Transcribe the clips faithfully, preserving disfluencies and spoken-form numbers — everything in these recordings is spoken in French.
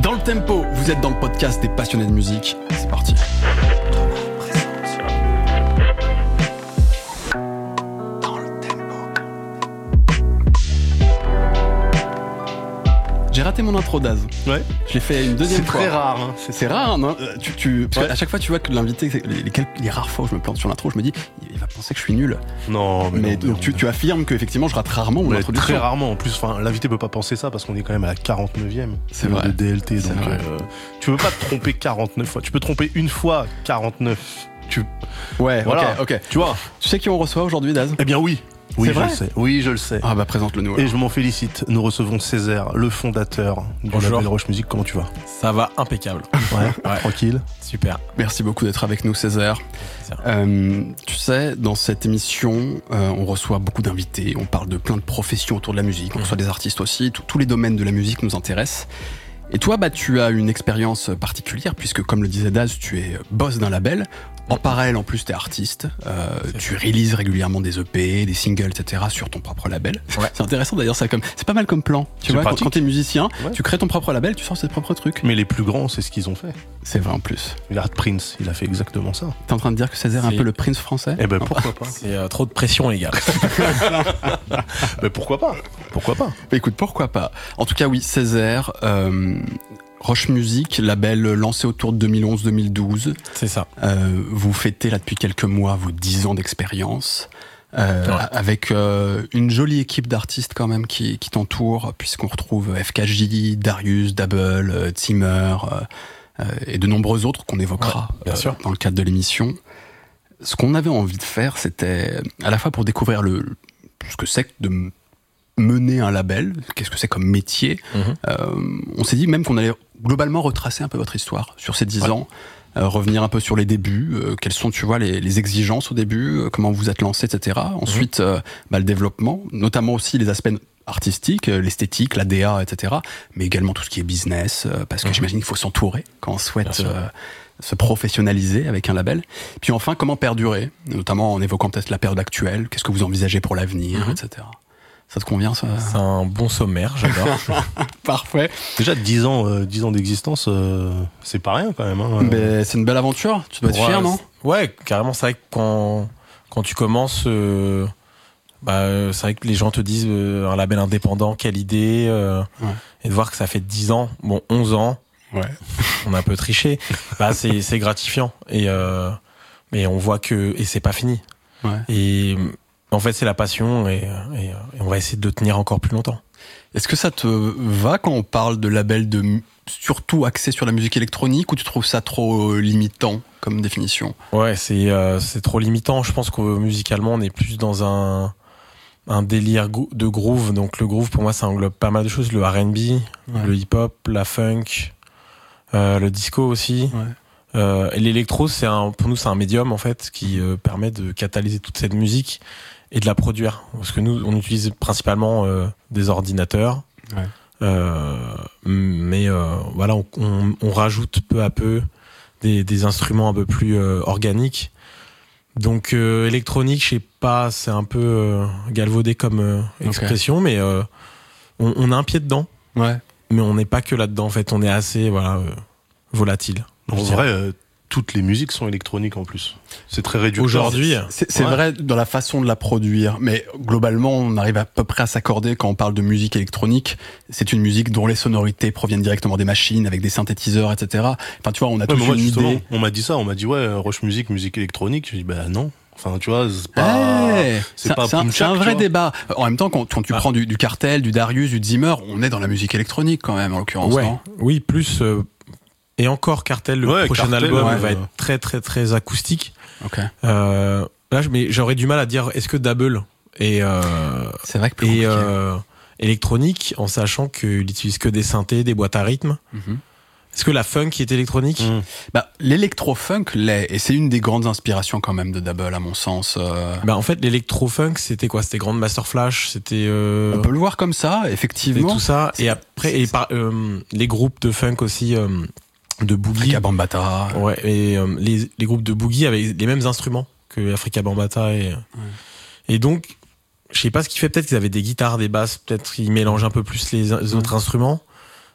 Dans le tempo, vous êtes dans le podcast des passionnés de musique. C'est parti. J'ai raté mon intro Daz. Ouais. Je l'ai fait une deuxième c'est fois. C'est très rare. Hein. C'est, c'est rare, non tu, tu, parce ouais. qu'à chaque fois, tu vois que l'invité, les, les, les rares fois où je me plante sur l'intro, je me dis, il va penser que je suis nul. Non, mais, mais non, donc mais tu, tu affirmes qu'effectivement, je rate rarement mon mais introduction. Très rarement. En plus, enfin, l'invité peut pas penser ça parce qu'on est quand même à la quarante-neuvième. C'est vrai. De D L T. C'est donc, vrai. Euh, tu peux pas te tromper quarante-neuf fois. Tu peux te tromper une fois quarante-neuf. Tu. Ouais. Voilà. Ok. Ok. Tu vois. Tu sais qui on reçoit aujourd'hui, Daz? Eh bien oui. Oui, c'est je vrai le sais. Oui, je le sais. Ah bah présente-le nous. Et je m'en félicite. Nous recevons Césaire, le fondateur du Bonjour. label Roche Music. Comment tu vas? Ça va impeccable. Ouais. Ouais. Tranquille. Super. Merci beaucoup d'être avec nous, Césaire. Euh, tu sais, dans cette émission, euh, on reçoit beaucoup d'invités, on parle de plein de professions autour de la musique, on reçoit des artistes aussi, tous les domaines de la musique nous intéressent. Et toi, bah, tu as une expérience particulière, puisque comme le disait Daz, tu es boss d'un label. En parallèle, en plus, t'es artiste. Euh, tu réalises régulièrement des E P, des singles, et cetera sur ton propre label. Ouais. C'est intéressant d'ailleurs, ça comme c'est pas mal comme plan. Tu C'est vois, pratique. quand, quand t'es musicien, Ouais. tu crées ton propre label, tu sors tes propres trucs. Mais les plus grands, c'est ce qu'ils ont fait. C'est vrai en plus. Regarde Prince, il a fait exactement ça. T'es en train de dire que Césaire est un C'est- peu le Prince français? Eh ben Non. pourquoi pas? C'est euh, trop de pression, les gars. Mais pourquoi pas? Pourquoi pas? Bah écoute, pourquoi pas. En tout cas, oui, Césaire, euh, Roche Music, label lancé autour de deux mille onze deux mille douze. C'est ça. Euh, vous fêtez là depuis quelques mois vos dix ans d'expérience. Euh, Ouais. Avec euh, une jolie équipe d'artistes quand même qui, qui t'entoure, puisqu'on retrouve F K J, Darius, Double, euh, Zimmer euh, euh, et de nombreux autres qu'on évoquera Ouais, bien euh, sûr. dans le cadre de l'émission. Ce qu'on avait envie de faire, c'était à la fois pour découvrir le, ce que c'est que de m- mener un label, qu'est-ce que c'est comme métier. Mhm. Euh, on s'est dit même qu'on allait globalement retracer un peu votre histoire sur ces dix Ouais. ans, euh, revenir un peu sur les débuts, euh, quelles sont, tu vois, les, les exigences au début, euh, comment vous êtes lancé, et cetera. Ensuite, euh, bah, le développement, notamment aussi les aspects artistiques, euh, l'esthétique, la D A, et cetera. Mais également tout ce qui est business, euh, parce que Mhm. j'imagine qu'il faut s'entourer quand on Bien souhaite sûr. euh, se professionnaliser avec un label. Puis enfin, comment perdurer, notamment en évoquant peut-être la période actuelle, qu'est-ce que vous envisagez pour l'avenir, Mhm. et cetera. Ça te convient, ça? C'est un bon sommaire, j'adore. Parfait. Déjà dix ans, euh, dix ans d'existence, euh, c'est pas rien quand même. Hein. Mais c'est une belle aventure, tu dois être Ouais, fier, non? Ouais, carrément, c'est vrai que quand, quand tu commences, euh, bah, euh, c'est vrai que les gens te disent euh, un label indépendant, quelle idée. euh, Ouais. Et de voir que ça fait dix ans, bon, onze ans, Ouais. on a un peu triché. Bah, c'est, c'est gratifiant. Et, euh, mais on voit que, et c'est pas fini. Ouais. Et en fait, c'est la passion et, et, et on va essayer de tenir encore plus longtemps. Est-ce que ça te va quand on parle de label de mu- surtout axé sur la musique électronique, ou tu trouves ça trop euh, limitant comme définition? Ouais, c'est euh, c'est trop limitant. Je pense que musicalement, on est plus dans un un délire go- de groove. Donc le groove, pour moi, ça englobe pas mal de choses. Le R and B, Ouais. le hip-hop, la funk, euh, le disco aussi. Ouais. Euh, et l'électro, c'est un, pour nous, c'est un médium en fait qui euh, permet de catalyser toute cette musique et de la produire. Parce que nous, on utilise principalement euh, des ordinateurs. Ouais. Euh, mais euh, voilà, on, on, on rajoute peu à peu des, des instruments un peu plus euh, organiques. Donc euh, électronique, je sais pas, c'est un peu euh, galvaudé comme euh, expression, mais euh, on, on a un pied dedans, Ouais. mais on n'est pas que là-dedans. En fait, on est assez voilà euh, volatile. En je vrai, euh, toutes les musiques sont électroniques en plus. C'est très réducteur. Aujourd'hui, C'est, c'est Ouais. vrai dans la façon de la produire, mais globalement, on arrive à peu près à s'accorder quand on parle de musique électronique. C'est une musique dont les sonorités proviennent directement des machines, avec des synthétiseurs, et cetera. Enfin, tu vois, on a Ouais, tous mais moi, une justement, idée. on m'a dit ça. On m'a dit ouais, Roche Music, musique électronique. Je dis bah non. Enfin, tu vois, c'est pas. Eh, c'est c'est, pas c'est un, Boom c'est un Shack, vrai tu vois. débat. En même temps, quand, quand tu Ah. prends du, du Cartel, du Darius, du Zimmer, on est dans la musique électronique quand même, en l'occurrence. ouais, non oui, plus euh, et encore Cartel, le Ouais, prochain Cartel, album ouais. va être très très très acoustique. Ok. Euh, là, je- mais j'aurais du mal à dire est-ce que Double est euh, C'est vrai que plus et compliqué. euh, électronique, en sachant qu'il utilise que des synthés, des boîtes à rythme. Mhm. Est-ce que la funk est électronique? Mmh. Bah, l'électro-funk l'est, et c'est une des grandes inspirations quand même de Double, à mon sens. euh. Bah en fait, l'électro-funk, c'était quoi? C'était Grandmaster Flash, c'était euh, On peut le voir comme ça, et effectivement. tout ça. C'est- Et après, et par, euh, les groupes de funk aussi, euh, de boogie. Afrika Bambaataa. Ouais, et euh, les, les groupes de boogie avec les mêmes instruments que Afrika Bambaataa. Et, et donc, je sais pas ce qui fait, peut-être qu'ils avaient des guitares, des basses, peut-être qu'ils mélangent un peu plus les, les autres instruments.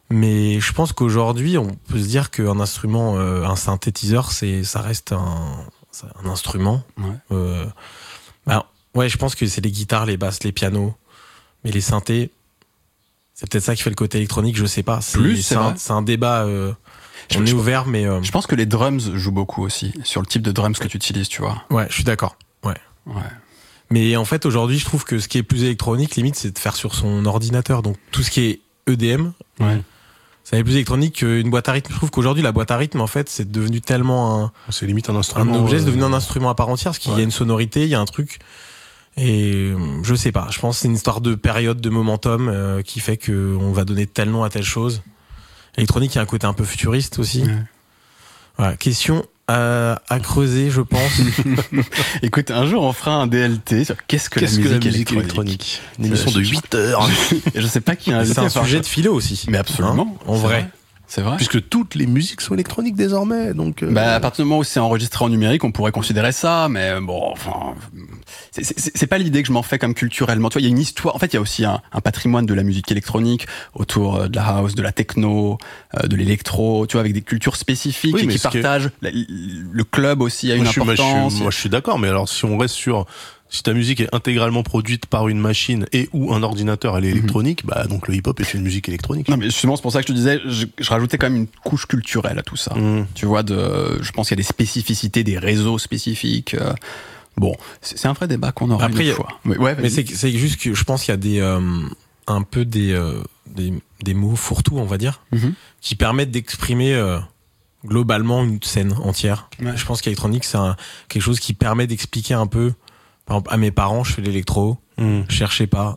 Mais je pense qu'aujourd'hui, on peut se dire qu'un instrument, euh, un synthétiseur, c'est, ça reste un, un instrument. Ouais. Euh, bah, ouais, je pense que c'est les guitares, les basses, les pianos, mais les synthés, c'est peut-être ça qui fait le côté électronique, je sais pas. C'est, Plus, c'est, c'est un, vrai. c'est un débat. Euh, Je- on je- est ouvert, mais euh, Je pense que les drums jouent beaucoup aussi, sur le type de drums que tu utilises, tu vois. ouais, je suis d'accord. Ouais. Ouais. Mais en fait, aujourd'hui, je trouve que ce qui est plus électronique, limite, c'est de faire sur son ordinateur. Donc tout ce qui est E D M, Ouais. ça est plus électronique qu'une boîte à rythme. Je trouve qu'aujourd'hui, la boîte à rythme, en fait, c'est devenu tellement un, C'est limite un un instrument. objet, c'est euh, devenu un instrument à part entière, parce qu'il y a ouais. une sonorité, il y a un truc. Et euh, je sais pas, je pense que c'est une histoire de période, de momentum, euh, qui fait qu'on va donner tel nom à telle chose. Électronique, il y a un côté un peu futuriste aussi. Ouais. Voilà, question à, à creuser, je pense. Écoute, un jour on fera un D L T sur qu'est-ce que Qu'est-ce la que musique, la musique électronique. électronique Une émission de Je- huit heures. Et je sais pas qui a invité. C'est un enfin, sujet de philo aussi. Mais absolument. Hein, en C'est vrai. C'est vrai. Puisque toutes les musiques sont électroniques désormais, donc. euh, Bah, à partir du moment où c'est enregistré en numérique, on pourrait considérer ça, mais bon, enfin, c'est, c'est, c'est pas l'idée que je m'en fais comme culturellement. Tu vois, il y a une histoire. En fait, il y a aussi un, un patrimoine de la musique électronique autour euh, de la house, de la techno, euh, de l'électro, tu vois, avec des cultures spécifiques Oui, et mais qui ce qui est- partagent. La- Le club aussi a une moi, je suis, moi, je suis- importance. moi, je suis d'accord, mais alors si on reste sur. Si ta musique est intégralement produite par une machine et ou un ordinateur, elle est électronique, bah donc le hip-hop est une musique électronique. Non, mais justement, c'est pour ça que je te disais, je, je rajoutais quand même une couche culturelle à tout ça. Mmh. Tu vois, de, je pense qu'il y a des spécificités, des réseaux spécifiques. euh, bon, c'est, c'est un vrai débat qu'on aura Après, une il y a- fois. Mais, ouais, Mais vas-y. c'est, c'est juste que je pense qu'il y a des, euh, un peu des, euh, des, des mots fourre-tout, on va dire, Mhm. qui permettent d'exprimer euh, globalement une scène entière. Ouais. Je pense qu'électronique, c'est un, quelque chose qui permet d'expliquer un peu. Par exemple, à mes parents, je fais de l'électro, Mmh. cherchez pas.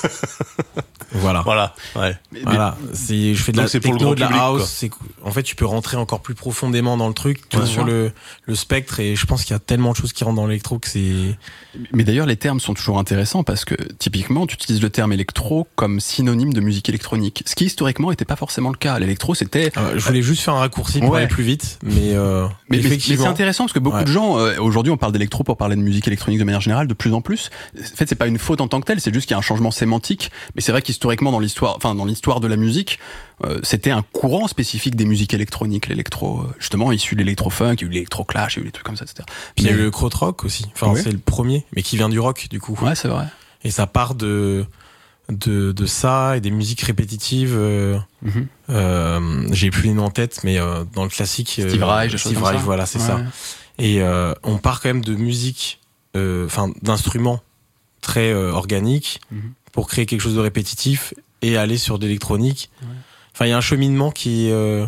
Voilà. Voilà, ouais. Mais- Voilà, c'est, je fais de Donc la c'est pour le techno, grand de la public, house. quoi. C'est, en fait, tu peux rentrer encore plus profondément dans le truc, tu Bien vois, sur sûr. le, le spectre. Et je pense qu'il y a tellement de choses qui rentrent dans l'électro que c'est. Mais d'ailleurs, les termes sont toujours intéressants parce que typiquement, tu utilises le terme électro comme synonyme de musique électronique, ce qui historiquement n'était pas forcément le cas. L'électro, c'était. Euh, je voulais juste faire un raccourci pour Ouais. aller plus vite, mais, euh, Mais, mais- mais c'est effectivement. intéressant parce que beaucoup Ouais. de gens, euh, aujourd'hui, on parle d'électro pour parler de musique électronique de manière générale, de plus en plus. En fait, c'est pas une faute en tant que telle, c'est juste qu'il y a un changement sémantique. Mais c'est vrai qu'historiquement, dans l'histoire, enfin, dans l'histoire de la musique, euh, c'était un courant spécifique des musiques électroniques, l'électro, euh, justement, issu de l'électro-funk, il y a eu l'électro-clash, il y a eu des trucs comme ça, et cetera. Puis il y a Mais- eu le krautrock aussi. Enfin, Ouais. c'est le premier, mais qui vient du rock, du coup. Ouais, c'est vrai. Et ça part de, de, de ça et des musiques répétitives. Euh, Mhm. euh, j'ai plus les noms en tête, mais euh, dans le classique. Steve euh, Reich, des choses Steve comme Reich, ça. voilà, c'est Ouais. ça. Et euh, on part quand même de musique, euh, enfin, d'instruments très euh, organiques Mhm. pour créer quelque chose de répétitif et aller sur de l'électronique. Ouais. Enfin, il y a un cheminement qui, euh,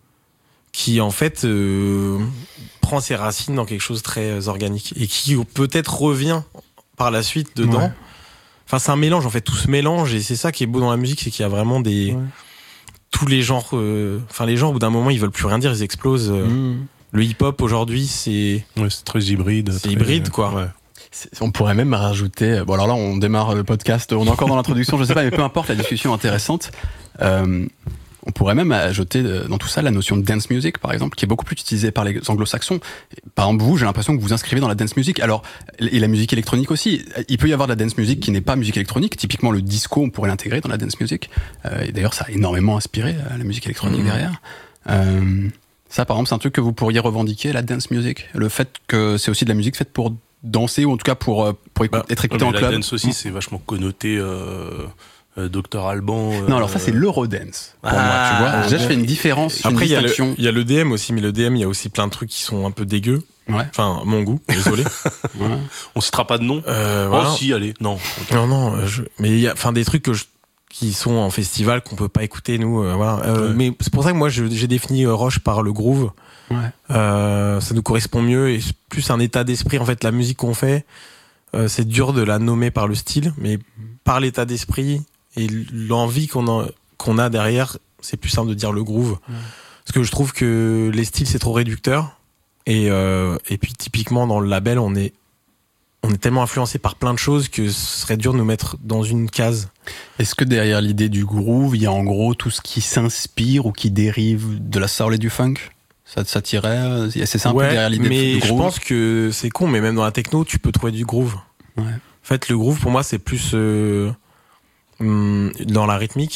qui en fait euh, prend ses racines dans quelque chose de très euh, organique et qui peut-être revient par la suite dedans. Ouais. Enfin, c'est un mélange en fait, tout se mélange et c'est ça qui est beau dans la musique, c'est qu'il y a vraiment des Ouais. tous les genres. euh, Enfin, les gens au bout d'un moment ils veulent plus rien dire, ils explosent. euh. Mhm. Le hip-hop aujourd'hui, c'est Ouais, c'est très hybride. C'est très- hybride, quoi. Ouais. C'est- On pourrait même rajouter. Bon, alors là, on démarre le podcast. On est encore dans l'introduction. Je sais pas, mais peu importe, la discussion est intéressante. Euh, on pourrait même ajouter euh, dans tout ça la notion de dance music, par exemple, qui est beaucoup plus utilisée par les anglo-saxons. Par exemple, vous, j'ai l'impression que vous vous inscrivez dans la dance music. Alors, et la musique électronique aussi. Il peut y avoir de la dance music qui n'est pas musique électronique. Typiquement, le disco, on pourrait l'intégrer dans la dance music. Euh, et d'ailleurs, ça a énormément inspiré euh, la musique électronique Mhm. derrière. Euh, ça, par exemple, c'est un truc que vous pourriez revendiquer, la dance music. Le fait que c'est aussi de la musique faite pour danser ou en tout cas pour, euh, pour écou- Bah, être Ouais, écouté mais en la club. dance aussi, c'est vachement connoté euh, euh, docteur Alban. euh, Non, alors ça c'est l'eurodance pour Ah, moi, tu vois. Déjà je fais une différence, Après, une il y, a distinction. le, il y a le D M aussi, mais le D M, il y a aussi plein de trucs qui sont un peu dégueux. Ouais. Enfin, mon goût, désolé. Ouais. On citera pas de nom. Euh, voilà. Oh si, allez, non. Non, non, euh, je... mais il y a, enfin, des trucs que je... qui sont en festival qu'on peut pas écouter nous. euh, voilà. Euh, Ouais. Mais c'est pour ça que moi je- j'ai défini euh, Roche par le groove. Ouais. Euh, ça nous correspond mieux et c'est plus un état d'esprit. En fait, la musique qu'on fait, euh, c'est dur de la nommer par le style, mais par l'état d'esprit et l'envie qu'on a, qu'on a derrière, c'est plus simple de dire le groove. Ouais. Parce que je trouve que les styles c'est trop réducteur. Et, euh, et puis typiquement dans le label, on est on est tellement influencé par plein de choses que ce serait dur de nous mettre dans une case. Est-ce que derrière l'idée du groove, il y a en gros tout ce qui s'inspire ou qui dérive de la soul et du funk? Ça, ça tirait, euh, c'est ça un peu derrière l'idée mais du je groove? pense que c'est con, mais même dans la techno, tu peux trouver du groove. Ouais. En fait, le groove pour moi, c'est plus euh, hum, dans la rythmique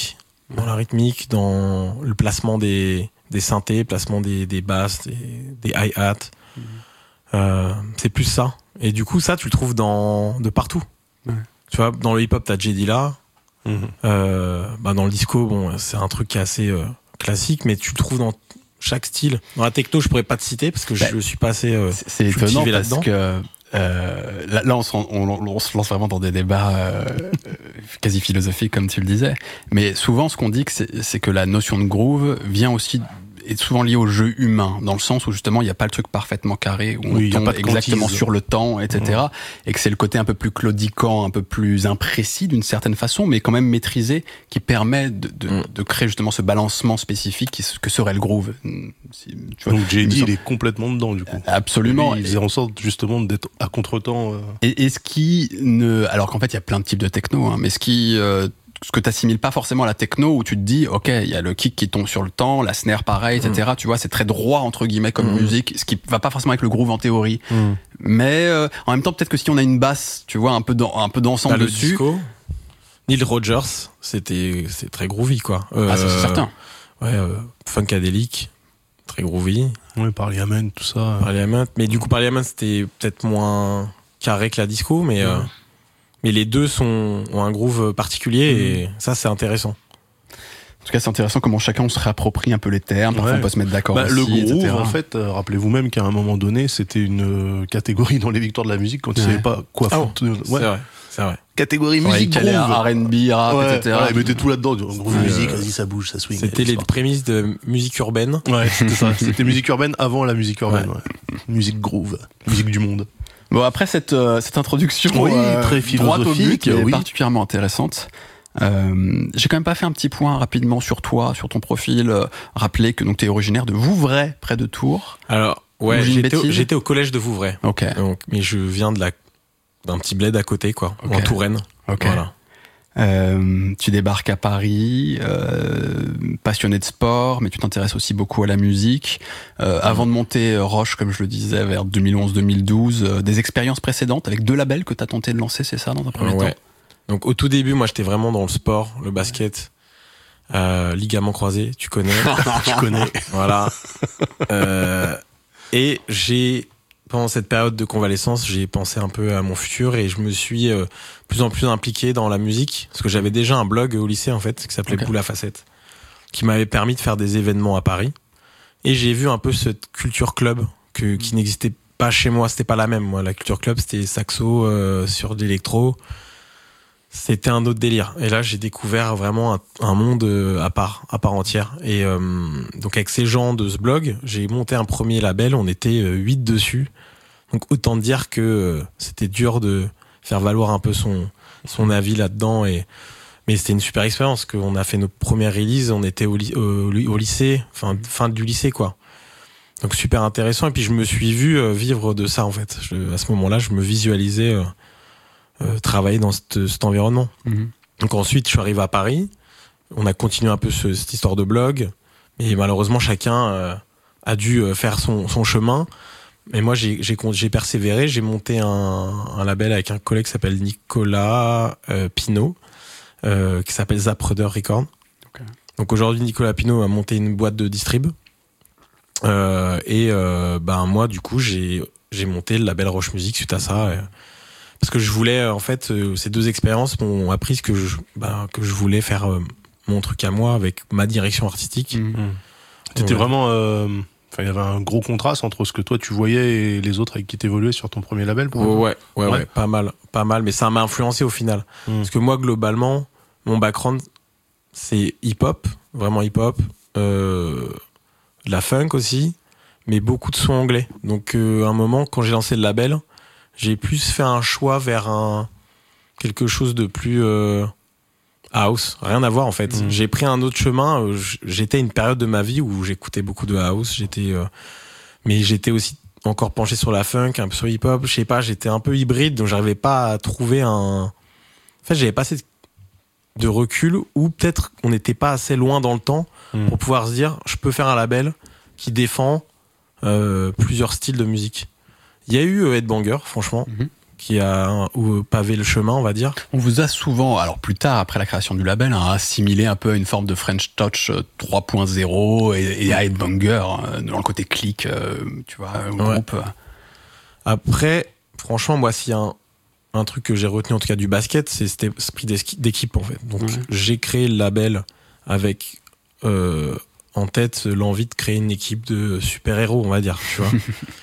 dans la rythmique, dans le placement des des synthés, placement des des basses, des, des hi-hats. Mmh. Euh, c'est plus ça. Et du coup, ça, tu le trouves dans de partout. Ouais. Tu vois, dans le hip-hop, t'as J Dilla. Mmh. Euh, bah dans le disco, bon, c'est un truc qui est assez euh, classique, mais tu le trouves dans chaque style. Dans la techno, je pourrais pas te citer parce que bah, je suis pas assez euh, c'est étonnant parce là-dedans. que euh, là, là on, se, on, on se lance vraiment dans des débats euh, quasi philosophiques comme tu le disais. Mais souvent, ce qu'on dit, que c'est, c'est que la notion de groove vient aussi est souvent lié au jeu humain, dans le sens où justement il n'y a pas le truc parfaitement carré, où oui, on tombe exactement sur le temps, et cetera. Mmh. Et que c'est le côté un peu plus claudiquant, un peu plus imprécis d'une certaine façon, mais quand même maîtrisé, qui permet de, de, mmh. de créer justement ce balancement spécifique qui, que serait le groove. Si, tu vois, donc J D, il est complètement dedans du coup. Absolument. Lui, il faisait en sorte justement d'être à contre-temps. Euh... Et, et ce qui ne, alors qu'en fait il y a plein de types de techno, hein, mais ce qui euh, ce que t'assimiles pas forcément à la techno, où tu te dis, ok, il y a le kick qui tombe sur le temps, la snare pareil, et cetera. Mmh. Tu vois, c'est très droit entre guillemets comme mmh. musique, ce qui va pas forcément avec le groove en théorie. Mmh. Mais euh, en même temps, peut-être que si on a une basse, tu vois, un peu dans, un peu d'ensemble bah, dessus. Le disco, Neil Rogers, c'était c'est très groovy quoi. Euh, ah, ça, c'est certain. Ouais, euh, funkadélique, très groovy. Ouais, Parliament, tout ça. Parliament, mais du coup Parliament c'était peut-être moins carré que la disco, mais. Mmh. Euh, Mais les deux sont, ont un groove particulier mmh. et ça, c'est intéressant. En tout cas, c'est intéressant comment chacun on se réapproprie un peu les termes. Parfois, ouais. on peut se mettre d'accord bah, aussi, le groove, et cetera. En fait, euh, rappelez-vous même qu'à un moment donné, c'était une euh, catégorie dans les victoires de la musique quand ouais. ils savaient pas quoi ah, foutre. Ouais. C'est vrai, c'est vrai. Catégorie musique groove. R and B, rap, ouais, et cetera. Ouais, ils mettaient tout là-dedans. Groove euh, musique, vas-y, ça bouge, ça swing. C'était les prémices de musique urbaine. Ouais, c'était ça. C'était musique urbaine avant la musique urbaine. Ouais. Ouais. Musique groove, musique du monde. Bon, après cette, euh, cette introduction oui, euh, très philosophique, droite au but, oui. particulièrement intéressante, euh, j'ai quand même pas fait un petit point rapidement sur toi, sur ton profil, euh, rappeler que tu es originaire de Vouvray, près de Tours. Alors, ouais, j'étais au, j'étais au collège de Vouvray. Ok. Donc, mais je viens de la, d'un petit bled à côté, quoi, okay. en Touraine. Ok. Voilà. Euh, tu débarques à Paris, euh, passionné de sport, mais tu t'intéresses aussi beaucoup à la musique. Euh, mmh. Avant de monter Roche, comme je le disais, vers deux mille onze deux mille douze, euh, des expériences précédentes avec deux labels que tu as tenté de lancer, c'est ça, dans un premier ouais. temps? Donc au tout début, moi j'étais vraiment dans le sport, le basket, euh, ligament croisé, tu connais. Tu connais. Voilà. Euh, et j'ai... Pendant cette période de convalescence, j'ai pensé un peu à mon futur et je me suis euh, plus en plus impliqué dans la musique, parce que j'avais déjà un blog au lycée en fait qui s'appelait okay. Boule à facettes, qui m'avait permis de faire des événements à Paris. Et j'ai vu un peu cette culture club que, qui n'existait pas chez moi, c'était pas la même. Moi, la culture club, c'était saxo euh, sur de l'électro, c'était un autre délire. Et là, j'ai découvert vraiment un, un monde euh, à part, à part entière. Et euh, donc avec ces gens de ce blog, j'ai monté un premier label. On était euh, huit dessus. Donc autant dire que euh, c'était dur de faire valoir un peu son son avis là-dedans. Et mais c'était une super expérience. Qu'on a fait nos premières releases. On était au, li- au, au lycée, enfin fin du lycée quoi. Donc super intéressant. Et puis je me suis vu euh, vivre de ça en fait. Je, à ce moment-là, je me visualisais. Euh, Euh, travailler dans cet, cet environnement. Mmh. Donc ensuite, je suis arrivé à Paris. On a continué un peu ce, cette histoire de blog, mais malheureusement, chacun euh, a dû faire son, son chemin. Mais moi, j'ai, j'ai, j'ai persévéré. J'ai monté un, un label avec un collègue qui s'appelle Nicolas euh, Pinault, euh, qui s'appelle Zapruder Records. Okay. Donc aujourd'hui, Nicolas Pinault a monté une boîte de distrib. Euh, et euh, ben moi, du coup, j'ai j'ai monté le label Roche Music suite à ça. Et, parce que je voulais, en fait, euh, ces deux expériences m'ont appris ce que je, bah, que je voulais faire euh, mon truc à moi avec ma direction artistique. Mmh. C'était ouais. vraiment, euh, enfin, il y avait un gros contraste entre ce que toi tu voyais et les autres avec qui t'évoluais sur ton premier label. Ouais, ouais, ouais, ouais, pas mal, pas mal, mais ça m'a influencé au final. Mmh. Parce que moi, globalement, mon background, c'est hip-hop, vraiment hip-hop, euh, de la funk aussi, mais beaucoup de sons anglais. Donc, euh, à un moment, quand j'ai lancé le label, j'ai plus fait un choix vers un quelque chose de plus euh, house, rien à voir en fait. Mmh. J'ai pris un autre chemin. J'étais à une période de ma vie où j'écoutais beaucoup de house. J'étais, euh, mais j'étais aussi encore penché sur la funk, un peu sur hip hop. Je sais pas, j'étais un peu hybride, donc j'arrivais pas à trouver un. En fait, j'avais pas assez de recul, ou peut-être on n'était pas assez loin dans le temps mmh. pour pouvoir se dire, je peux faire un label qui défend euh, plusieurs styles de musique. Il y a eu Headbanger, franchement, mm-hmm. qui a ou pavé le chemin, on va dire. On vous a souvent, alors plus tard, après la création du label, hein, assimilé un peu à une forme de French Touch trois point zéro et, et à Headbanger, hein, dans le côté click, euh, tu vois, au Ouais. groupe. Après, franchement, moi, s'il y a un, un truc que j'ai retenu, en tout cas du basket, c'est cet esprit d'équipe, en fait. Donc, Ouais. j'ai créé le label avec euh, en tête l'envie de créer une équipe de super-héros, on va dire, tu vois.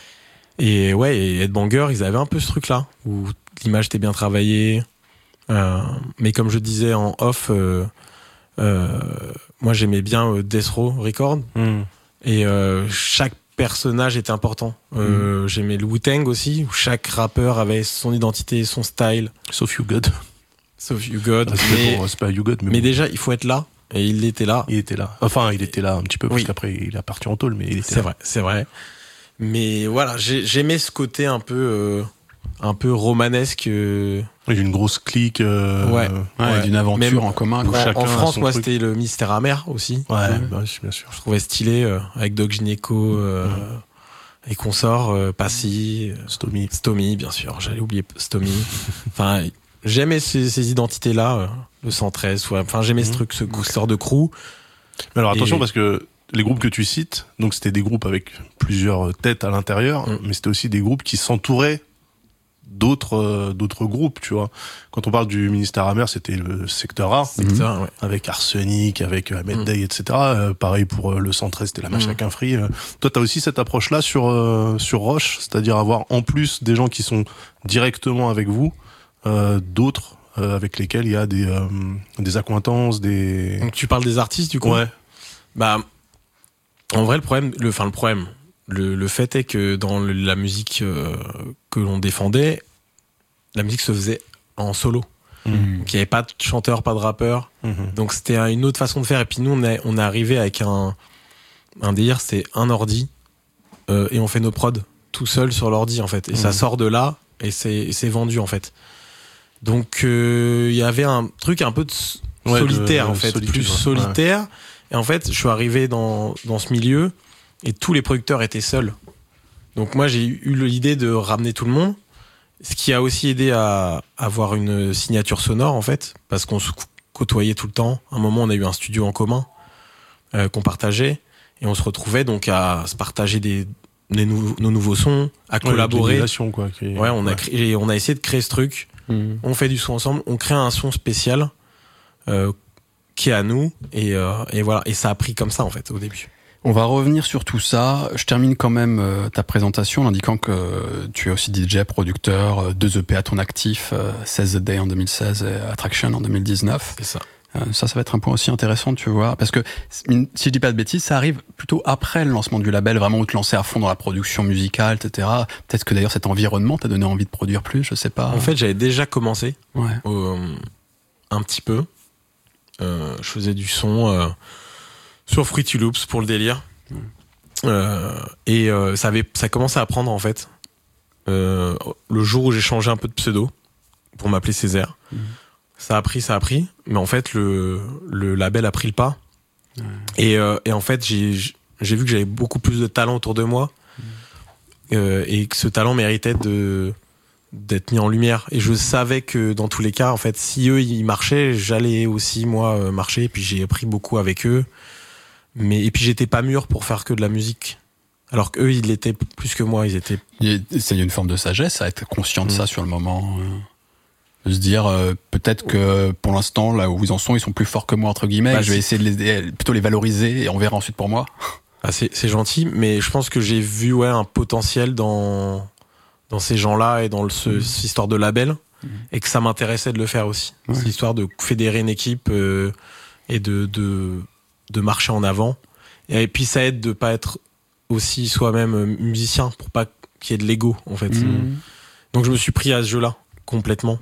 Et ouais, et Headbanger, ils avaient un peu ce truc-là, où l'image était bien travaillée. Euh, mais comme je disais en off, euh, euh, moi j'aimais bien euh, Death Row Record. Mm. Et euh, chaque personnage était important. Euh, Mm. J'aimais le Wu-Tang aussi, où chaque rappeur avait son identité, son style. Sauf You God. Sauf You God. Ah, c'est mais, bon, c'est pas You God, mais, mais bon. déjà, il faut être là. Et il était là. Il était là. Enfin, il était là un petit peu, parce Oui. qu'après, il est parti en tôle, mais il était C'est là. vrai, c'est vrai. Mais voilà, j'ai- j'aimais ce côté un peu, euh, un peu romanesque. euh, Il y a une grosse clique. Euh, Ouais. euh, Ouais, Ouais. d'une aventure Même en commun. En, quoi. chacun en a France, son moi, truc. c'était le Mystère amer aussi. Ouais, Ouais. bah, oui, bien sûr. Je trouvais stylé, euh, avec Doc Gynéco euh, et consorts, euh, Passy, euh, Stomy. Stomy, bien sûr, j'allais oublier Stomy. Enfin, j'aimais ces, ces identités-là, euh, le cent treize, ouais. Enfin, j'aimais ce Mhm. truc, ce sort de crew. Mais alors attention, Et- parce que les groupes que tu cites, donc c'était des groupes avec plusieurs têtes à l'intérieur, Mm. mais c'était aussi des groupes qui s'entouraient d'autres euh, d'autres groupes, tu vois. Quand on parle du Ministère Amer, c'était le secteur A, C'est que ça, ouais. avec Arsenic, avec euh, Ahmed Mm. Day, et cetera. Euh, pareil pour euh, le cent treize, c'était la Mm. Machakin Free. Euh, toi, t'as aussi cette approche-là sur euh, sur Roche, c'est-à-dire avoir en plus des gens qui sont directement avec vous, euh, d'autres euh, avec lesquels il y a des euh, des accointances, des Donc, tu parles des artistes, du coup? ouais. Bah, en vrai, le problème, le, enfin, le problème, le, le fait est que dans le- la musique euh, que l'on défendait, la musique se faisait en solo. Mm. Donc, il n'y avait pas de chanteur, pas de rappeur. Mhm. Donc, c'était un- une autre façon de faire. Et puis, nous, on est, on est arrivé avec un, un délire, c'est un ordi, euh, et on fait nos prods tout seul sur l'ordi, en fait. Et ça Mhm. sort de là, et c'est, et c'est vendu, en fait. Donc, euh, il y avait un truc un peu de s- Ouais, solitaire, de- en fait, solitude, plus ouais. solitaire. Et en fait, je suis arrivé dans, dans ce milieu et tous les producteurs étaient seuls. Donc moi, j'ai eu l'idée de ramener tout le monde, ce qui a aussi aidé à avoir une signature sonore, en fait, parce qu'on se côtoyait tout le temps. À un moment, on a eu un studio en commun euh, qu'on partageait et on se retrouvait donc à se partager des, des nou- nos nouveaux sons, à Ouais, collaborer. l'émulation, quoi. Qui est- Ouais, on a créé, on a essayé de créer ce truc. Mm. On fait du son ensemble, on crée un son spécial euh, qui est à nous et, euh, et voilà, et ça a pris comme ça en fait au début. On va revenir sur tout ça. Je termine quand même euh, ta présentation en indiquant que euh, tu es aussi D J, producteur, euh, deux E P à ton actif, euh, seize The Day en deux mille seize et Attraction en deux mille dix-neuf. C'est ça. Euh, ça, ça va être un point aussi intéressant, tu vois, parce que si je dis pas de bêtises, ça arrive plutôt après le lancement du label, vraiment où te lancer à fond dans la production musicale, et cetera. Peut-être que d'ailleurs cet environnement t'a donné envie de produire plus, je sais pas. En fait, j'avais déjà commencé ouais. euh, un petit peu. Euh, je faisais du son euh, sur Fruity Loops pour le délire. Mmh. Euh, et euh, ça avait, ça commençait à prendre en fait. Euh, le jour où j'ai changé un peu de pseudo pour m'appeler Césaire. Mmh. Ça a pris, ça a pris, mais en fait le, le label a pris le pas. Ouais. Et, euh, et en fait j'ai, j'ai vu que j'avais beaucoup plus de talent autour de moi mmh. euh, et que ce talent méritait de d'être mis en lumière. Et je savais que dans tous les cas, en fait, si eux ils marchaient, j'allais aussi moi marcher. Et puis j'ai appris beaucoup avec eux. Mais et puis j'étais pas mûr pour faire que de la musique. Alors qu'eux ils l'étaient plus que moi. Ils étaient. C'est une forme de sagesse à être conscient de mmh. ça sur le moment. De se dire euh, peut-être que pour l'instant là où ils en sont ils sont plus forts que moi entre guillemets bah, je vais essayer de les, plutôt les valoriser et on verra ensuite pour moi. Ah, c'est, c'est gentil mais je pense que j'ai vu ouais un potentiel dans dans ces gens-là et dans le, ce, mmh. cette histoire de label mmh. et que ça m'intéressait de le faire aussi. Ouais. Cette histoire de fédérer une équipe euh, et de, de de marcher en avant et puis ça aide de pas être aussi soi-même musicien pour pas qu'il y ait de l'ego en fait. Mmh. Donc je me suis pris à ce jeu-là complètement.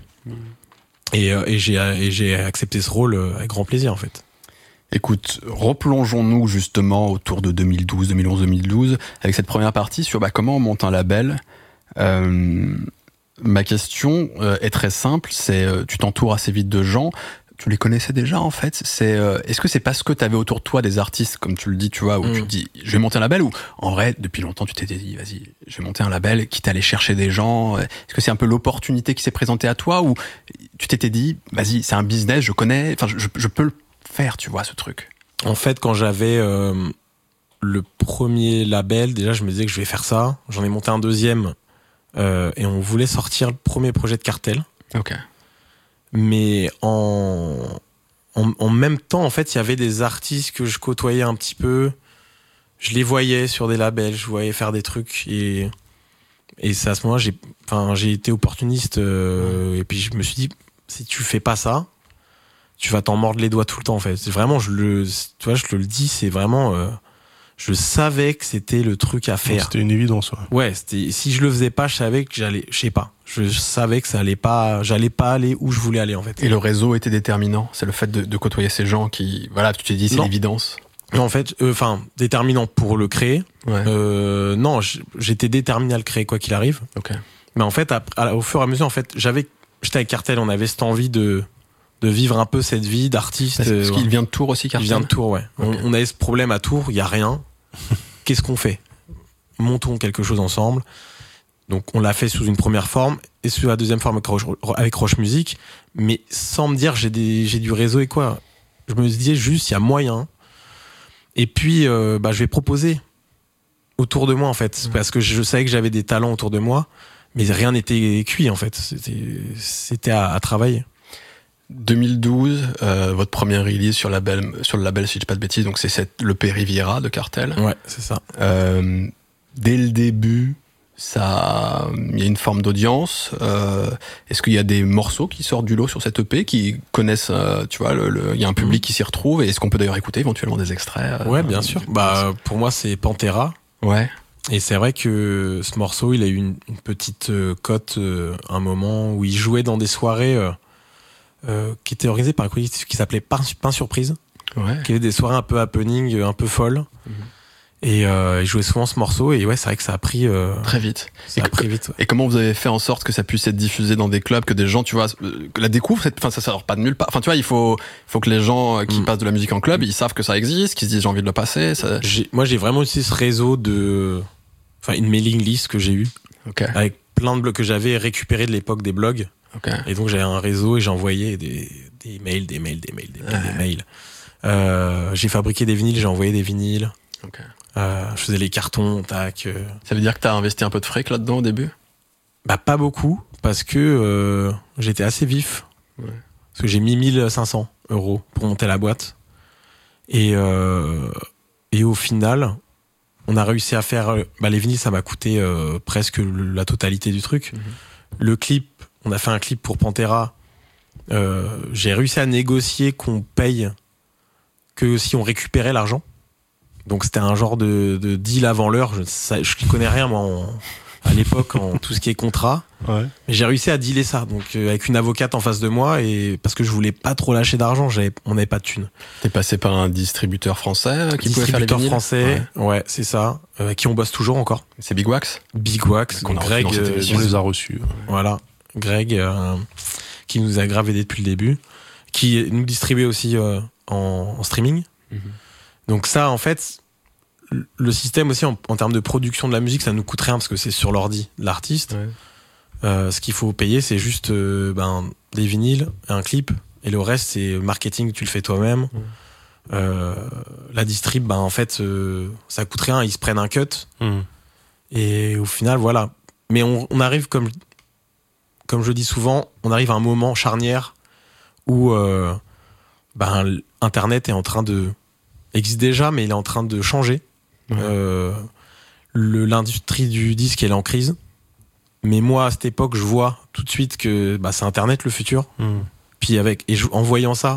Et, euh, et, j'ai, et j'ai accepté ce rôle avec grand plaisir en fait. Écoute, replongeons-nous justement autour de deux mille douze, deux mille onze, deux mille douze avec cette première partie sur bah, comment on monte un label. Euh, ma question euh, est très simple, c'est euh, tu t'entoures assez vite de gens. tu les connaissais déjà en fait. C'est, euh, est-ce que c'est parce que tu avais autour de toi des artistes, comme tu le dis, tu vois, où mmh. tu te dis, je vais monter un label, ou en vrai, depuis longtemps, tu t'étais dit, vas-y, je vais monter un label, quitte à aller chercher des gens. Est-ce que c'est un peu l'opportunité qui s'est présentée à toi, ou tu t'étais dit, vas-y, c'est un business, je connais, enfin, je, je peux le faire, tu vois, ce truc. En fait, quand j'avais euh, le premier label, déjà, je me disais que je vais faire ça. J'en ai monté un deuxième, euh, et on voulait sortir le premier projet de Cartel. Ok. Mais en, en, en même temps, en fait, il y avait des artistes que je côtoyais un petit peu. Je les voyais sur des labels, je voyais faire des trucs. Et, et c'est à ce moment-là, j'ai, enfin, j'ai été opportuniste. Euh, et puis je me suis dit, si tu fais pas ça, tu vas t'en mordre les doigts tout le temps, en fait. C'est vraiment, je le, tu vois, je te le dis, c'est vraiment... Euh, je savais que c'était le truc à faire. C'était une évidence, ouais. Ouais, c'était, si je le faisais pas, je savais que j'allais, je sais pas. Je savais que ça allait pas, j'allais pas aller où je voulais aller, en fait. Et le réseau était déterminant. C'est le fait de, de côtoyer ces gens qui, voilà, tu t'es dit, c'est non. l'évidence. Non, en fait, enfin, euh, déterminant pour le créer. Ouais. Euh, non, j'étais déterminé à le créer quoi qu'il arrive. Ok. Mais en fait, à, à, au fur et à mesure, en fait, j'avais, j'étais avec Cartel, on avait cette envie de, de vivre un peu cette vie d'artiste. Parce, parce euh, qu'il vient de Tours aussi, Cartel. Il vient de Tours, ouais. Okay. On, on avait ce problème à Tours, il y a rien. Qu'est-ce qu'on fait ? Montons quelque chose ensemble. Donc on l'a fait sous une première forme et sous la deuxième forme avec Roche, avec Roche Music, mais sans me dire j'ai des j'ai du réseau et quoi. Je me disais juste il y a moyen. Et puis euh, bah je vais proposer autour de moi en fait, mmh. parce que je savais que j'avais des talents autour de moi, mais rien n'était cuit en fait. C'était c'était à, à travailler. deux mille douze, euh, votre première release sur, label, sur le label, si je dis pas de bêtises, donc c'est cette, l'E P Riviera de Cartel. Ouais, c'est ça. Euh, dès le début, ça, il y a une forme d'audience. Euh, est-ce qu'il y a des morceaux qui sortent du lot sur cette E P, qui connaissent, euh, tu vois, le, le, il y a un public mmh. qui s'y retrouve, et est-ce qu'on peut d'ailleurs écouter éventuellement des extraits euh, Ouais, bien euh, sûr. Bah, pour moi, c'est Pantera. Ouais. Et c'est vrai que ce morceau, il a eu une, une petite euh, cote, euh, un moment où il jouait dans des soirées. Euh, Euh, qui était organisé par un collectif qui s'appelait Pain, Pain Surprise, ouais. qui avait des soirées un peu happening, un peu folles. Mmh. Et euh, il jouait souvent ce morceau, et ouais, c'est vrai que ça a pris euh, très vite. Ça et a pris vite. Ouais. Et comment vous avez fait en sorte que ça puisse être diffusé dans des clubs, que des gens, tu vois, que la découvrent. Enfin, ça sort pas de nulle part. Enfin, tu vois, il faut, il faut que les gens qui mmh. passent de la musique en club, ils savent que ça existe, qu'ils se disent j'ai envie de le passer. Ça... J'ai, moi, j'ai vraiment aussi ce réseau de, enfin, une mailing list que j'ai eu, okay. avec plein de blogs que j'avais récupérés de l'époque des blogs. Okay. Et donc j'avais un réseau et j'envoyais des, des mails, des mails, des mails, des mails, ouais. des mails. Euh, j'ai fabriqué des vinyles, j'ai envoyé des vinyles. Okay. Euh, je faisais les cartons, tac. Euh. Ça veut dire que t'as investi un peu de fric là-dedans au début ? Bah pas beaucoup, parce que euh, j'étais assez vif. Ouais. Parce que j'ai mis mille cinq cents euros pour monter la boîte. Et, euh, et au final, on a réussi à faire... Bah les vinyles, ça m'a coûté euh, presque la totalité du truc. Mm-hmm. Le clip, on a fait un clip pour Pantera. Euh, j'ai réussi à négocier qu'on paye que si on récupérait l'argent. Donc c'était un genre de, de deal avant l'heure. Je ne connais rien moi en, à l'époque en tout ce qui est contrat. Ouais. Mais j'ai réussi à dealer ça. Donc euh, avec une avocate en face de moi, et parce que je voulais pas trop lâcher d'argent, j'avais, on n'avait pas de thunes. T'es passé par un distributeur français qui distributeur pouvait faire les vinyles français, ouais, ouais c'est ça. Euh, qui on bosse toujours encore. C'est Big Wax. Big Wax. Qu'on a Greg, euh, on les a reçus. Ouais. Voilà. Greg, euh, qui nous a grave aidé depuis le début, qui nous distribuait aussi euh, en, en streaming. Mm-hmm. Donc ça, en fait, le système aussi en, en termes de production de la musique, ça nous coûte rien parce que c'est sur l'ordi de l'artiste. Ouais. Euh, ce qu'il faut payer, c'est juste euh, ben, des vinyles, un clip, et le reste, c'est marketing, tu le fais toi-même. Mm. Euh, la distrib, ben, en fait, euh, ça coûte rien, ils se prennent un cut. Mm. Et au final, voilà. Mais on, on arrive comme... Comme je dis souvent, on arrive à un moment charnière où euh, ben, Internet est en train de... existe déjà, mais il est en train de changer. Ouais. Euh, le, l'industrie du disque, elle est en crise. Mais moi, à cette époque, je vois tout de suite que bah, c'est Internet le futur. Mmh. Puis avec, et je, en voyant ça,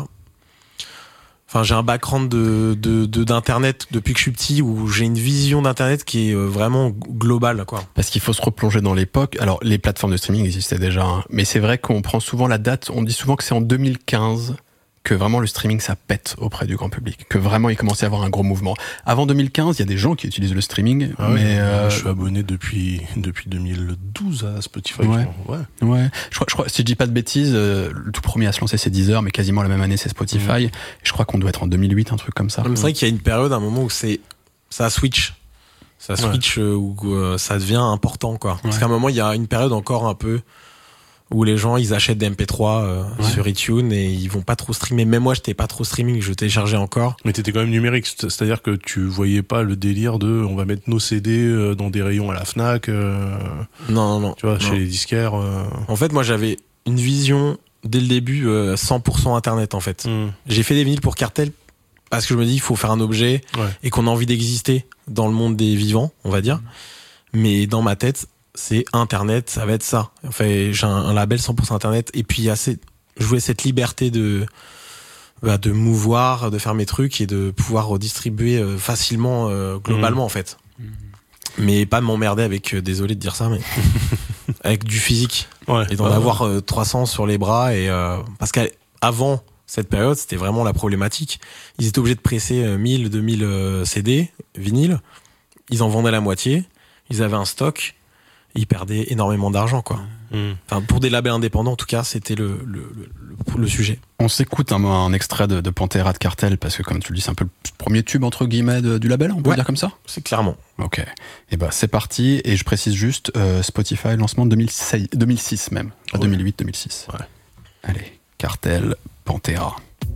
enfin, j'ai un background de, de, de, d'Internet depuis que je suis petit, où j'ai une vision d'Internet qui est vraiment globale, quoi. Parce qu'il faut se replonger dans l'époque. Alors, les plateformes de streaming existaient déjà, hein, mais c'est vrai qu'on prend souvent la date, on dit souvent que c'est en deux mille quinze que vraiment le streaming ça pète auprès du grand public, que vraiment il commençait à avoir un gros mouvement. Avant deux mille quinze, il y a des gens qui utilisent le streaming, ah ouais, mais euh... je suis abonné depuis depuis deux mille douze à Spotify. Ouais. ouais. Ouais. Je crois, je crois, si je dis pas de bêtises, euh, le tout premier à se lancer c'est Deezer, mais quasiment la même année c'est Spotify. Mmh. Et je crois qu'on doit être en deux mille huit, un truc comme ça. C'est vrai qu'il y a une période, un moment où c'est ça switch. Ça switch ouais. euh, où euh, ça devient important, quoi. Ouais. Parce qu'à un moment, il y a une période encore un peu où les gens, ils achètent des M P trois euh, ouais. sur iTunes et ils vont pas trop streamer. Même moi, j'étais pas trop streaming, je téléchargeais encore. Mais t'étais quand même numérique, c'est-à-dire que tu voyais pas le délire de on va mettre nos C D dans des rayons à la Fnac. Euh, non, non, non. Tu vois, non. chez les disquaires. Euh... En fait, moi, j'avais une vision dès le début euh, cent pour cent Internet, en fait. Mm. J'ai fait des vinyles pour Cartel parce que je me dis il faut faire un objet ouais. et qu'on a envie d'exister dans le monde des vivants, on va dire. Mmh. Mais dans ma tête, c'est Internet, ça va être ça. Enfin, j'ai un, un label cent pour cent Internet et puis il y a cette, je voulais cette liberté de bah, de mouvoir, de faire mes trucs et de pouvoir redistribuer euh, facilement euh, globalement mmh. en fait. Mmh. Mais pas m'emmerder avec euh, désolé de dire ça mais avec du physique ouais. et d'en ouais. avoir euh, trois cents sur les bras et euh, parce qu'avant cette période, c'était vraiment la problématique. Ils étaient obligés de presser mille, deux mille C D, vinyle. Ils en vendaient la moitié. Ils avaient un stock. Ils perdaient énormément d'argent, quoi. Mmh. Enfin, pour des labels indépendants, en tout cas, c'était le, le, le, le sujet. On s'écoute un, un extrait de, de Pantera de Cartel, parce que, comme tu le dis, c'est un peu le premier tube, entre guillemets, de, du label, on peut ouais, dire comme ça? C'est clairement. Ok. Et bah, c'est parti. Et je précise juste, euh, Spotify, lancement deux mille six, deux mille six même. Pas ouais. deux mille huit, deux mille six. Ouais. Allez, Cartel, Pantera.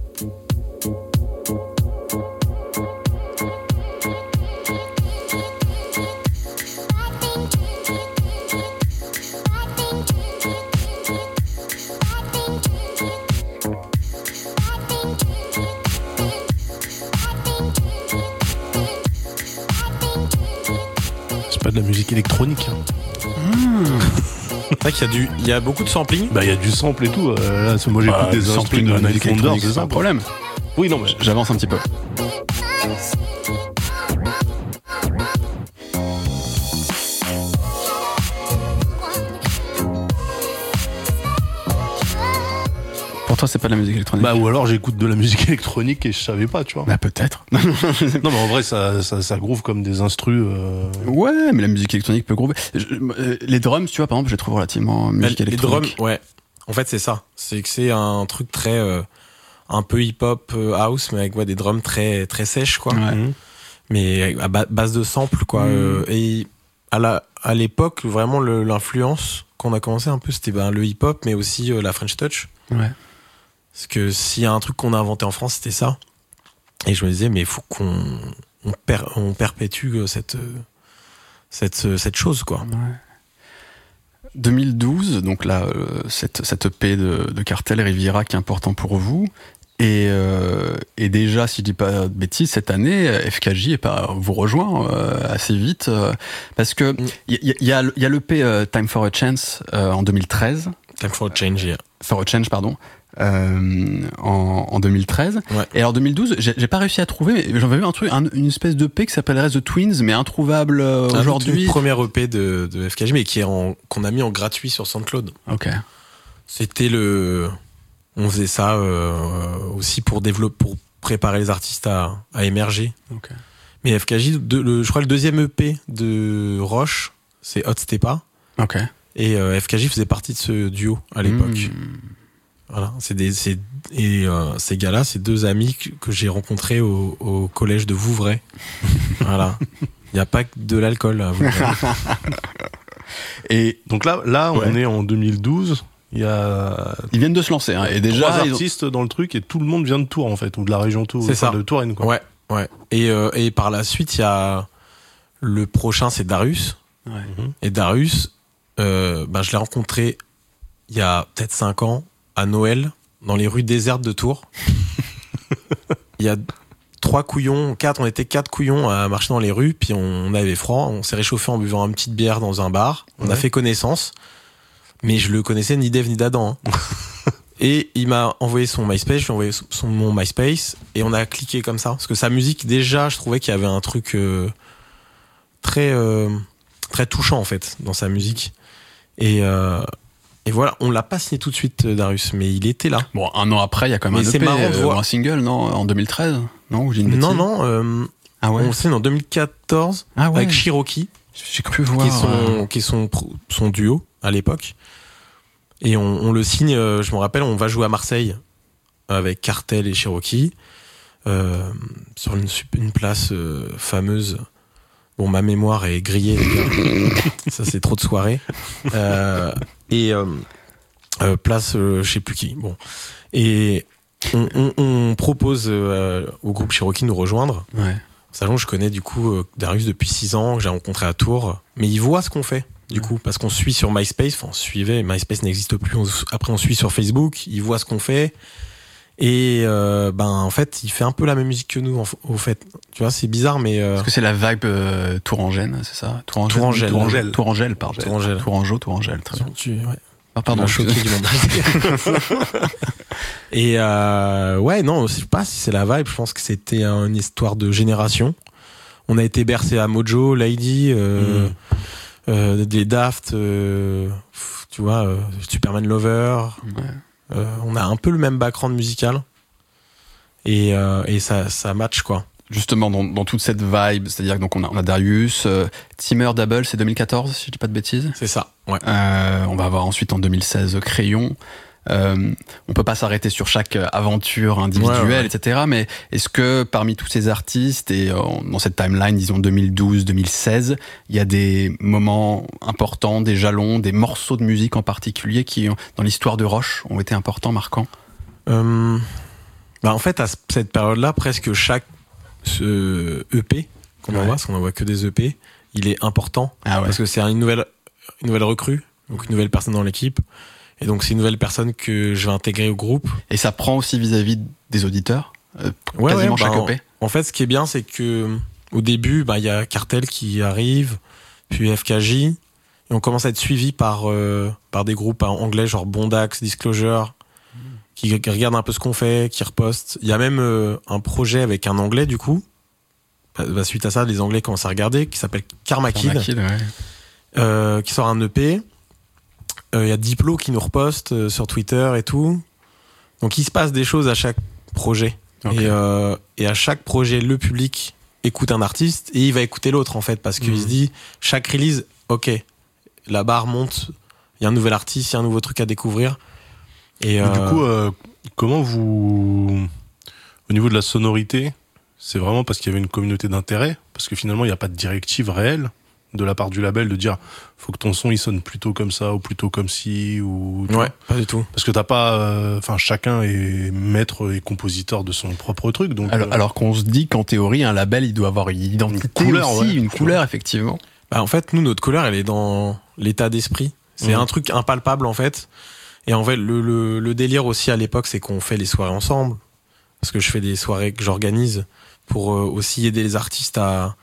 C'est pas de la musique électronique. Hein. Mmh. C'est vrai qu'il y a du, il y a beaucoup de sampling. Bah, il y a du sample et tout. Euh, là, moi, j'écoute bah, des sampling de Night Wonder, c'est ça un problème. Oui, non, mais j'avance un petit peu. Pour toi, c'est pas de la musique électronique? Bah, ou alors j'écoute de la musique électronique et je savais pas, tu vois. Bah, peut-être. Non, mais en vrai, ça, ça, ça groove comme des instrus. Euh... Ouais, mais la musique électronique peut groover. Les drums, tu vois, par exemple, je les trouve relativement musique les électronique. Les drums, ouais. En fait, c'est ça. C'est que c'est un truc très, euh, un peu hip-hop euh, house, mais avec ouais, des drums très, très sèches, quoi. Ouais. Mmh. Mais à base de samples, quoi. Mmh. Euh, et à la, à l'époque, vraiment, le, l'influence qu'on a commencé un peu, c'était ben, le hip-hop, mais aussi euh, la French Touch. Ouais. Parce que s'il y a un truc qu'on a inventé en France, c'était ça. Et je me disais, mais il faut qu'on on, per, on perpétue cette, cette, cette chose, quoi. Ouais. deux mille douze, donc là, euh, cette, cette E P de, de Cartel Riviera qui est important pour vous. Et, euh, et déjà, si je dis pas de bêtises, cette année, F K J est pas, vous rejoint euh, assez vite. Euh, parce que il y, y, y a, y a l'E P euh, Time for a Chance euh, en deux mille treize. Time for a Change, yeah. For a Change, pardon. Euh, en, en deux mille treize. Ouais. Et alors deux mille douze, j'ai, j'ai pas réussi à trouver, mais j'en avais vu un truc, un, une espèce d'E P qui s'appellerait The Twins, mais introuvable euh, ah, aujourd'hui. Une première E P de, de F K J, mais qui est en, qu'on a mis en gratuit sur SoundCloud. Ok. C'était le, on faisait ça euh, aussi pour développer, pour préparer les artistes à, à émerger. Ok. Mais F K J, de, le, je crois le deuxième E P de Roche, c'est Hot Stepa. Ok. Et euh, F K J faisait partie de ce duo à l'époque. Mmh. Voilà, c'est des, c'est, et euh, ces gars-là, c'est deux amis que, que j'ai rencontrés au, au collège de Vouvray. Voilà, il n'y a pas que de l'alcool à Vouvray. Et donc là, là, ouais. on est en deux mille douze. Il y a ils viennent de se lancer, hein, et déjà trois artistes ont... dans le truc et tout le monde vient de Tours en fait, ou de la région Tours, c'est ça, de Touraine quoi. Ouais, ouais. Et euh, et par la suite, il y a le prochain, c'est Darius. Ouais. Et Darius, euh, ben je l'ai rencontré il y a peut-être cinq ans. À Noël, dans les rues désertes de Tours. Il y a trois couillons, quatre, on était quatre couillons à marcher dans les rues, puis on avait froid, on s'est réchauffé en buvant une petite bière dans un bar, on ouais. a fait connaissance, mais je le connaissais ni d'Ève ni d'Adam. Hein. Et il m'a envoyé son MySpace, je lui ai envoyé son, mon MySpace, et on a cliqué comme ça, parce que sa musique, déjà, je trouvais qu'il y avait un truc euh, très, euh, très touchant, en fait, dans sa musique. Et... Euh, et voilà, on l'a pas signé tout de suite, Darius, mais il était là. Bon, un an après, il y a quand même mais un c'est E P marrant de euh, voir. ou un single, non, en deux mille treize, non, ou j'ai une bêtise. Non, non, euh, ah ouais. on signe en deux mille quatorze ah ouais. avec Cherokee, j'ai cru voir, qui est son, euh... qui est son, son duo à l'époque. Et on, on le signe, euh, je me rappelle, on va jouer à Marseille avec Cartel et Cherokee, euh, sur une, une place euh, fameuse. Bon, ma mémoire est grillée, les gars. Ça, c'est trop de soirées. Euh, et euh, euh, place, euh, je sais plus qui. Bon. Et on, on, on propose euh, au groupe Cherokee de nous rejoindre. Ouais. Sachant que je connais du coup euh, Darius depuis six ans, que j'ai rencontré à Tours. Mais il voit ce qu'on fait, du coup, parce qu'on suit sur MySpace. Enfin, on suivait, MySpace n'existe plus. On, après, on suit sur Facebook. Il voit ce qu'on fait. Et euh, ben en fait, il fait un peu la même musique que nous. En, au fait, tu vois, c'est bizarre, mais euh... est-ce que c'est la vibe euh, Tourangelle, c'est ça? Tourangelle, Tourangelle, Tourangelle, Tourangelle, pardon. Tourangelle, Tourangeau, Tourangelle, très bien. Tu, ouais. Ah, pardon, je choqué du monde. Et euh, ouais, non, je sais pas si c'est la vibe. Je pense que c'était une histoire de génération. On a été bercé à Mojo, Lady, euh, mm. euh, des Daft, euh, tu vois, euh, Superman Lover. Ouais. Euh, on a un peu le même background musical et, euh, et ça, ça match quoi. Justement dans, dans toute cette vibe, c'est-à-dire que donc on a, on a Darius, euh, Timmer Double, c'est deux mille quatorze si je dis pas de bêtises. C'est ça. Ouais. Euh, on va avoir ensuite en deux mille seize Crayon. Euh, on peut pas s'arrêter sur chaque aventure individuelle, ouais, ouais. et cetera. Mais est-ce que parmi tous ces artistes et euh, dans cette timeline, disons deux mille douze deux mille seize, il y a des moments importants, des jalons, des morceaux de musique en particulier qui, dans l'histoire de Roche, ont été importants, marquants? euh, bah En fait, à cette période-là, presque chaque ce E P qu'on ouais. envoie, parce qu'on envoie que des E P, il est important ah ouais. parce que c'est une nouvelle, une nouvelle recrue, donc une nouvelle personne dans l'équipe. Et donc, c'est une nouvelle personne que je vais intégrer au groupe. Et ça prend aussi vis-à-vis des auditeurs euh, ouais, quasiment ouais, chaque bah, E P. En, en fait, ce qui est bien, c'est que au début, bah, y a Cartel qui arrive, puis F K J, et on commence à être suivi par, euh, par des groupes anglais, genre Bondax, Disclosure, mmh. qui, qui regardent un peu ce qu'on fait, qui repostent. Il y a même euh, un projet avec un anglais, du coup. Bah, suite à ça, les anglais commencent à regarder, qui s'appelle Karma Kid, Karma Kid ouais. euh, qui sort un E P. Il euh, y a Diplo qui nous reposte euh, sur Twitter et tout. Donc il se passe des choses à chaque projet. Okay. Et, euh, et à chaque projet, le public écoute un artiste et il va écouter l'autre en fait, parce qu'il mmh. se dit, chaque release, ok, la barre monte, il y a un nouvel artiste, il y a un nouveau truc à découvrir. Et euh... du coup, euh, comment vous... Au niveau de la sonorité, c'est vraiment parce qu'il y avait une communauté d'intérêt? Parce que finalement, il n'y a pas de directive réelle de la part du label de dire faut que ton son il sonne plutôt comme ça ou plutôt comme ci ou ouais pas du tout, parce que t'as pas enfin euh, chacun est maître et compositeur de son propre truc, donc alors, euh... alors qu'on se dit qu'en théorie un label il doit avoir une identité, une couleur aussi, ouais, une couleur effectivement. Bah en fait nous notre couleur elle est dans l'état d'esprit, c'est mmh. un truc impalpable en fait. Et en fait le, le, le délire aussi à l'époque c'est qu'on fait les soirées ensemble, parce que je fais des soirées que j'organise pour euh, aussi aider les artistes à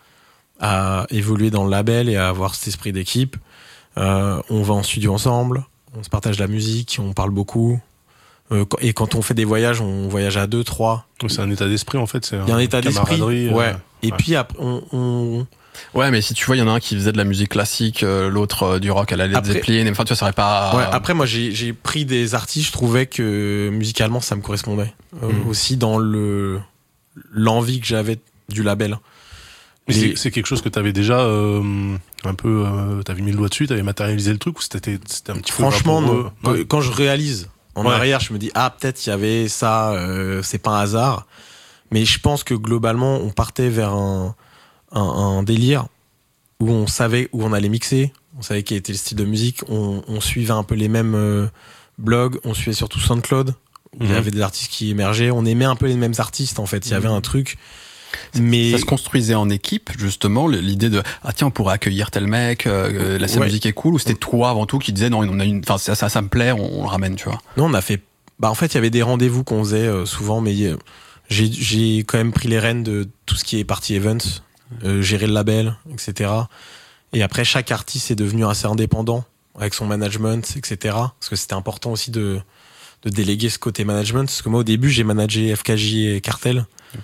à évoluer dans le label et à avoir cet esprit d'équipe. Euh, on va en studio ensemble, on se partage la musique, on parle beaucoup. Euh, et quand on fait des voyages, on voyage à deux, trois. Donc c'est un état d'esprit en fait. C'est il y a un état d'esprit. Ouais. Euh, et ouais. puis après, on, on. Ouais, mais si tu vois, il y en a un qui faisait de la musique classique, euh, l'autre euh, du rock à la Led Zeppelin. Enfin, tu vois, ça serait pas. Ouais. Après, moi, j'ai j'ai pris des artistes. Je trouvais que musicalement, ça me correspondait euh, mmh. aussi dans le l'envie que j'avais du label. Mais les... c'est, c'est quelque chose que t'avais déjà euh, un peu, euh, t'avais mis le doigt dessus, t'avais matérialisé le truc, ou c'était, c'était un petit peu. Franchement, non. Quand, ouais. quand je réalise en ouais. arrière, je me dis ah peut-être il y avait ça, euh, c'est pas un hasard. Mais je pense que globalement, on partait vers un, un, un délire où on savait où on allait mixer, on savait quel était le style de musique, on, on suivait un peu les mêmes euh, blogs, on suivait surtout SoundCloud. Où mm-hmm. il y avait des artistes qui émergeaient, on aimait un peu les mêmes artistes en fait. Il y avait un truc. Mais ça se construisait en équipe justement, l'idée de ah tiens on pourrait accueillir tel mec, euh, la sa ouais. musique est cool, ou c'était toi avant tout qui disais non on a une, enfin ça, ça ça me plaît, on, on le ramène, tu vois. Non, on a fait, bah en fait il y avait des rendez-vous qu'on faisait euh, souvent, mais euh, j'ai j'ai quand même pris les rênes de tout ce qui est partie events, euh, gérer le label, et cetera. Et après chaque artiste est devenu assez indépendant avec son management, et cetera. Parce que c'était important aussi de de déléguer ce côté management, parce que moi au début j'ai managé F K J et Cartel. Okay.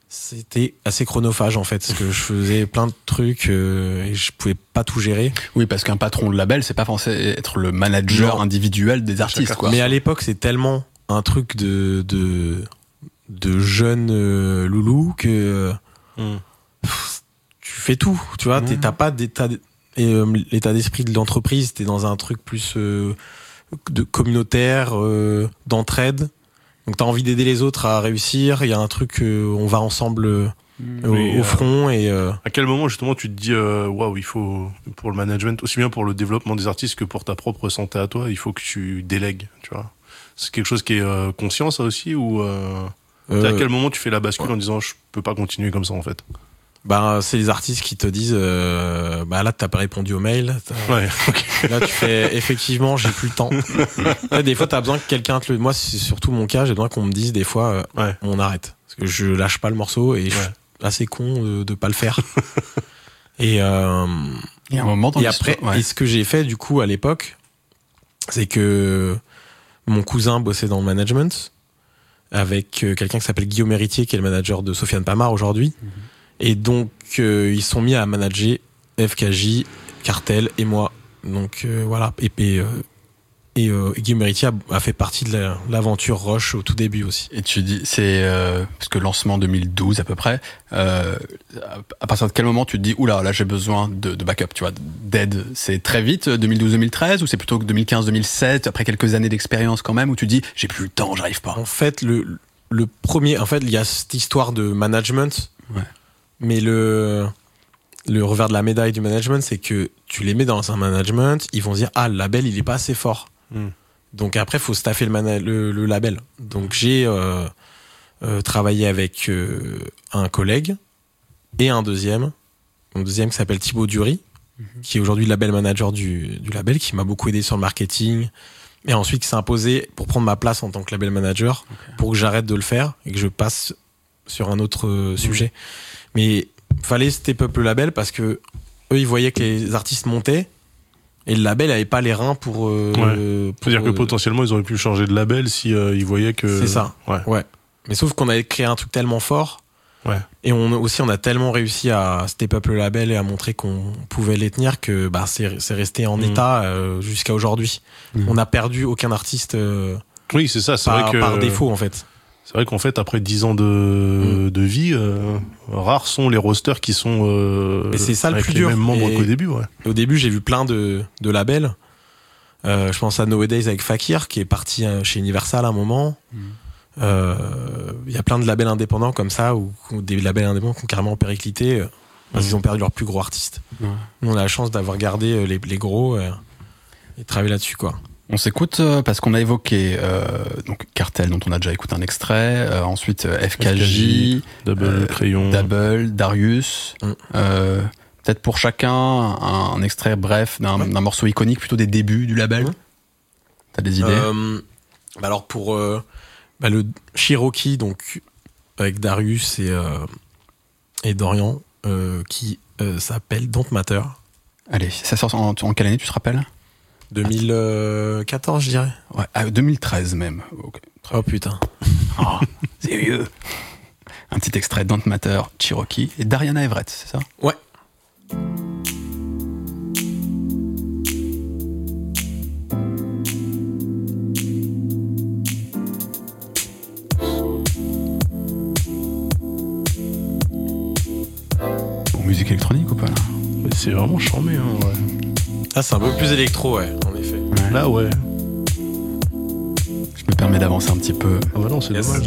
c'était assez chronophage en fait, parce que je faisais plein de trucs euh, et je pouvais pas tout gérer. Oui, parce qu'un patron de label, c'est pas censé être le manager non. individuel des artistes, quoi. Mais à l'époque, c'est tellement un truc de de de jeunes euh, loulous que mm. pff, tu fais tout, tu vois. Mm. T'as pas d'état et euh, l'état d'esprit de l'entreprise. T'es dans un truc plus euh, de communautaire, euh, d'entraide. Donc t'as envie d'aider les autres à réussir. Il y a un truc, euh, on va ensemble euh, au, au front. Et euh... à quel moment justement tu te dis, waouh, wow, il faut pour le management, aussi bien pour le développement des artistes que pour ta propre santé à toi, il faut que tu délègues, tu vois. C'est quelque chose qui est euh, conscient, ça aussi, ou euh, euh, à quel moment tu fais la bascule ouais. en disant je peux pas continuer comme ça en fait? Bah, c'est les artistes qui te disent euh, bah là t'as pas répondu au mail. Ouais, okay. Là tu fais effectivement j'ai plus le temps. Là, des fois t'as besoin que quelqu'un te le. Moi c'est surtout mon cas, j'ai besoin qu'on me dise des fois euh, ouais. on arrête parce que je lâche pas le morceau et ouais. je suis assez con de, de pas le faire. et euh, il y a un moment dans et après ouais. et ce que j'ai fait du coup à l'époque, c'est que mon cousin bossait dans le management avec quelqu'un qui s'appelle Guillaume Héritier qui est le manager de Sofiane Pamar aujourd'hui. Mm-hmm. Et donc, euh, ils sont mis à manager F K J, Cartel et moi. Donc, euh, voilà. Et, et, euh, et euh, Guillaume Héritier a, a fait partie de la, l'aventure Roche au tout début aussi. Et tu dis, c'est, euh, parce que lancement deux mille douze à peu près, euh, à partir de quel moment tu te dis, oula, là j'ai besoin de, de backup, tu vois, d'aide? C'est très vite, deux mille douze deux mille treize, ou c'est plutôt que deux mille quinze deux mille sept, après quelques années d'expérience quand même, où tu dis, j'ai plus le temps, j'arrive pas? En fait, le, le premier, en fait, il y a cette histoire de management. Ouais. Mais le, le revers de la médaille du management, c'est que tu les mets dans un management, ils vont se dire, ah, le label, il est pas assez fort. Mm. Donc après, il faut staffer le, mana- le, le label. Donc j'ai euh, euh, travaillé avec euh, un collègue et un deuxième. Un deuxième qui s'appelle Thibaut Dury, mm-hmm. qui est aujourd'hui le label manager du, du label, qui m'a beaucoup aidé sur le marketing. Et ensuite, qui s'est imposé pour prendre ma place en tant que label manager, okay. pour que j'arrête de le faire et que je passe sur un autre euh, sujet. Mm. Mais fallait step up le label parce que eux ils voyaient que les artistes montaient et le label avait pas les reins pour. Euh, ouais. pour C'est-à-dire que potentiellement ils auraient pu changer de label si euh, ils voyaient que. C'est ça. Ouais. ouais. Mais sauf qu'on avait créé un truc tellement fort. Ouais. Et on aussi on a tellement réussi à step up le label et à montrer qu'on pouvait les tenir que bah c'est c'est resté en mmh. état euh, jusqu'à aujourd'hui. Mmh. On n'a perdu aucun artiste. Euh, oui c'est ça. C'est par, vrai que par défaut en fait. C'est vrai qu'en fait, après dix ans de, mmh. de vie, euh, rares sont les rosters qui sont euh, mais c'est ça avec le plus les dur. mêmes membres qu'au début. Ouais. Au début, j'ai vu plein de, de labels. Euh, je pense à Nowadays avec Fakir, qui est parti chez Universal à un moment. Il mmh. euh, y a plein de labels indépendants comme ça, ou, ou des labels indépendants qui ont carrément périclité, parce mmh. qu'ils ont perdu leur plus gros artiste. Ouais. Nous, on a la chance d'avoir gardé les, les gros euh, et travaillé là-dessus, quoi. On s'écoute euh, parce qu'on a évoqué euh, donc Cartel dont on a déjà écouté un extrait, euh, ensuite euh, F K J, Double, euh, Crayon, Double, Darius. Mm. Euh, peut-être pour chacun un, un extrait bref d'un, ouais. d'un morceau iconique plutôt des débuts du label. Mm. T'as des idées? euh, bah Alors pour euh, bah le Cherokee donc avec Darius et euh, et Dorian euh, qui euh, s'appelle Don't Matter. Allez, ça sort en, en quelle année tu te rappelles? deux mille quatorze, je dirais. Ouais, ah, deux mille treize même. Okay. Oh putain. Oh, c'est vieux. Un petit extrait Don't Matter, Cherokee et Dariana Everett, c'est ça? Ouais. Bon, musique électronique ou pas là? C'est vraiment charmé, hein, ouais. Ah, c'est un peu plus électro, ouais, en effet. Ouais. Là, ouais. Je me permets d'avancer un petit peu. Ah bah non, c'est yes. dommage.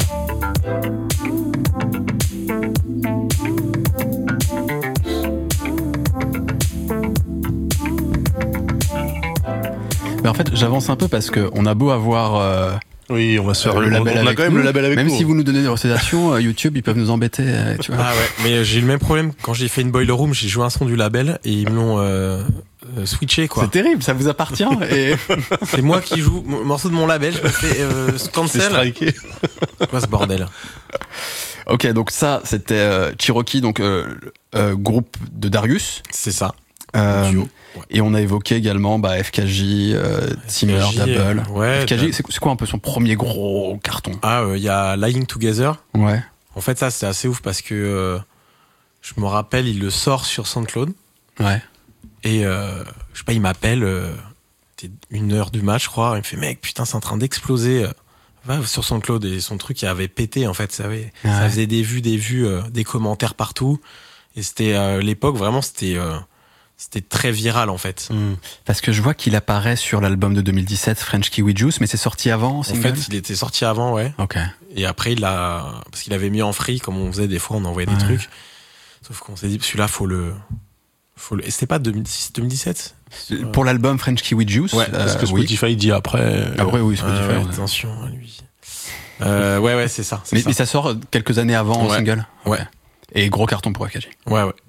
Mais en fait, j'avance un peu parce que on a beau avoir. Euh, oui, on va se faire euh, le label. On a quand même nous. le label avec même nous. Même si vous nous donnez des recommandations, euh, YouTube, ils peuvent nous embêter, euh, tu vois. Ah ouais. Mais j'ai eu le même problème quand j'ai fait une Boiler Room. J'ai joué un son du label et ils me l'ont euh, euh, switché, quoi. C'est terrible, ça vous appartient. Et c'est moi qui joue m- morceau de mon label. Je me fais euh, cancel. C'est quoi ce bordel? Ok, donc ça, c'était euh, Cherokee, donc euh, euh, groupe de Darius. C'est ça. Euh, duo. Ouais. Et on a évoqué également bah, F K J, euh, Timmer, Double. Ouais, F K J, c'est, c'est quoi un peu son premier gros carton? Ah, il euh, y a Lying Together. Ouais. En fait, ça, c'est assez ouf parce que euh, je me rappelle, il le sort sur SoundCloud. Ouais. Et euh, je sais pas, il m'appelle, euh, c'était une heure du match, je crois. Il me fait, mec, putain, c'est en train d'exploser. Va sur SoundCloud. Et son truc, il avait pété, en fait. Ça, avait, ouais. ça faisait des vues, des vues, euh, des commentaires partout. Et c'était euh, l'époque, vraiment, c'était, euh, c'était très viral, en fait. Mmh. Parce que je vois qu'il apparaît sur l'album de deux mille dix-sept, French Kiwi Juice, mais c'est sorti avant, en single. En fait, il était sorti avant, ouais. Ok. Et après, il a, parce qu'il avait mis en free, comme on faisait des fois, on envoyait des ouais. trucs. Sauf qu'on s'est dit, celui-là, faut le, faut le, et c'était pas deux mille dix, deux mille dix-sept? Pour l'album French Kiwi Juice. Ouais, parce que Spotify oui. dit après. Après, oui, Spotify. Euh, ouais, ouais. Attention à lui. Euh, ouais, ouais, c'est ça. C'est mais, ça. mais ça sort quelques années avant ouais. en single. Ouais. Et gros carton pour F K J. Ouais, ouais.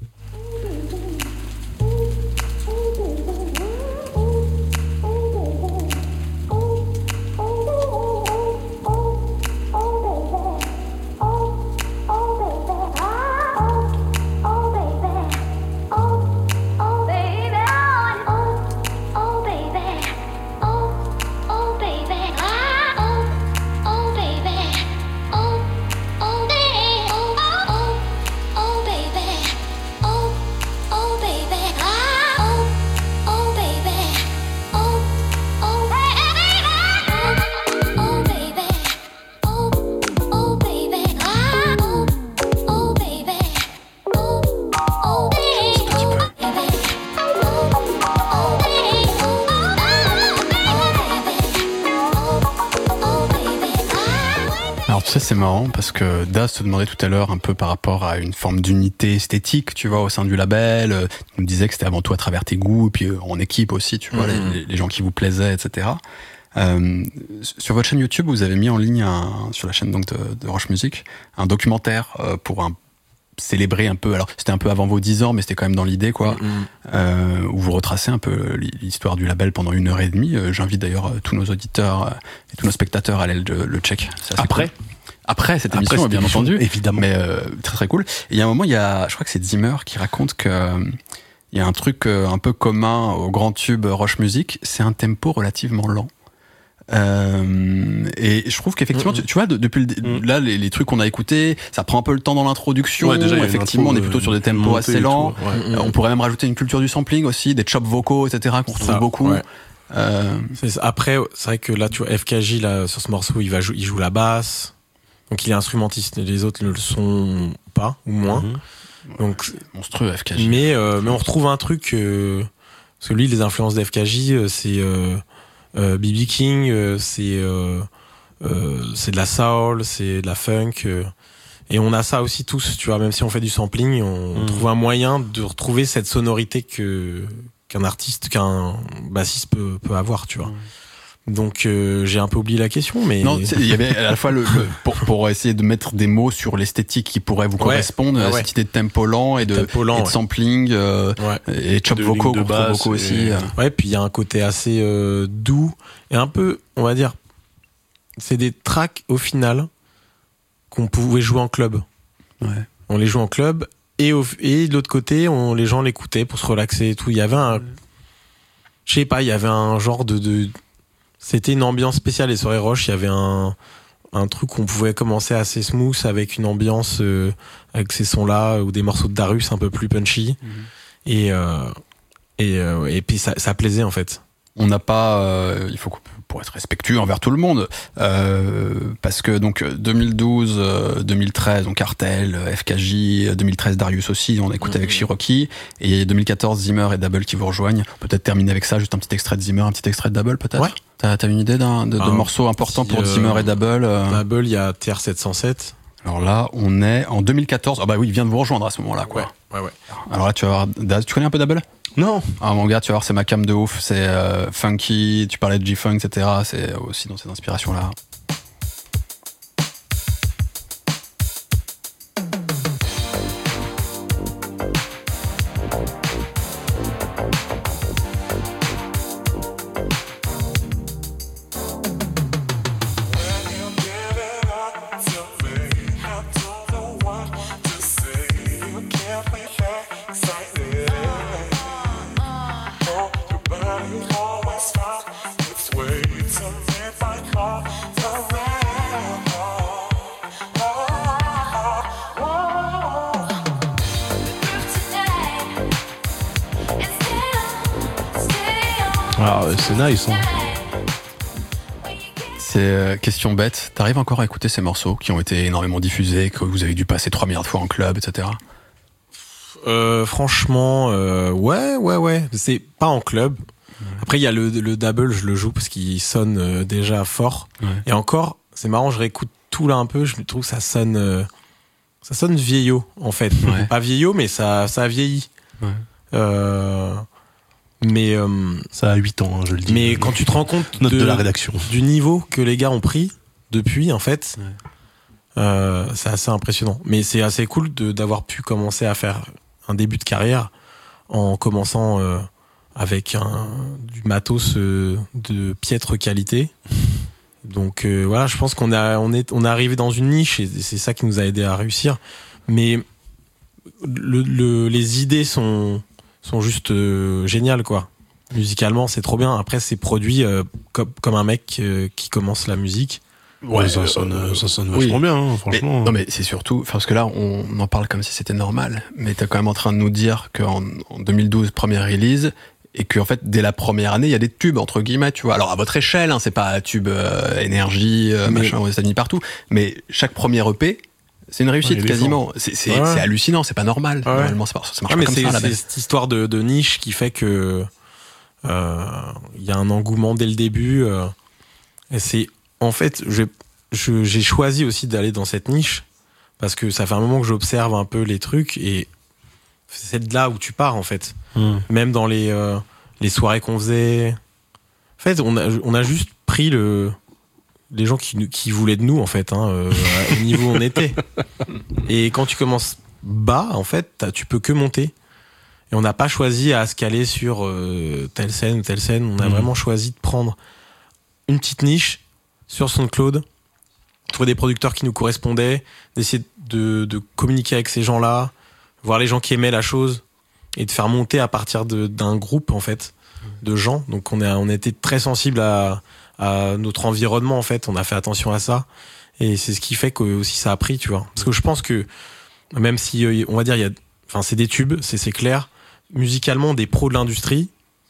C'est marrant parce que Daz te demandait tout à l'heure un peu par rapport à une forme d'unité esthétique, tu vois, au sein du label. Tu nous disais que c'était avant tout à travers tes goûts, puis en équipe aussi, tu vois, mmh. les, les gens qui vous plaisaient, et cetera. Euh, sur votre chaîne YouTube, vous avez mis en ligne, un, sur la chaîne donc de, de Roche Music, un documentaire euh, pour un, célébrer un peu. Alors, c'était un peu avant vos dix ans, mais c'était quand même dans l'idée, quoi. Mmh. Euh, où vous retracez un peu l'histoire du label pendant une heure et demie. Euh, j'invite d'ailleurs tous nos auditeurs et tous nos spectateurs à aller le, le check. Après. Cool. Après cette émission, Après cette bien émission, entendu, évidemment. Mais euh, très très cool. Et il y a un moment, il y a, je crois que c'est Zimmer qui raconte que euh, il y a un truc euh, un peu commun au grand tube Roche Music, c'est un tempo relativement lent. Euh, et je trouve qu'effectivement, mmh. tu, tu vois, de, depuis le, mmh. là, les, les trucs qu'on a écoutés, ça prend un peu le temps dans l'introduction. Ouais, déjà, effectivement, on est plutôt sur des tempos assez lents. Ouais. Euh, on pourrait même rajouter une culture du sampling aussi, des chops vocaux, et cetera, qu'on retrouve ça, beaucoup. Ouais. Euh... C'est, après, c'est vrai que là, tu vois, F K J là sur ce morceau, il va jou- il joue la basse. Donc il est instrumentiste, les autres ne le sont pas ou moins. Mmh. Donc c'est monstrueux F K J. Mais euh, mais on retrouve un truc euh, parce que lui les influences d'F K J euh, c'est euh, euh, B B King, euh, c'est euh, euh, c'est de la soul, c'est de la funk euh, et on a ça aussi tous, tu vois, même si on fait du sampling, on mmh. trouve un moyen de retrouver cette sonorité que qu'un artiste, qu'un bassiste peut peut avoir, tu vois. Mmh. Donc euh, j'ai un peu oublié la question, mais non, il y avait à la fois le, le pour, pour essayer de mettre des mots sur l'esthétique qui pourrait vous correspondre, ouais, ouais. cette idée de tempo lent et de, tempo lent, et de sampling euh, ouais. et chop vocaux, de basse, vocaux aussi. Et... Ouais, puis il y a un côté assez euh, doux et un peu, on va dire, c'est des tracks au final qu'on pouvait jouer en club. Ouais. On les joue en club et au, et de l'autre côté, on les gens l'écoutaient pour se relaxer et tout. Il y avait un, je sais pas, il y avait un genre de, de c'était une ambiance spéciale. Les soirées Roche, il y avait un, un truc qu'on pouvait commencer assez smooth avec une ambiance, euh, avec ces sons-là, ou des morceaux de Darius un peu plus punchy. Mmh. Et, euh, et, euh, et puis ça, ça plaisait en fait. On n'a pas, euh, il faut pour être respectueux envers tout le monde, euh, parce que donc deux mille douze, euh, deux mille treize, donc Cartel, F K J, deux mille treize Darius aussi, on a écouté mmh. avec Cherokee, et deux mille quatorze Zimmer et Double qui vous rejoignent. Peut-être terminer avec ça, juste un petit extrait de Zimmer, un petit extrait de Double peut-être. Ouais. T'as, t'as une idée d'un de, de ah, morceaux importants pour euh, Zimmer et Double euh... Double, il y a T R sept cent sept. Alors là, on est en deux mille quatorze. Ah bah oui, il vient de vous rejoindre à ce moment-là, quoi. Ouais, ouais, ouais. Alors là, tu vas voir, tu connais un peu Double ? Non. Ah mon gars, tu vas voir, c'est ma cam de ouf. C'est euh, funky. Tu parlais de G-funk, et cetera. C'est aussi dans ces inspirations-là. Always find its way to make my heart. Ah, c'est nice. Hein. C'est euh, question bête. T'arrives encore à écouter ces morceaux qui ont été énormément diffusés, que vous avez dû passer trois milliards de fois en club, et cetera. Euh, franchement, euh, ouais, ouais, ouais. C'est pas en club. Ouais. Après, il y a le, le double, je le joue parce qu'il sonne euh, déjà fort. Ouais. Et encore, c'est marrant, je réécoute tout là un peu. Je trouve que ça sonne, euh, ça sonne vieillot en fait. Ouais. Pas vieillot, mais ça, ça a vieilli. Ouais. Euh, mais euh, ça a huit ans, hein, je le dis. Mais quand tu te rends compte Note de, de la rédaction, du niveau que les gars ont pris depuis, en fait, ouais. euh, c'est assez impressionnant. Mais c'est assez cool de, d'avoir pu commencer à faire un début de carrière en commençant euh, avec un, du matos euh, de piètre qualité. Donc euh, voilà, je pense qu'on a, on est, on est arrivé dans une niche et c'est ça qui nous a aidé à réussir. Mais le, le, les idées sont sont juste euh, géniales, quoi. Musicalement, c'est trop bien. Après, c'est produit euh, comme, comme un mec euh, qui commence la musique. Ouais, ça sonne, euh, ça sonne vachement oui. bien, hein, franchement. Mais, non, mais c'est surtout, parce que là, on en parle comme si c'était normal, mais t'es quand même en train de nous dire qu'en en deux mille douze, première release, et qu'en fait, dès la première année, il y a des tubes, entre guillemets, tu vois. Alors, à votre échelle, hein, c'est pas tube euh, énergie, euh, mais... machin, aux États-Unis partout, mais chaque premier E P, c'est une réussite, ouais, quasiment. C'est, c'est, ouais. c'est hallucinant, c'est pas normal. Ouais. Normalement, c'est pas, ça marche ouais, pas comme c'est, ça, à la base. C'est cette histoire de, de niche qui fait que, euh, il y a un engouement dès le début, euh, et c'est, en fait, j'ai, Je, j'ai choisi aussi d'aller dans cette niche parce que ça fait un moment que j'observe un peu les trucs et c'est de là où tu pars en fait. Mmh. Même dans les euh, les soirées qu'on faisait, en fait, on a on a juste pris le les gens qui qui voulaient de nous en fait, hein, euh, au niveau où on était. Et quand tu commences bas, en fait, tu peux que monter. Et on n'a pas choisi à se caler sur euh, telle scène ou telle scène. On a mmh. vraiment choisi de prendre une petite niche sur SoundCloud. Trouver des producteurs qui nous correspondaient, d'essayer de, de communiquer avec ces gens-là, voir les gens qui aimaient la chose et de faire monter à partir de, d'un groupe en fait de gens. Donc on a on a été très sensible à, à notre environnement en fait. On a fait attention à ça et c'est ce qui fait que aussi ça a pris, tu vois. Parce que je pense que même si on va dire il y a, enfin c'est des tubes, c'est c'est clair. Musicalement, des pros de l'industrie,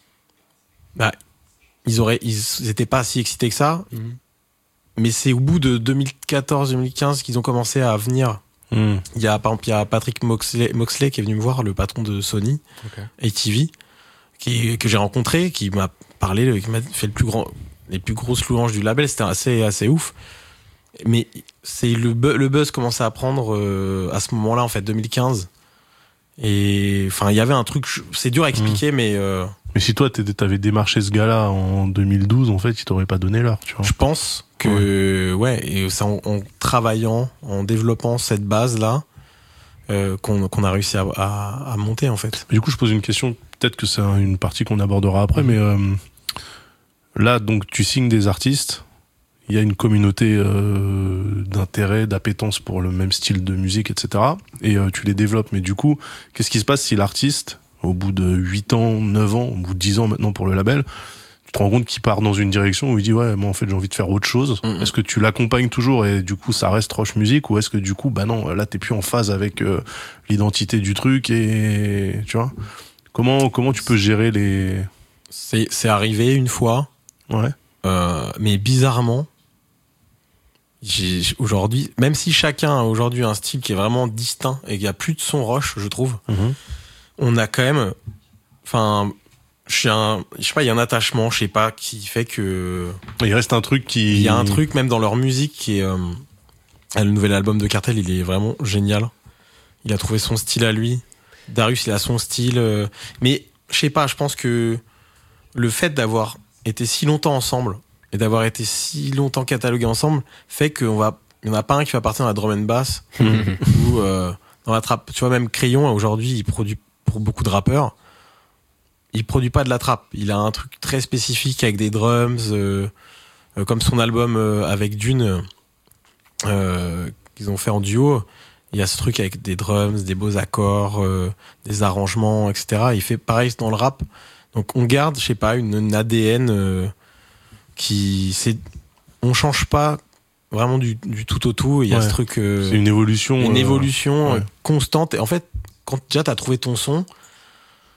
bah ils auraient ils étaient pas si excités que ça. Mmh. Mais c'est au bout de deux mille quatorze deux mille quinze qu'ils ont commencé à venir. Mm. Il y a, par exemple, il y a Patrick Moxley, Moxley qui est venu me voir, le patron de Sony, okay. A T V, qui, que j'ai rencontré, qui m'a parlé, qui m'a fait le plus grand, les plus grosses louanges du label. C'était assez, assez ouf. Mais c'est le, bu- le buzz commençait à prendre euh, à ce moment-là, en fait, deux mille quinze. Et enfin, il y avait un truc, c'est dur à expliquer, mm. mais... Euh, Mais si toi t'avais démarché ce gars-là en deux mille douze, en fait, il t'aurait pas donné l'heure, tu vois. Je pense que ouais, ouais et c'est en, en travaillant, en développant cette base-là, euh, qu'on, qu'on a réussi à, à, à monter en fait. Du coup, je pose une question. Peut-être que c'est une partie qu'on abordera après, mmh. mais euh, là, donc, tu signes des artistes. Il y a une communauté euh, d'intérêt, d'appétence pour le même style de musique, et cetera. Et euh, tu les développes. Mais du coup, qu'est-ce qui se passe si l'artiste, au bout de huit ans, neuf ans, au bout de dix ans maintenant pour le label, tu te rends compte qu'il part dans une direction où il dit ouais, moi en fait j'ai envie de faire autre chose. Mm-hmm. Est-ce que tu l'accompagnes toujours et du coup ça reste Roche Music, ou est-ce que du coup bah non, là t'es plus en phase avec euh, l'identité du truc et tu vois comment comment tu peux gérer les c'est c'est arrivé une fois. Ouais. Euh, mais bizarrement j'ai aujourd'hui, même si chacun a aujourd'hui un style qui est vraiment distinct et qu'il y a plus de son Roche, je trouve. Mm-hmm. On a quand même, enfin, je sais un, je sais pas, il y a un attachement, je sais pas, qui fait que il reste un truc qui, il y a un truc même dans leur musique qui est, euh, le nouvel album de Cartel, il est vraiment génial. Il a trouvé son style à lui. Darius, il a son style, euh, mais je sais pas, je pense que le fait d'avoir été si longtemps ensemble et d'avoir été si longtemps catalogués ensemble fait qu'on va, il y en a pas un qui va partir dans la drum and bass ou euh, dans la trap. Tu vois, même Crayon aujourd'hui, il produit pour beaucoup de rappeurs, il produit pas de la trap. Il a un truc très spécifique avec des drums, euh, euh, comme son album euh, avec Dune euh, qu'ils ont fait en duo. Il y a ce truc avec des drums, des beaux accords, euh, des arrangements, et cetera. Il fait pareil dans le rap. Donc on garde, je sais pas, une, une A D N euh, qui, c'est, on change pas vraiment du, du tout au tout. Il y a ouais. ce truc. Euh, c'est une évolution. Une euh, évolution ouais. constante. Et en fait, quand déjà t'as trouvé ton son,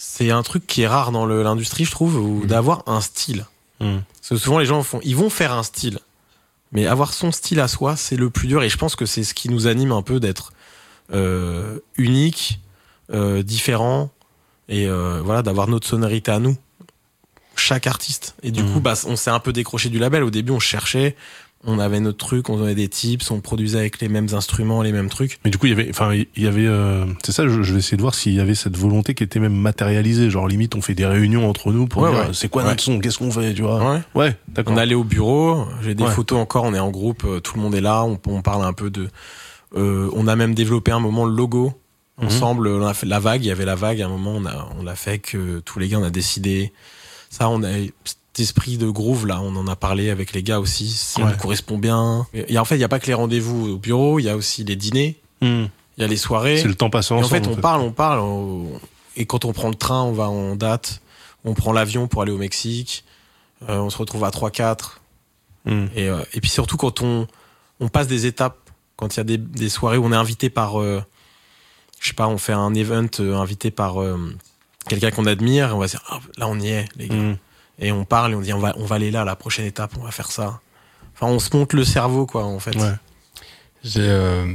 c'est un truc qui est rare dans le, l'industrie, je trouve, ou mmh. d'avoir un style. Mmh. Parce que souvent les gens font, ils vont faire un style, mais avoir son style à soi, c'est le plus dur. Et je pense que c'est ce qui nous anime un peu d'être euh, unique, euh, différent, et euh, voilà, d'avoir notre sonorité à nous, chaque artiste. Et du mmh. coup, bah, on s'est un peu décroché du label. Au début, on cherchait. On avait notre truc, on donnait des tips, on produisait avec les mêmes instruments, les mêmes trucs. Mais du coup, il y avait, enfin, il y avait, euh, c'est ça, je, je vais essayer de voir s'il y avait cette volonté qui était même matérialisée. Genre, limite, on fait des réunions entre nous pour ouais, dire, ouais. c'est quoi ouais. notre son, qu'est-ce qu'on fait, tu vois. Ouais. Ouais, d'accord. On allait au bureau, j'ai des ouais. photos encore, on est en groupe, tout le monde est là, on, on parle un peu de, euh, on a même développé un moment le logo. Mm-hmm. Ensemble, on a fait la vague, il y avait la vague, à un moment, on a, on l'a fait que tous les gars, on a décidé. Ça, on a, esprit de groove là, on en a parlé avec les gars aussi, ça ouais. nous correspond bien. Et en fait, il y a pas que les rendez-vous au bureau, il y a aussi les dîners, il mmh. y a les soirées. C'est le temps passé ensemble. Et en fait, on en fait. parle, on parle, on... et quand on prend le train, on va en date, on prend l'avion pour aller au Mexique, euh, on se retrouve à trois quatre. Mmh. Et, euh, et puis surtout quand on on passe des étapes, quand il y a des, des soirées où on est invité par, euh, je sais pas, on fait un event euh, invité par euh, quelqu'un qu'on admire, et on va se dire ah, là on y est les gars. Mmh. Et on parle et on dit on va on va aller là, la prochaine étape, on va faire ça. Enfin, on se monte le cerveau quoi en fait. Ouais. J'ai euh,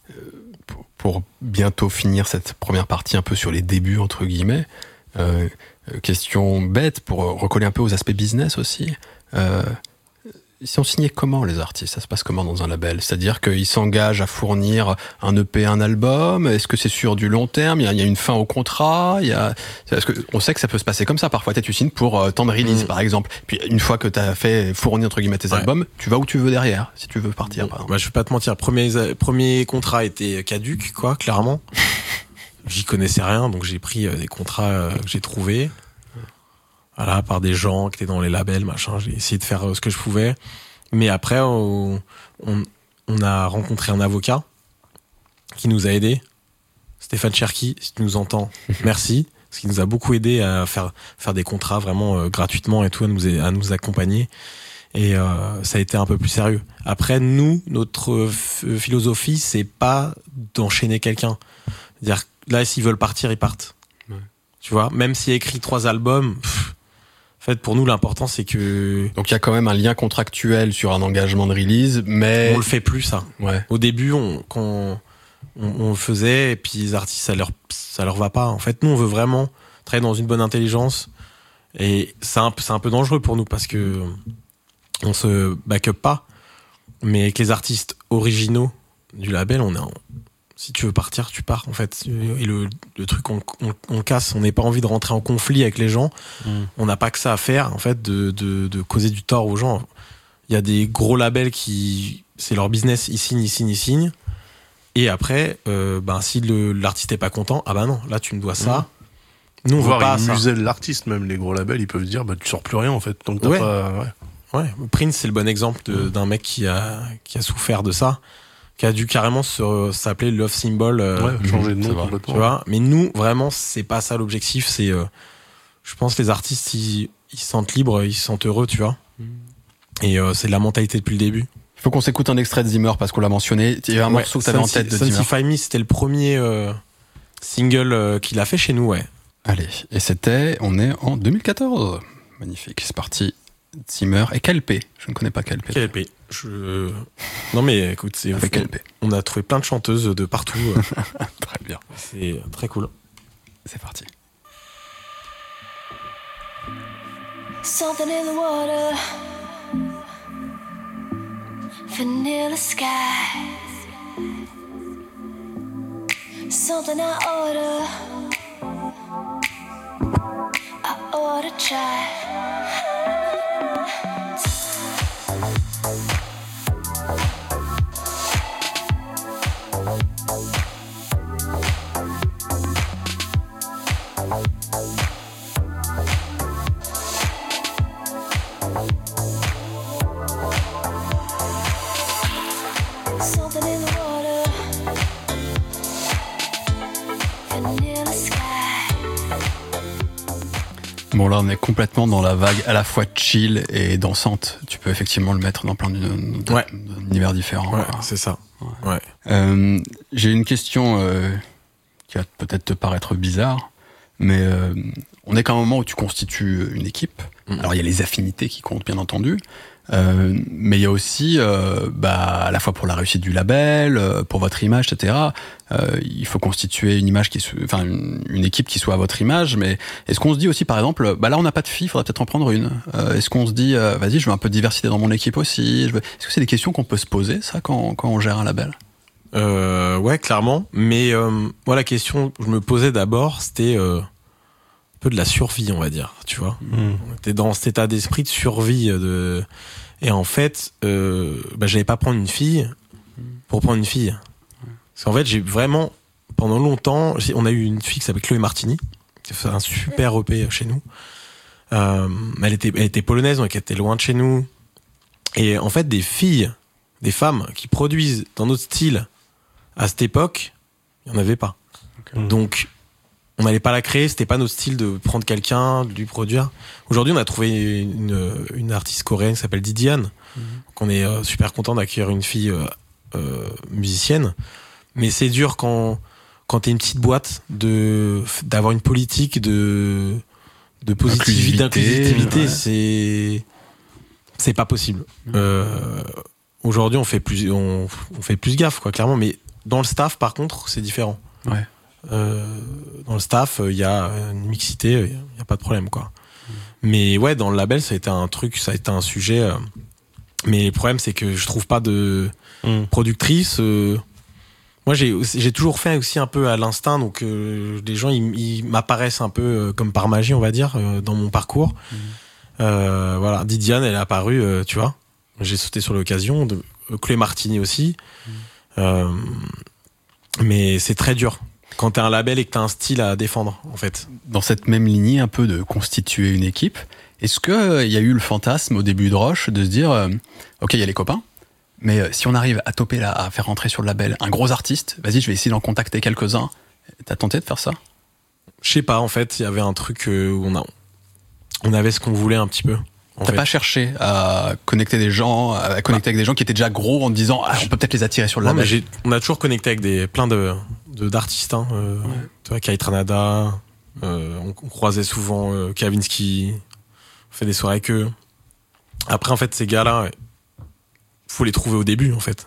pour bientôt finir cette première partie un peu sur les débuts entre guillemets. Euh, question bête pour recoller un peu aux aspects business aussi. Euh, Ils sont signés comment les artistes ? Ça se passe comment dans un label ? C'est-à-dire qu'ils s'engagent à fournir un E P, un album ? Est-ce que c'est sur du long terme ? Il y a, il y a une fin au contrat ? Il y a... Parce que on sait que ça peut se passer comme ça. Parfois, tu signes pour euh, tant de release, mmh. par exemple. Puis une fois que tu as fait fournir entre guillemets tes ouais. albums, tu vas où tu veux derrière, si tu veux partir. Bon, par exemple. Bah, je vais pas te mentir. Premier premier contrat était caduc, quoi, clairement. J'y connaissais rien, donc j'ai pris euh, des contrats euh, que j'ai trouvés. Voilà, par des gens qui étaient dans les labels, machin. J'ai essayé de faire euh, ce que je pouvais. Mais après, on, on, on a rencontré un avocat qui nous a aidés. Stéphane Cherki, si tu nous entends, merci. Parce qu'il nous a beaucoup aidé à faire, faire des contrats vraiment euh, gratuitement et tout, à nous, à nous accompagner. Et euh, ça a été un peu plus sérieux. Après, nous, notre f- philosophie, c'est pas d'enchaîner quelqu'un. C'est-à-dire, là, s'ils veulent partir, ils partent. Ouais. Tu vois, même s'il y a écrit trois albums... Pff, en fait, pour nous, l'important, c'est que... Donc, il y a quand même un lien contractuel sur un engagement de release, mais... On le fait plus, ça. Ouais. Au début, on, quand on, on le faisait, et puis les artistes, ça leur, ça leur va pas. En fait, nous, on veut vraiment travailler dans une bonne intelligence. Et c'est un, c'est un peu dangereux pour nous, parce que on se back up pas. Mais avec les artistes originaux du label, on est en... Si tu veux partir, tu pars, en fait. Et le, le truc, on, on, on casse. On n'a pas envie de rentrer en conflit avec les gens. Mmh. On n'a pas que ça à faire, en fait, de, de, de causer du tort aux gens. Il y a des gros labels qui... C'est leur business, ils signent, ils signent, ils signent. Et après, euh, ben, si le, l'artiste est pas content, ah ben non, là, tu me dois ça. Mmh. Nous, on Voir, veut pas ils ça. musellent l'artiste, même, les gros labels, ils peuvent dire, bah, tu sors plus rien, en fait. Donc, t'as ouais. pas... Ouais. Ouais. Prince, c'est le bon exemple de, mmh. d'un mec qui a, qui a souffert de ça. Qui a dû carrément se, s'appeler Love Symbol. Euh, ouais, changer de nom complètement. Tu vois, mais nous, vraiment, c'est pas ça l'objectif. C'est, euh, je pense, les artistes, ils, ils se sentent libres, ils se sentent heureux, tu vois. Mm. Et euh, c'est la mentalité depuis le début. Il faut qu'on s'écoute un extrait de Zimmer parce qu'on l'a mentionné. Il y a un ouais, morceau que t'avais en tête de Zimmer. Sanctify Me, c'était le premier euh, single euh, qu'il a fait chez nous, ouais. Allez, et c'était, on est en deux mille quatorze. Magnifique, c'est parti. Zimmer et K L P. Je ne connais pas K L P. K L P. Je... Non mais écoute, c'est Avec K L P. On a trouvé plein de chanteuses de partout. Très bien. C'est très cool. C'est parti. Something in the water, vanilla sky. Something I order, I ought to try. Something in the water, vanilla sky. Bon là on est complètement dans la vague à la fois chill et dansante. Tu peux effectivement le mettre dans plein ouais. d'univers différents. Ouais, c'est ça. Ouais. Ouais. Euh, j'ai une question euh, qui va peut-être te paraître bizarre. mais euh, on est qu'à un moment où tu constitues une équipe. Mmh. Alors il y a les affinités qui comptent bien entendu, euh, mais il y a aussi, euh, bah, à la fois pour la réussite du label, euh, pour votre image, et cetera. Euh, il faut constituer une image qui, se, enfin une, une équipe qui soit à votre image. Mais est-ce qu'on se dit aussi, par exemple, bah là on n'a pas de filles, il faudrait peut-être en prendre une. Euh, est-ce qu'on se dit, euh, vas-y, je veux un peu de diversité dans mon équipe aussi. Je veux... Est-ce que c'est des questions qu'on peut se poser, ça, quand, quand on gère un label? Euh, ouais, clairement. Mais euh, moi, la question que je me posais d'abord, c'était euh, un peu de la survie, on va dire. Tu vois, Mmh. on était dans cet état d'esprit de survie. De... Et en fait, euh, bah, j'allais pas prendre une fille pour prendre une fille. Parce qu'en fait, j'ai vraiment, pendant longtemps, j'ai- on a eu une fille qui s'appelle Chloé Martini, qui a fait un super E P chez nous. Euh, elle était, elle était polonaise, donc elle était loin de chez nous. Et en fait, des filles, des femmes qui produisent dans notre style à cette époque, il n'y en avait pas. Okay. Donc, on n'allait pas la créer, c'était pas notre style de prendre quelqu'un, de lui produire. Aujourd'hui, on a trouvé une, une artiste coréenne qui s'appelle Didiane. Mm-hmm. Donc, on est euh, super content d'accueillir une fille euh, euh, musicienne. Mais c'est dur quand, quand t'es une petite boîte de, d'avoir une politique de, de positivité, d'inclusivité, ouais. c'est, c'est pas possible. Mm-hmm. Euh, aujourd'hui, on fait plus, on, on fait plus gaffe, quoi, clairement. Mais dans le staff, par contre, c'est différent. Ouais. Euh, dans le staff, il y a une mixité, il y a pas de problème, quoi. Mmh. Mais ouais, dans le label, ça a été un truc, ça a été un sujet. Euh, mais le problème, c'est que je trouve pas de mmh. productrice. Euh, moi, j'ai j'ai toujours fait aussi un peu à l'instinct, donc euh, les gens ils, ils m'apparaissent un peu euh, comme par magie, on va dire, euh, dans mon parcours. Mmh. Euh, voilà, Didiane, elle est apparue, euh, tu vois. J'ai sauté sur l'occasion. De euh, Chloé Martini aussi. Mmh. Euh, mais c'est très dur quand t'es un label et que t'as un style à défendre, en fait. Dans cette même lignée un peu de constituer une équipe, est-ce que euh, y a eu le fantasme au début de Roche de se dire, euh, ok, il y a les copains, mais euh, si on arrive à toper là, à faire rentrer sur le label un gros artiste, vas-y, je vais essayer d'en contacter quelques-uns. T'as tenté de faire ça? Je sais pas, en fait, il y avait un truc euh, où on a, on avait ce qu'on voulait un petit peu. T'as fait. Pas cherché à connecter des gens, à connecter ah. avec des gens qui étaient déjà gros en te disant, ah, on peut peut-être les attirer sur le label. Non, mais j'ai, on a toujours connecté avec des, plein de, de d'artistes, hein, euh, ouais. Tu vois, Kai Tranada, euh, on, on croisait souvent euh, Kavinsky, on fait des soirées avec eux. Après, en fait, ces gars-là, faut les trouver au début, en fait.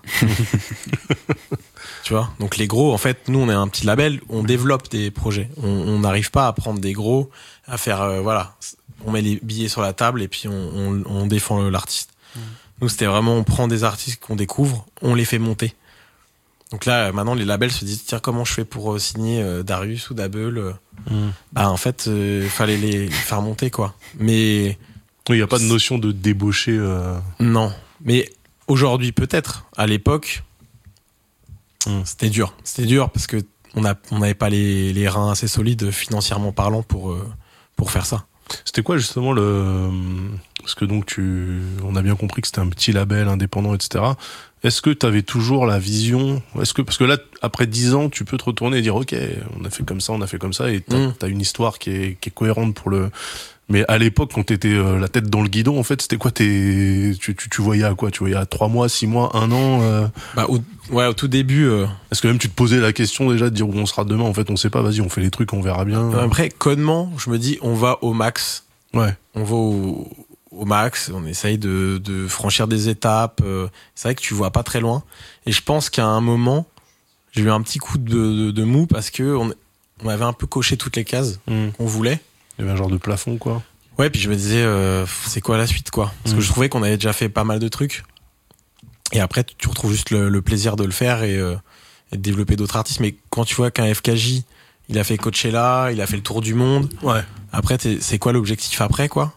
Tu vois, donc les gros, en fait, nous, on est un petit label, on développe des projets. On n'arrive pas à prendre des gros, à faire, euh, voilà, on met les billets sur la table et puis on, on, on défend l'artiste. Mmh. Nous, c'était vraiment, on prend des artistes qu'on découvre, on les fait monter. Donc là, maintenant, les labels se disent, tiens, comment je fais pour euh, signer euh, Darius ou Dabel euh, mmh. Bah, en fait, il euh, fallait les, les faire monter, quoi. Mais il n'y a pas de notion de débaucher. Euh... Non, mais aujourd'hui, peut-être. À l'époque, mmh. c'était dur. C'était dur parce que on a, on n'avait pas les, les reins assez solides financièrement parlant pour euh, pour faire ça. C'était quoi justement le... Parce que donc tu... on a bien compris que c'était un petit label indépendant, et cetera. Est-ce que tu avais toujours la vision? Est-ce que... Parce que là, après dix ans, tu peux te retourner et dire, ok, on a fait comme ça, on a fait comme ça, et t'as, mmh. t'as une histoire qui est, qui est cohérente pour le... Mais à l'époque, quand t'étais euh, la tête dans le guidon, en fait, c'était quoi tes... Tu, tu, tu voyais à quoi? Tu voyais à trois mois, six mois, un an euh... Bah, au... Ouais, au tout début... Euh... Est-ce que même tu te posais la question déjà de dire où on sera demain? En fait, on sait pas, vas-y, on fait les trucs, on verra bien. Après, connement, je me dis, on va au max. Ouais. On va au, au max, on essaye de, de franchir des étapes. C'est vrai que tu vois pas très loin. Et je pense qu'à un moment, j'ai eu un petit coup de, de, de mou parce que on, on avait un peu coché toutes les cases mmh. qu'on voulait. Il y avait un genre de plafond, quoi. Ouais, puis je me disais, euh, c'est quoi la suite, quoi? Parce mmh. que je trouvais qu'on avait déjà fait pas mal de trucs. Et après, tu retrouves juste le, le plaisir de le faire et, euh, et de développer d'autres artistes. Mais quand tu vois qu'un F K J, il a fait Coachella, il a fait le tour du monde. Ouais. Après, c'est quoi l'objectif après, quoi?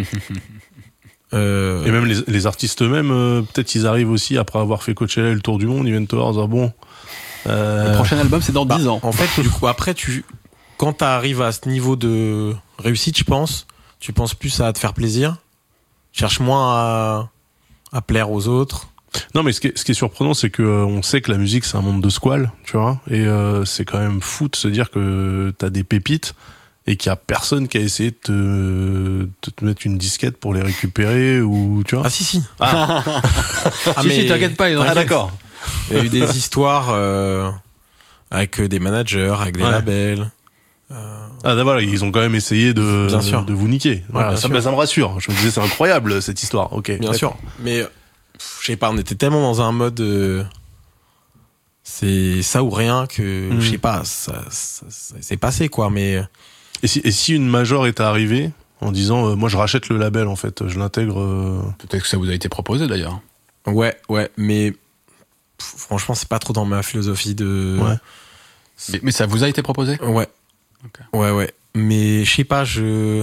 euh... Et même les, les artistes eux-mêmes, euh, peut-être ils arrivent aussi après avoir fait Coachella et le tour du monde, ils viennent te voir, dire bon. Euh... Le prochain album, c'est dans bah, dix ans. En fait, du coup, après, tu, quand t'arrives à ce niveau de réussite, je pense, tu penses plus à te faire plaisir, cherche moins à, à plaire aux autres. Non, mais ce qui est, ce qui est surprenant, c'est que euh, on sait que la musique c'est un monde de squales, tu vois, et euh, c'est quand même fou de se dire que t'as des pépites et qu'il y a personne qui a essayé de te, de te mettre une disquette pour les récupérer ou tu vois. Ah si si. Ah, ah si mais... si, t'inquiète pas. Ah d'accord. Il y a eu des histoires euh, avec des managers, avec des ouais. labels. Euh, Ah voilà, ils ont quand même essayé de Bien sûr. de vous niquer. Voilà, bien ça, sûr. me- ça me rassure. Je me disais c'est incroyable cette histoire. Ok. Bien d'accord. sûr. Mais pff, je sais pas, on était tellement dans un mode euh, c'est ça ou rien que Mhm. je sais pas, ça, ça, ça s'est passé quoi. Mais Et si et si une major était arrivée en disant euh, moi je rachète le label en fait, je l'intègre. euh, Peut-être que ça vous a été proposé d'ailleurs. ouais, ouais, mais pff, franchement, c'est pas trop dans ma philosophie de. Ouais. Mais, mais ça vous a été proposé? Ouais. Ok. Ouais, ouais. Mais je sais pas, je.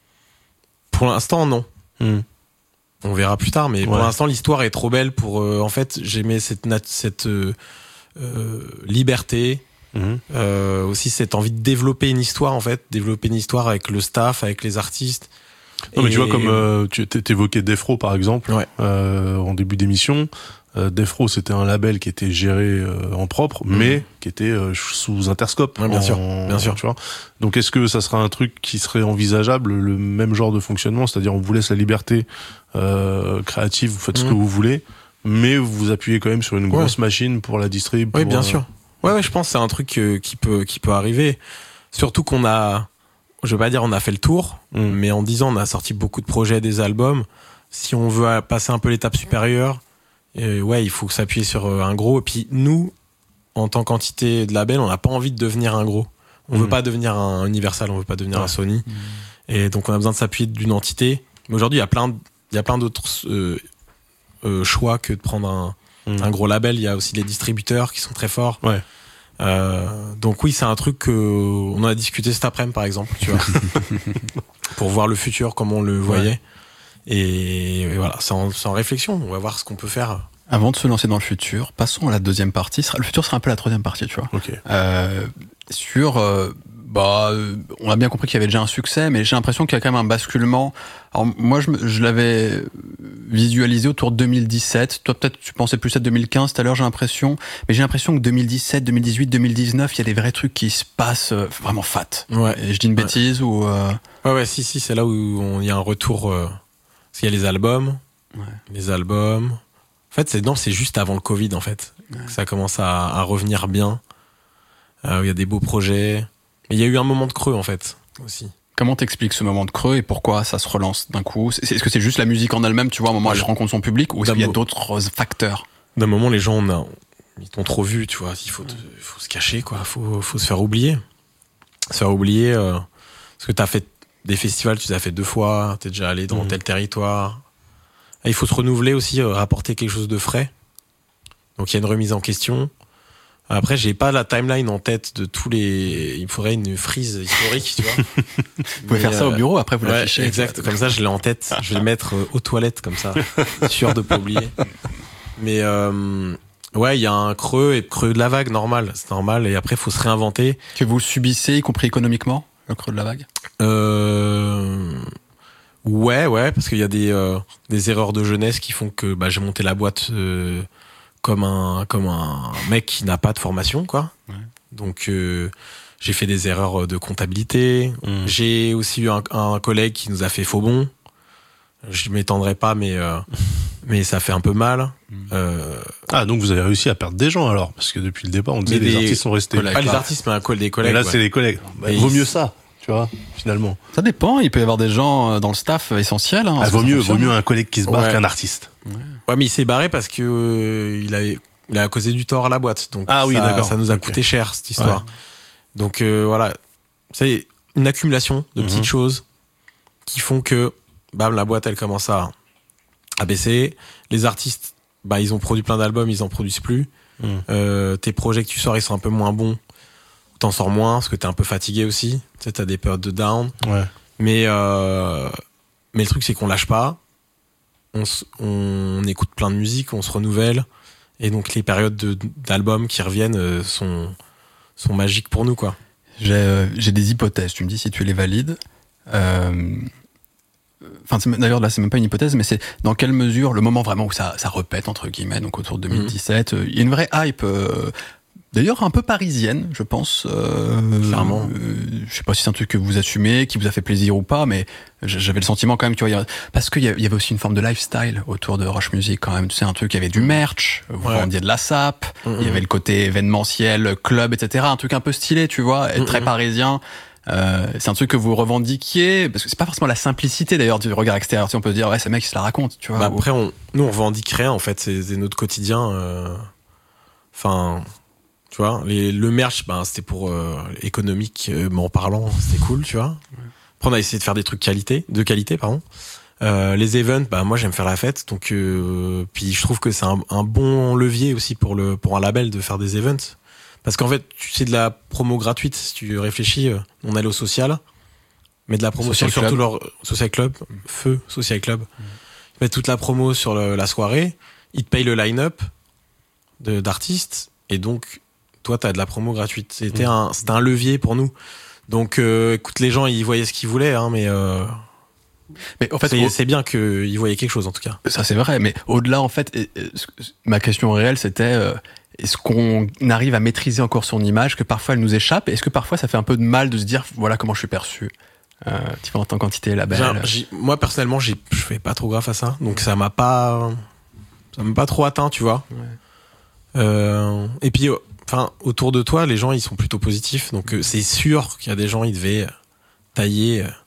Pour l'instant, non. hmm. On verra plus tard, mais pour Ouais. l'instant, l'histoire est trop belle pour. euh, en fait, j'aimais cette, nat- cette euh, euh, liberté, Mhm. euh, aussi cette envie de développer une histoire, en fait, développer une histoire avec le staff, avec les artistes. Non, mais tu Et- vois, comme euh, tu t'évoquais Defro par exemple, Ouais. euh, en début d'émission, euh, Defro c'était un label qui était géré euh, en propre, Mhm. mais qui était euh, sous Interscope. Ouais, bien en- sûr, bien sûr. Tu vois. Donc est-ce que ça sera un truc qui serait envisageable, le même genre de fonctionnement, c'est-à-dire on vous laisse la liberté euh, créative, vous faites ce Mhm. que vous voulez, mais vous vous appuyez quand même sur une Ouais. grosse machine pour la distrib. Oui, pour, bien euh, sûr. Ouais, ouais, je pense que c'est un truc euh, qui peut qui peut arriver. Surtout qu'on a, je veux pas dire on a fait le tour, Mm. mais en dix ans on a sorti beaucoup de projets, des albums. Si on veut euh, passer un peu l'étape supérieure, euh, ouais, il faut s'appuyer sur euh, un gros. Et puis nous, en tant qu'entité de label, on n'a pas envie de devenir un gros. On Mm. veut pas devenir un Universal, on veut pas devenir Ouais. un Sony. Et donc on a besoin de s'appuyer d'une entité. Mais aujourd'hui, il y a plein, de- il y a plein d'autres euh, euh, choix que de prendre un Mm. un gros label. Il y a aussi les distributeurs qui sont très forts. Ouais. Euh, donc oui, c'est un truc que on en a discuté cet après-midi par exemple, tu vois, pour voir le futur comme on le voyait. Et, et voilà, c'est en, c'est en réflexion. On va voir ce qu'on peut faire. Avant de se lancer dans le futur, passons à la deuxième partie. Le futur sera un peu la troisième partie, tu vois. Ok. Euh, sur, euh, bah, euh, on a bien compris qu'il y avait déjà un succès, mais j'ai l'impression qu'il y a quand même un basculement. Alors moi, je, me- je l'avais visualisé autour de deux mille dix-sept. Toi, peut-être, tu pensais plus à deux mille quinze tout à l'heure, j'ai l'impression. Mais j'ai l'impression que deux mille dix-sept, deux mille dix-huit, deux mille dix-neuf, il y a des vrais trucs qui se passent euh, vraiment fat. Ouais. Et je dis une Ouais. bêtise ou euh... Ouais, ouais, si, si, c'est là où on- il y a un retour. Euh, parce qu'il y a les albums, Ouais. les albums. En fait, c'est non, c'est juste avant le Covid, en fait, Ouais. que ça commence à, à revenir bien. Euh, où il y a des beaux projets. Mais il y a eu un moment de creux, en fait, aussi. Comment t'expliques ce moment de creux et pourquoi ça se relance d'un coup? C'est- Est-ce que c'est juste la musique en elle-même, tu vois, à un moment elle rencontre son public, ou est-ce qu'il y a D'abord- d'autres facteurs? D'un moment, les gens, on a, ils t'ont trop vu, tu vois. Il faut, te- faut se cacher, quoi. Faut, faut se faire oublier. Se faire oublier, euh, parce que t'as fait des festivals, tu les as fait deux fois, t'es déjà allé dans Mhm. tel territoire. Et il faut se renouveler aussi, euh, rapporter quelque chose de frais. Donc il y a une remise en question. Après, j'ai pas la timeline en tête de tous les. Il me faudrait une frise historique, tu vois. Vous pouvez faire ça au bureau, après vous Ouais, l'affichez. exact. Comme ça, je l'ai en tête. Je vais le mettre euh, aux toilettes, comme ça. Sûr de pas oublier. Mais euh, ouais, il y a un creux et creux de la vague, normal. C'est normal. Et après, il faut se réinventer. Que vous subissez, y compris économiquement, le creux de la vague? Euh, ouais, ouais, parce qu'il y a des, euh, des erreurs de jeunesse qui font que bah, j'ai monté la boîte euh, comme un comme un mec qui n'a pas de formation, quoi. Ouais. Donc euh, j'ai fait des erreurs de comptabilité. Mm. J'ai aussi eu un, un collègue qui nous a fait faux bon. Je m'étendrai pas, mais euh, mais ça fait un peu mal. Euh, Ah donc vous avez réussi à perdre des gens alors, parce que depuis le départ on disait Mais les des artistes sont restés. collègues. pas les pas. artistes, mais un col des Mais collègues. là ouais. c'est les collègues. Bah, Mais vaut ils- mieux ça, tu vois, finalement. Ça dépend, il peut y avoir des gens euh, dans le staff essentiels. Hein, Ah, parce vaut que ça mieux, vaut fonctionne. mieux un collègue qui se barre Ouais. qu'un artiste. Ouais, mais il s'est barré parce que euh, il a il a causé du tort à la boîte. Donc Ah oui, ça, d'accord. ça nous a Ok. coûté cher cette histoire. Donc euh, voilà, c'est une accumulation de Mhm. petites choses qui font que bam, la boîte elle commence à à baisser. Les artistes, bah ils ont produit plein d'albums, ils en produisent plus. Mhm. Euh, tes projets que tu sors, ils sont un peu moins bons. T'en sors moins parce que t'es un peu fatigué aussi. Tu sais, t'as des périodes de down. Ouais. Mais euh, mais le truc c'est qu'on lâche pas. On, s- on écoute plein de musique, on se renouvelle, et donc les périodes de- d'albums qui reviennent euh, sont sont magiques pour nous, quoi. J'ai euh, j'ai des hypothèses, tu me dis si tu les valides. Euh, Enfin, c'est- d'ailleurs, là, c'est même pas une hypothèse, mais c'est dans quelle mesure le moment vraiment où ça, ça repète, entre guillemets, donc autour de deux mille dix-sept, euh, il y a une vraie hype, euh, d'ailleurs un peu parisienne, je pense. Euh, Clairement. euh, je sais pas si c'est un truc que vous assumez, qui vous a fait plaisir ou pas, mais j- j'avais le sentiment quand même, tu vois, il y a- parce qu'il y a- il y avait aussi une forme de lifestyle autour de Roche Music quand même, tu sais, un truc, il y avait du merch, vous Ouais. vendiez de la sape, Mhm. il y avait le côté événementiel, club, et cetera, un truc un peu stylé, tu vois, et très Mhm. parisien. Euh, c'est un truc que vous revendiquiez, parce que c'est pas forcément la simplicité d'ailleurs du regard extérieur. Tu sais, on peut se dire, ouais, ce mec, il se la raconte, tu vois. Bah après, on, nous, on revendique rien, en fait. C'est, c'est notre quotidien. Enfin, euh, tu vois, les, le merch, ben, c'était pour euh, économique, euh, mais en parlant, c'était cool, tu vois. Ouais. Après, on a essayé de faire des trucs qualité, de qualité, pardon. Euh, les events, bah moi j'aime faire la fête, donc euh, puis je trouve que c'est un, un bon levier aussi pour le pour un label de faire des events, parce qu'en fait tu sais de la promo gratuite si tu réfléchis, euh, on allait au social, mais de la promotion Social sur club. tout leur social club, mmh. feu social club, mmh. ils mettent toute la promo sur le, la soirée, ils te payent le line-up de d'artistes et donc toi t'as de la promo gratuite. C'était mmh. un c'était un levier pour nous. Donc euh, écoute, les gens ils voyaient ce qu'ils voulaient, hein, mais euh, Mais en fait, c'est, au... c'est bien qu'ils voyaient quelque chose en tout cas. Ça c'est vrai, mais au-delà en fait, et, et, ma question réelle c'était euh, est-ce qu'on arrive à maîtriser encore son image, que parfois elle nous échappe, et est-ce que parfois ça fait un peu de mal de se dire voilà comment je suis perçu, euh, tu vois, en tant qu'entité label. Genre, j'ai, moi personnellement, j'ai, je fais pas trop gaffe à ça, donc ça m'a pas, ça m'a pas trop atteint, tu vois. Ouais. Euh, et puis, enfin, autour de toi, les gens ils sont plutôt positifs, donc euh, c'est sûr qu'il y a des gens ils devaient tailler. Euh,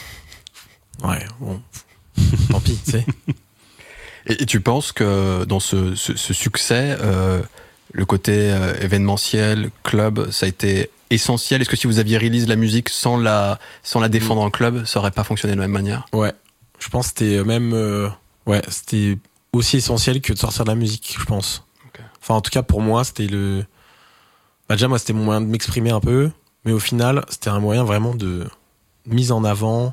Ouais, bon, tant pis, tu sais. Et, et tu penses que dans ce, ce, ce succès, euh, le côté euh, événementiel, club, ça a été essentiel? Est-ce que si vous aviez release la musique sans la, sans la défendre mmh. en club, ça aurait pas fonctionné de la même manière? Ouais, je pense que c'était même, euh, ouais, c'était aussi essentiel que de sortir de la musique, je pense. Okay. Enfin, en tout cas, pour moi, c'était le, bah déjà, moi, c'était mon moyen de m'exprimer un peu, mais au final, c'était un moyen vraiment de mise en avant,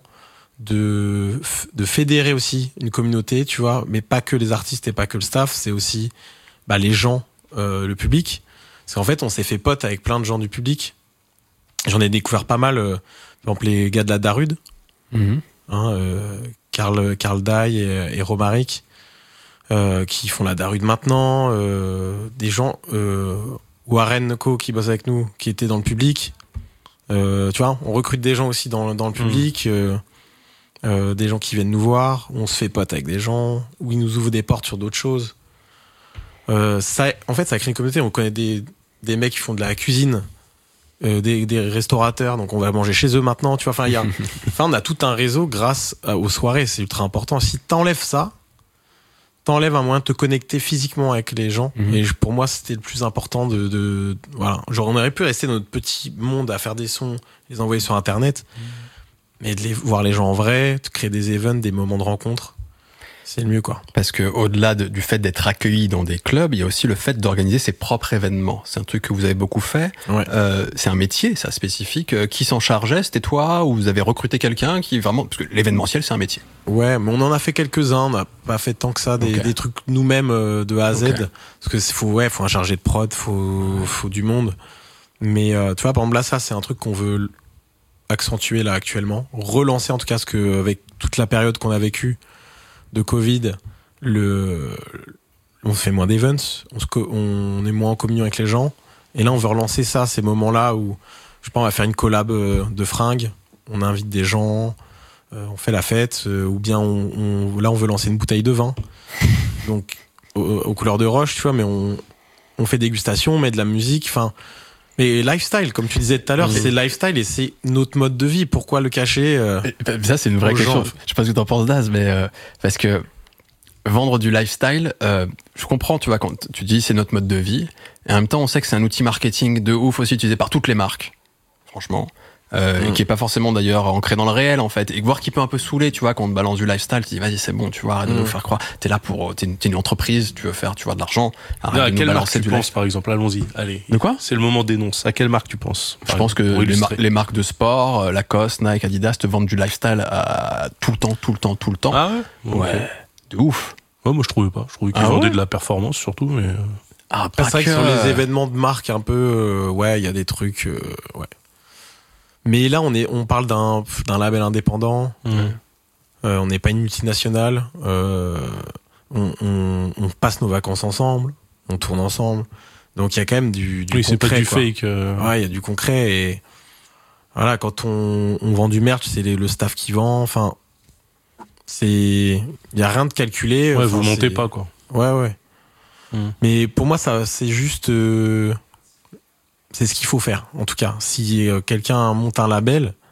de de fédérer aussi une communauté, tu vois, mais pas que les artistes et pas que le staff, c'est aussi bah les gens, euh, le public, parce qu'en fait on s'est fait pote avec plein de gens du public. J'en ai découvert pas mal, euh, par exemple les gars de la Darude, mm-hmm. hein, euh, Karl Karl Dai et, et Romaric, euh, qui font la Darude maintenant, euh, des gens euh, Warren Co qui bosse avec nous, qui était dans le public, euh, tu vois, on recrute des gens aussi dans dans le public. Mm. Euh, Euh, des gens qui viennent nous voir, on se fait pote avec des gens, où ils nous ouvrent des portes sur d'autres choses. Euh, ça, en fait, ça crée une communauté. On connaît des, des mecs qui font de la cuisine, euh, des, des restaurateurs, donc on va manger chez eux maintenant. Tu vois, enfin, il y a, enfin, on a tout un réseau grâce à, aux soirées. C'est ultra important. Si t'enlèves ça, t'enlèves un moyen de te connecter physiquement avec les gens. Mm-hmm. Et pour moi, c'était le plus important de, de, voilà. Genre, on aurait pu rester dans notre petit monde à faire des sons, les envoyer sur Internet. Mm. Mais de les, voir les gens en vrai, de créer des events, des moments de rencontre, c'est le mieux, quoi. Parce que au-delà de, du fait d'être accueilli dans des clubs, il y a aussi le fait d'organiser ses propres événements. C'est un truc que vous avez beaucoup fait. Ouais. Euh, c'est un métier, ça, spécifique. Qui s'en chargeait? C'était toi, ou vous avez recruté quelqu'un qui vraiment, parce que l'événementiel, c'est un métier. Ouais, mais on en a fait quelques-uns. On n'a pas fait tant que ça des, okay. des trucs nous-mêmes euh, de A à Z. Okay. Parce que faut, ouais, faut un chargé de prod, faut, ouais. faut du monde. Mais euh, tu vois, par exemple là, ça, c'est un truc qu'on veut accentuer là actuellement, relancer en tout cas, ce que avec toute la période qu'on a vécue de Covid, le on fait moins d'events, on, se, on est moins en communion avec les gens, et là on veut relancer ça, ces moments-là où je sais pas, on va faire une collab de fringues, on invite des gens, euh, on fait la fête, euh, ou bien on, on là on veut lancer une bouteille de vin, donc aux, aux couleurs de roche, tu vois, mais on on fait dégustation, on met de la musique, enfin. Mais lifestyle, comme tu disais tout à l'heure, oui. c'est lifestyle et c'est notre mode de vie. Pourquoi le cacher euh, Ça, c'est une vraie question. Gens. Je sais pas ce que t'en penses, Daz, mais euh, parce que vendre du lifestyle, euh, je comprends, tu vois, quand tu dis c'est notre mode de vie, et en même temps, on sait que c'est un outil marketing de ouf aussi utilisé par toutes les marques, franchement, euh, mmh. et qui est pas forcément d'ailleurs ancré dans le réel, en fait, et voir qui peut un peu saouler, tu vois, quand on te balance du lifestyle, tu dis vas-y, c'est bon, tu vois, arrête mmh. de nous faire croire, t'es là pour, t'es une, t'es une entreprise, tu veux faire, tu vois, de l'argent, arrête là, de nous balancer du lifestyle. Par exemple, allons-y, allez. De quoi? C'est le moment d'énonce. À quelle marque tu penses? Je pense que les, mar- les marques de sport, Lacoste, Nike, Adidas te vendent du lifestyle à tout le temps, tout le temps, tout le temps. Ah ouais? Ouais. Okay. De ouf. Ouais, moi je trouvais pas. Je trouvais qu'ils ah vendaient ouais de la performance surtout, mais. Ah, pas c'est vrai que sur les événements de marque un peu, euh, ouais, il y a des trucs, euh, ouais. Mais là, on est, on parle d'un, d'un label indépendant. Mmh. Euh, on n'est pas une multinationale. Euh, on, on, on passe nos vacances ensemble. On tourne ensemble. Donc il y a quand même du, du oui, concret. C'est pas du quoi. fake. Euh... Ouais, il y a du concret et voilà, quand on, on vend du merch, c'est les, le staff qui vend. Enfin, c'est, il y a rien de calculé. Ouais, enfin, vous montez c'est... pas quoi. Ouais, ouais. Mmh. Mais pour moi, ça, c'est juste. Euh... C'est ce qu'il faut faire, en tout cas. Si euh, quelqu'un monte un label,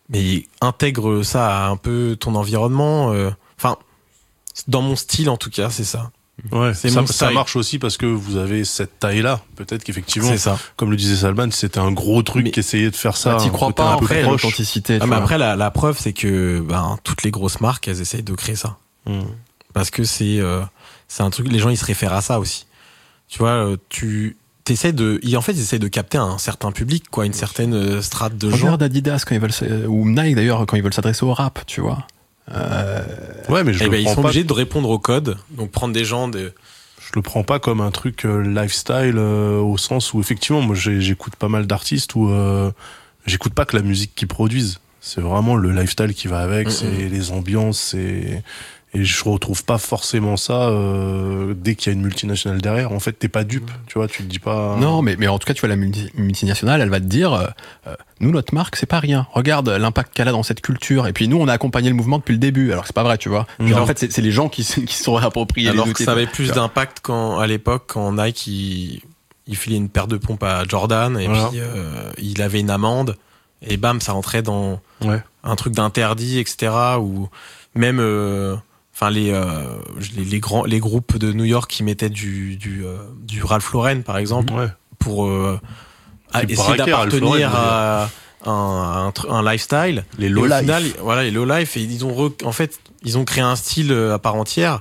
mais intègre ça à un peu ton environnement. Enfin, euh, dans mon style en tout cas, c'est ça. Ouais, c'est ça, mon ça style. marche aussi parce que vous avez cette taille-là. Peut-être qu'effectivement, C'est ça. comme le disait Salman, c'était un gros truc Mais- qu'essayer de faire ça. Bah, t'y un crois côté pas un peu après, proche. l'authenticité. Ah, tu mais vois. après, la, la preuve, c'est que ben, toutes les grosses marques, elles essayent de créer ça. Mmh. Parce que c'est euh, c'est un truc, les gens ils se réfèrent à ça aussi. Tu vois, euh, tu t'essaies de, ils, en fait, ils essayent de capter un certain public, quoi, une certaine euh, strate de gens. Regarde Adidas quand ils veulent, s- ou Nike d'ailleurs quand ils veulent s'adresser au rap, tu vois. Euh, Ouais, mais je Eh le ben, ils prends sont pas. obligés de répondre au code, donc prendre des gens de. Je le prends pas comme un truc euh, lifestyle euh, au sens où effectivement, moi j'ai- j'écoute pas mal d'artistes où euh, j'écoute pas que la musique qu'ils produisent. C'est vraiment le lifestyle qui va avec, Mm-mm. c'est les ambiances, c'est et je retrouve pas forcément ça euh, dès qu'il y a une multinationale derrière. En fait, t'es pas dupe, tu vois, tu te dis pas. Non, mais, mais en tout cas, tu vois, la multi- multinationale, elle va te dire, euh, euh, nous, notre marque, c'est pas rien. Regarde l'impact qu'elle a dans cette culture. Et puis nous, on a accompagné le mouvement depuis le début. Alors que c'est pas vrai, tu vois. Puis, Non. en fait, c'est c'est les gens qui, s- qui se sont réappropriés Alors les que outils. ça avait tu plus vois. d'impact quand, à l'époque, quand Nike, il, il filait une paire de pompes à Jordan, et Voilà. puis euh, il avait une amende, et bam, ça rentrait dans Ouais. un truc d'interdit, et cetera. Ou même, euh, enfin les, euh, les les grands les groupes de New York qui mettaient du du, euh, du Ralph Lauren, par exemple, Ouais. pour euh, à- Qui essayer braquaient Ralph Lauren, d'appartenir à un, un, tr- un lifestyle. Les Et low au life. final, voilà, les low life, et ils ont re- en fait, ils ont créé un style euh, à part entière.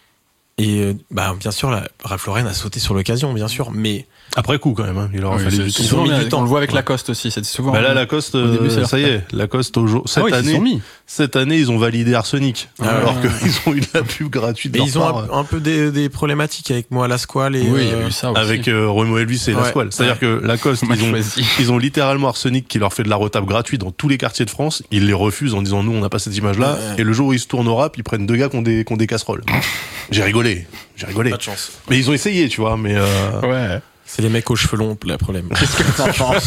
Et euh, bah bien sûr, la, Ralph Lauren a sauté sur l'occasion, bien sûr, mais Après coup quand même, hein. il aura Oui, fallu c'est- du c'est temps. Ils ont souvent, mis mais du temps. On le voit avec Ouais. Lacoste aussi. C'est souvent. Bah là, Lacoste, Au début, c'est euh, leur ça y fait. est, Lacoste au jour. Cette Ah oui, ils s'y année, sont mis. cette année, ils ont validé Arsenic, Ah ouais. alors qu'ils ont eu de la pub gratuite. de et leur ils ont part, un, un peu des, des problématiques avec moi, la squale et Oui, il y a euh, eu ça aussi. avec euh, Remo Elvis et Ouais. la Squale. C'est-à-dire que Lacoste, On m'a ils ont, choisi. ils ont littéralement Arsenic qui leur fait de la retape gratuite dans tous les quartiers de France. Ils les refusent en disant nous, on n'a pas cette image-là. Ouais. Et le jour où ils se tournent au rap, ils prennent deux gars qui ont des, qui ont des casseroles. J'ai rigolé, j'ai rigolé. pas de chance. Mais ils ont essayé, tu vois. Mais euh, Ouais. C'est les mecs aux cheveux longs, le problème. Qu'est-ce que t'en penses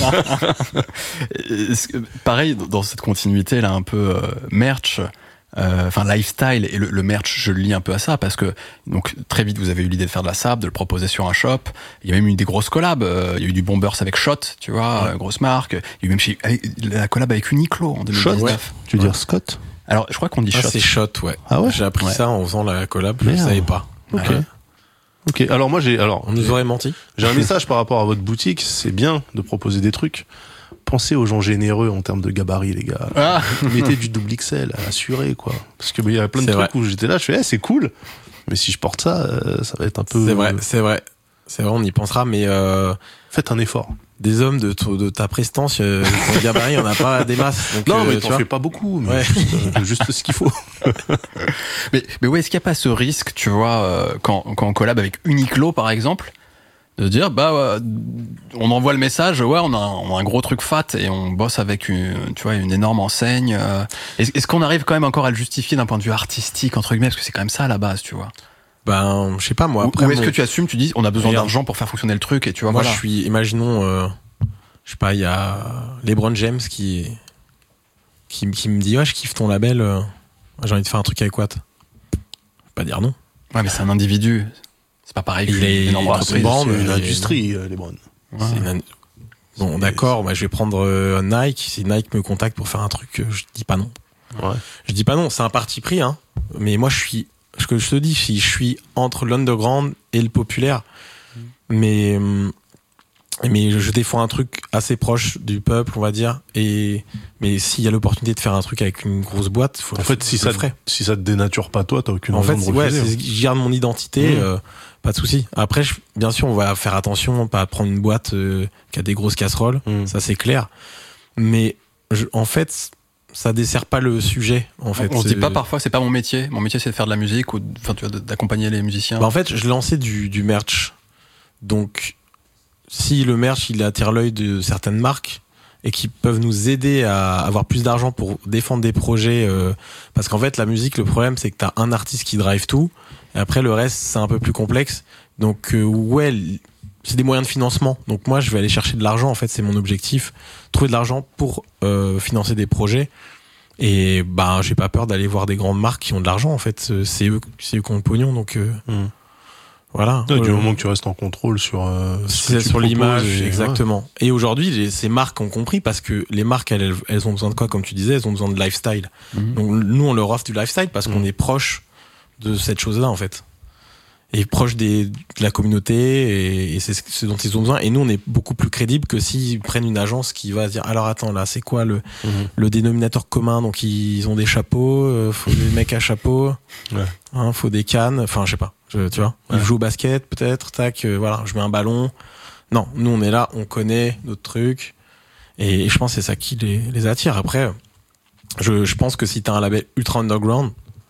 Est-ce que- Pareil, dans cette continuité là, un peu euh, merch, euh, enfin lifestyle et le, le merch, je le lis un peu à ça parce que donc très vite vous avez eu l'idée de faire de la sable, de le proposer sur un shop. Il y a même eu des grosses collabs. euh, Il y a eu du Bombers avec Shot, tu vois, euh, grosse marque. Il y a eu même chez, avec- la collab avec Uniqlo en deux mille dix-neuf. tu veux dire Scott? Alors je crois qu'on dit Ah, Shot. c'est shot, ouais. Ah ouais? J'ai appris Ouais. ça en faisant la collab, je Merde. savais pas. Ok. Ouais. Ok. Alors moi j'ai, alors On nous aurait menti. j'ai un message par rapport à votre boutique. C'est bien de proposer des trucs. Pensez aux gens généreux en termes de gabarit, les gars. Ah Mettez du double X L à assurer, quoi. Parce que bah, il y a plein de C'est trucs vrai. où j'étais là, je fais, eh, c'est cool. Mais si je porte ça, euh, ça va être un peu. C'est vrai, c'est vrai. C'est vrai, on y pensera, mais euh, Faites un effort. des hommes de, t- de ta prestance, euh, ton gabarit, on n'a pas des masses. Donc, Non, euh, mais tu t'en vois. fais pas beaucoup, mais Ouais. juste, euh, juste ce qu'il faut. mais, mais ouais, est-ce qu'il n'y a pas ce risque, tu vois, euh, quand, quand on collab avec Uniqlo, par exemple, de dire, bah, ouais, on envoie le message, ouais, on a, un, on a un gros truc fat et on bosse avec une, tu vois, une énorme enseigne. euh. Est-ce, est-ce qu'on arrive quand même encore à le justifier d'un point de vue artistique, entre guillemets, parce que c'est quand même ça à la base, tu vois. Ben, je sais pas, moi, Ou- après. ou est-ce mon- que tu assumes, tu dis, on a besoin Regarde. d'argent pour faire fonctionner le truc et tu vois, Moi, voilà. je suis, imaginons, euh, je sais pas, il y a LeBron James qui, qui, qui me dit, ouais, je kiffe ton label, euh, j'ai envie de faire un truc avec Watt. Je vais pas dire non. Ouais, mais c'est un individu. C'est pas pareil Il qu'une est- énorme il est entreprise. brand, C'est une euh, industrie, euh, les Browns. Ouais. C'est une- Bon, C'est- d'accord, moi, je vais prendre euh, Nike. Si Nike me contacte pour faire un truc, euh, je dis pas non. Ouais. Je dis pas non, c'est un parti pris, hein. Mais moi, je suis, ce que je te dis, si je suis entre l'underground et le populaire, mais hum, mais je défends un truc assez proche du peuple, on va dire. Et mais s'il y a l'opportunité de faire un truc avec une grosse boîte, faut En fait, si je ça, le ferai. si ça te dénature pas toi, t'as aucune En fait, raison c'est- de ouais, refuser. c'est- je garde mon identité, Mmh. euh, pas de souci. Après, je- bien sûr, on va faire attention, pas prendre une boîte euh, qui a des grosses casseroles, Mmh. ça c'est clair. Mais je- en fait, ça dessert pas le sujet. En fait, On se dit C'est- pas parfois, c'est pas mon métier. Mon métier, c'est de faire de la musique ou, de- enfin, tu vois, d'accompagner les musiciens. Bah, en fait, je lançais du, du merch. Donc, si le merch il attire l'œil de certaines marques et qui peuvent nous aider à avoir plus d'argent pour défendre des projets, euh, parce qu'en fait, la musique, le problème, c'est que t'as un artiste qui drive tout, et après le reste, c'est un peu plus complexe. Donc, euh, ouais, l- c'est des moyens de financement. Donc, moi, je vais aller chercher de l'argent. En fait, c'est mon objectif, trouver de l'argent pour euh, financer des projets. Et bah, j'ai pas peur d'aller voir des grandes marques qui ont de l'argent. En fait, c'est eux, c'est eux qui ont le pognon. Donc, euh, Mmh. Voilà. Ouais, du Euh, moment que tu restes en contrôle sur, euh, ce que c'est tu sur proposes l'image, et- exactement. Et aujourd'hui, les- ces marques ont compris parce que les marques, elles, elles ont besoin de quoi, comme tu disais, elles ont besoin de lifestyle. Mhm. Donc nous, on leur offre du lifestyle parce qu'on Mhm. est proche de cette chose-là, en fait. Et proche des, de la communauté, et, et c'est ce ce dont ils ont besoin. Et nous, on est beaucoup plus crédible que s'ils prennent une agence qui va dire, alors attends, là, c'est quoi le, Mhm. le dénominateur commun? Donc ils ont des chapeaux, euh, faut des mecs à chapeau, Ouais. hein, faut des cannes, enfin je sais pas, je, tu vois. Ils Ouais. jouent au basket peut-être, tac, euh, voilà, je mets un ballon. Non, nous on est là, on connaît notre truc, et, et je pense que c'est ça qui les, les attire. Après, je, je pense que si t'as un label ultra underground,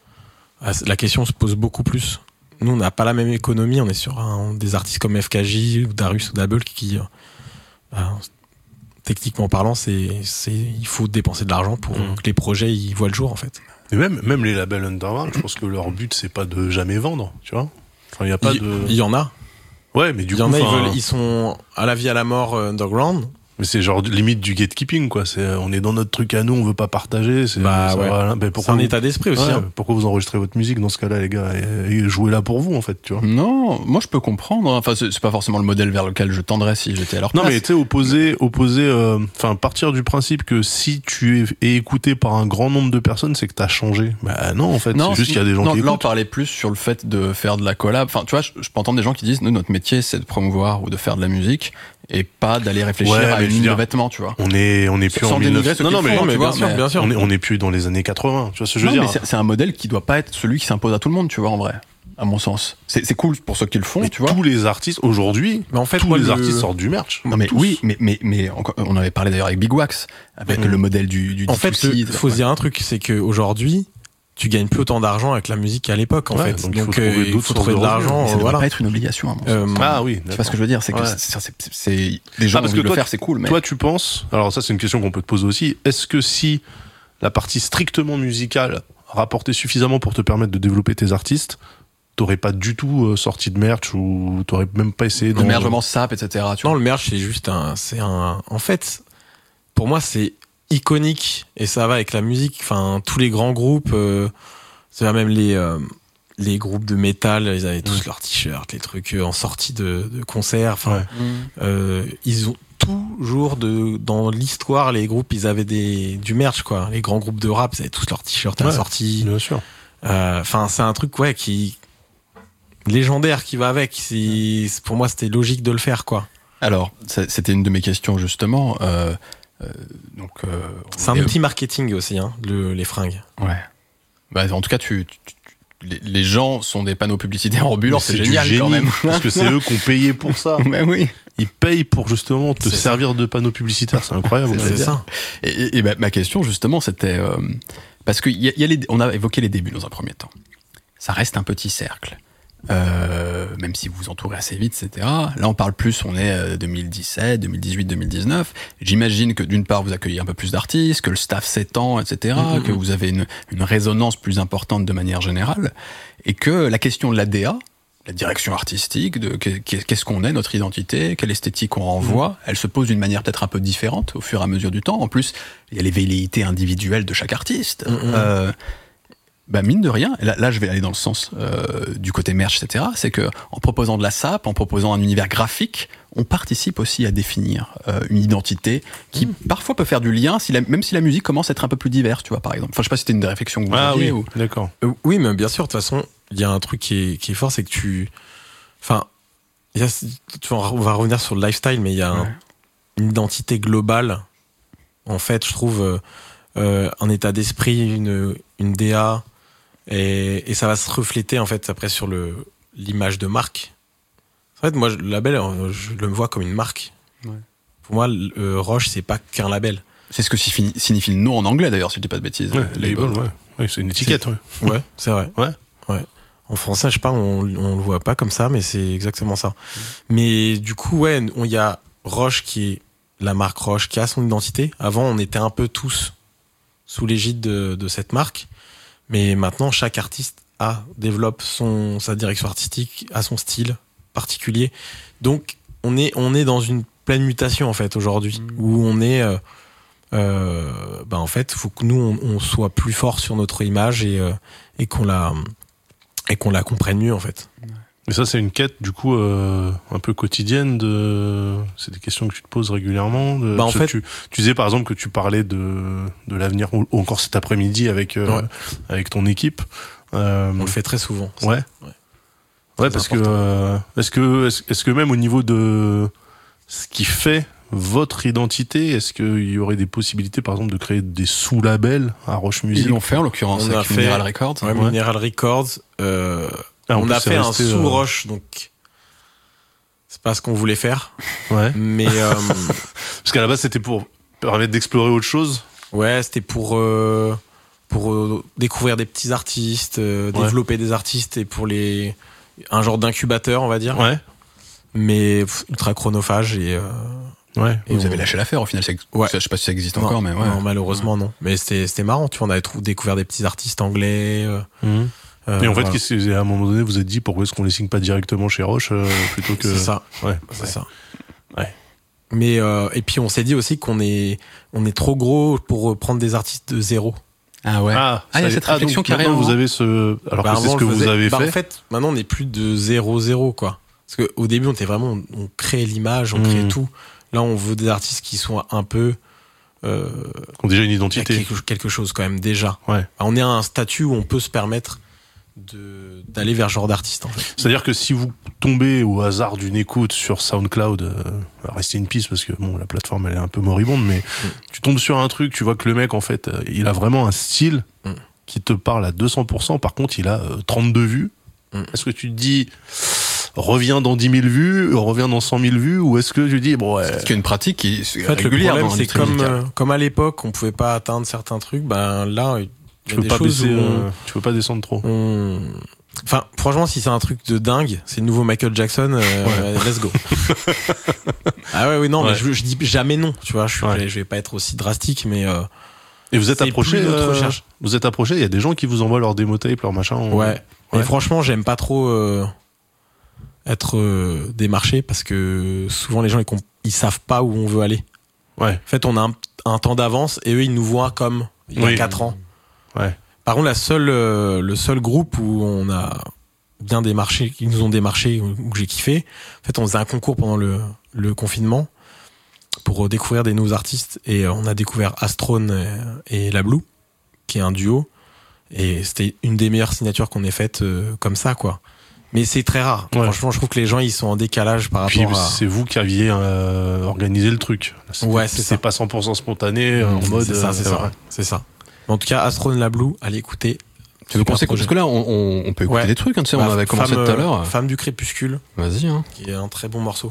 ah, c'est- la question se pose beaucoup plus. Nous on n'a pas la même économie, on est sur un, des artistes comme F K J ou Darius ou Dabble qui, euh, bah, techniquement parlant, c'est, c'est, il faut dépenser de l'argent pour Mhm. que les projets ils voient le jour en fait. Et même, même les labels underground, je pense que leur but, c'est pas de jamais vendre, tu vois. Enfin, il y a pas il, de. il y en a. Ouais, mais du Il y coup, en a, ils, enfin, veulent, ils sont à la vie à la mort euh, underground. mais c'est genre limite du gatekeeping, quoi. C'est, on est dans notre truc à nous, on veut pas partager. C'est, Bah ça ouais. va, ben, C'est pourquoi un vous- état d'esprit aussi. Ouais, hein. pourquoi vous enregistrez votre musique dans ce cas-là, les gars, et, et jouez là pour vous, en fait, tu vois. Non, moi je peux comprendre. Enfin, c'est c'est pas forcément le modèle vers lequel je tendrais si j'étais à leur Non, place. mais tu sais, opposer, opposer, euh, enfin, partir du principe que si tu es, es écouté par un grand nombre de personnes, c'est que t'as changé. Bah non, en fait, Non, c'est juste qu'il y a des gens non, qui là, on écoutent. parlait plus sur le fait de faire de la collab. Enfin, tu vois, je, je peux entendre des gens qui disent, nous, notre métier, c'est de promouvoir ou de faire de la musique et pas d'aller réfléchir Ouais, à mais une je veux ligne de dire, vêtements, tu vois. On est, on est plus Sans en dénigrer mille neuf ceux Non, qui non, le mais, font, Non, mais tu bien vois, sûr, mais- bien sûr. on est, on est plus dans les années quatre-vingts. Tu vois ce que je veux Non, dire? mais c'est c'est un modèle qui doit pas être celui qui s'impose à tout le monde, tu vois, en vrai, à mon sens. C'est c'est cool pour ceux qui le font, Mais tu vois. tous les artistes, aujourd'hui, Mais en fait, tous moi, les le- artistes sortent du merch. Non, mais Tous. oui, mais, mais, mais encore- on avait parlé d'ailleurs avec Big Wax, avec Mhm. le modèle du, du En fait, D deux C, il faut se dire un truc, c'est que aujourd'hui, tu gagnes plus autant d'argent avec la musique qu'à l'époque, en Ouais, fait. donc il faut Donc, trouver euh, il d'autres faut sources trouver de de revenus. l'argent. Mais ça euh, ne doit voilà. pas être une obligation, à mon sens. Euh, Ah oui, Tu vois ce que je veux dire, c'est que Ouais. c'est- c'est- c'est- c'est- des gens Ah, parce ont que envie de le toi, faire, c'est cool, mais Toi, tu penses, alors ça c'est une question qu'on peut te poser aussi, est-ce que si la partie strictement musicale rapportait suffisamment pour te permettre de développer tes artistes, t'aurais pas du tout euh, sorti de merch ou t'aurais même pas essayé le d'en- merge vraiment sap, et cetera. Tu Non, vois. le merch, c'est juste un, c'est un, en fait, pour moi, c'est iconique et ça va avec la musique. Enfin, tous les grands groupes, euh, c'est même les, euh, les groupes de métal, ils avaient tous Mm. leurs t-shirts, les trucs euh, en sortie de, de concert. Enfin, Ouais. euh, ils ont toujours de, dans l'histoire, les groupes, ils avaient des, du merch, quoi. Les grands groupes de rap, ils avaient tous leurs t-shirts à la Ouais. sortie. Bien sûr. Euh, Enfin, c'est un truc, ouais, qui, légendaire qui va avec. C'est, pour moi, c'était logique de le faire, quoi. Alors, ça- c'était une de mes questions, justement. Euh, euh, donc, euh, C'est un et- outil marketing aussi, hein, le, les fringues. Ouais. Bah, en tout cas, tu, tu- tu- les, les gens sont des panneaux publicitaires ambulants, Mais c'est du génial génie, quand même. Parce que c'est eux qui ont payé pour ça. Mais oui. Ils payent pour justement te C'est servir de panneaux publicitaires, c'est incroyable. C'est ça. Et, et- et bah, ma question, justement, c'était euh, parce que y a, y a les, on a évoqué les débuts dans un premier temps. Ça reste un petit cercle. Euh, même si vous vous entourez assez vite, et cetera. Là, on parle plus, on est euh, deux mille dix-sept, deux mille dix-huit, deux mille dix-neuf. J'imagine que d'une part, vous accueillez un peu plus d'artistes, que le staff s'étend, et cetera, Mm-hmm. que vous avez une, une résonance plus importante de manière générale, et que la question de l'A D A, la direction artistique, de qu'est- qu'est-ce qu'on est, notre identité, quelle esthétique on renvoie, elle se pose d'une manière peut-être un peu différente au fur et à mesure du temps. En plus, il y a les velléités individuelles de chaque artiste. Mm-hmm. Euh, bah mine de rien, et là, là je vais aller dans le sens euh, du côté merch, et cetera. C'est que en proposant de la sap, en proposant un univers graphique, on participe aussi à définir euh, une identité qui parfois peut faire du lien, si la, même si la musique commence à être un peu plus diverse, tu vois, par exemple. Enfin, je sais pas si c'était une des réflexions que vous Ah aviez oui, ou... d'accord. Euh, oui, mais bien sûr, de toute façon, il y a un truc qui est, qui est fort, c'est que tu. Enfin, il y a, tu vois, on va revenir sur le lifestyle, mais il y a un- Ouais. une identité globale. En fait, je trouve euh, euh, un état d'esprit, une, une D A, et, et ça va se refléter en fait après sur le l'image de marque. En fait, moi, je- le label, euh, je le vois comme une marque. Ouais. Pour moi, le- euh, Roche, c'est pas qu'un label. C'est ce que signifie, signifie le nom en anglais d'ailleurs, si je dis pas de bêtises. Ouais, euh, label, label. ouais. Ouais, c'est une étiquette, ouais. Ouais, c'est vrai. Ouais. Ouais. En français, je sais pas, on, on le voit pas comme ça, mais c'est exactement ça. Mais du coup, ouais, on- il y a Roche qui est la marque Roche, qui a son identité. Avant, on était un peu tous sous l'égide de, de cette marque. Mais maintenant, chaque artiste a, développe son, sa direction artistique, a son style particulier. Donc, on est, on est dans une pleine mutation, en fait, aujourd'hui, Mmh. où on est, euh, euh, bah, en fait, faut que nous, on, on soit plus fort sur notre image et, euh, et qu'on la, et qu'on la comprenne mieux, en fait. Mais ça, c'est une quête, du coup, euh, un peu quotidienne de... C'est des questions que tu te poses régulièrement de... Bah, en fait... tu, tu disais, par exemple, que tu parlais de, de l'avenir, ou, ou encore cet après-midi avec, euh, ouais. avec ton équipe. Euh... On le fait très souvent. Ça. Ouais. Ouais, ouais parce important. que, euh, est-ce que, est-ce, est-ce que même au niveau de ce qui fait votre identité, est-ce qu'il y aurait des possibilités, par exemple, de créer des sous-labels à Roche Music? Ils l'ont fait, en l'occurrence, on avec a Mineral fait... Records. Ouais, ouais. Mineral Records, euh... Ah, on a fait un resté, sous-Roche, euh... donc c'est pas ce qu'on voulait faire. Ouais. Mais euh... parce qu'à la base c'était pour permettre d'explorer autre chose. Ouais, c'était pour euh... pour euh, découvrir des petits artistes, euh, ouais. développer des artistes et pour les un genre d'incubateur, on va dire. Ouais. Mais pff, ultra chronophage et. Euh... Ouais. Et vous on... avez lâché l'affaire au final. C'est... Ouais. Je sais pas si ça existe non, encore, mais ouais. Non, malheureusement ouais. non. Mais c'était c'était marrant, tu vois, on avait trou- découvert des petits artistes anglais. Euh... Mmh. Euh, et en fait, voilà. qu'est-ce que, à un moment donné, vous êtes dit pourquoi est-ce qu'on les signe pas directement chez Roche euh, plutôt que. C'est ça. Ouais. C'est ouais. ça. Ouais. Mais euh, et puis on s'est dit aussi qu'on est on est trop gros pour prendre des artistes de zéro. Ah ouais. Ah, il ah, y a cette réflexion ah, carrément. Vous avez ce. Alors bah, que c'est ce que vous faisais... avez bah, fait. En fait, maintenant on est plus de zéro zéro quoi. Parce que au début on était vraiment on, on crée l'image, on mmh. crée tout. Là on veut des artistes qui sont un peu. Euh, qui ont déjà une identité. Quelque, quelque chose quand même déjà. Ouais. On est à un statut où on peut se permettre de d'aller vers ce genre d'artiste en fait. C'est-à-dire que si vous tombez au hasard d'une écoute sur SoundCloud, euh, restez une piste parce que bon la plateforme elle est un peu moribonde, mais mm. tu tombes sur un truc, tu vois que le mec en fait euh, il a vraiment un style mm. qui te parle à deux cents pour cent. Par contre il a euh, trente-deux vues. Mm. Est-ce que tu te dis reviens dans dix mille vues, reviens dans cent mille vues, ou est-ce que tu dis bon ouais. C'est qu'il y a une pratique qui est en fait, régulière. Le problème dans c'est comme euh, comme à l'époque on pouvait pas atteindre certains trucs, ben là tu peux pas baisser, on... euh, tu peux pas descendre trop. On... Enfin, franchement, si c'est un truc de dingue, c'est le nouveau Michael Jackson, euh, ouais. let's go. Ah ouais, oui, non, ouais. mais je, je dis jamais non, tu vois, je, suis, ouais. je vais pas être aussi drastique, mais. Euh, Et vous êtes approché, euh, vous êtes approché, il y a des gens qui vous envoient leur démo tape, leur machin. On... Ouais. ouais. Et franchement, j'aime pas trop euh, être euh, démarché parce que souvent les gens ils, comp- ils savent pas où on veut aller. Ouais. En fait, on a un, un temps d'avance et eux ils nous voient comme il y a oui. quatre ans. Ouais. Par contre, la seule, euh, le seul groupe où on a bien démarché, qui nous ont démarché, où j'ai kiffé, en fait, on faisait un concours pendant le, le confinement pour découvrir des nouveaux artistes et on a découvert Astrone et, et La Blue, qui est un duo, et c'était une des meilleures signatures qu'on ait faites euh, comme ça, quoi. Mais c'est très rare. Ouais. Franchement, je trouve que les gens ils sont en décalage par Puis, rapport à. C'est vous qui aviez euh, organisé le truc. C'était, ouais, c'est, c'est ça. pas cent pour cent spontané mmh, en mode. C'est ça, c'est, c'est ça. Vrai. C'est ça. En tout cas, Astrone La Blue, allez écouter. Tu veux penser quoi? Parce que là, on, on, on peut écouter ouais. des trucs, hein, tu sais, bah, on avait commencé tout à l'heure. Femme du crépuscule. Vas-y, hein. Qui est un très bon morceau.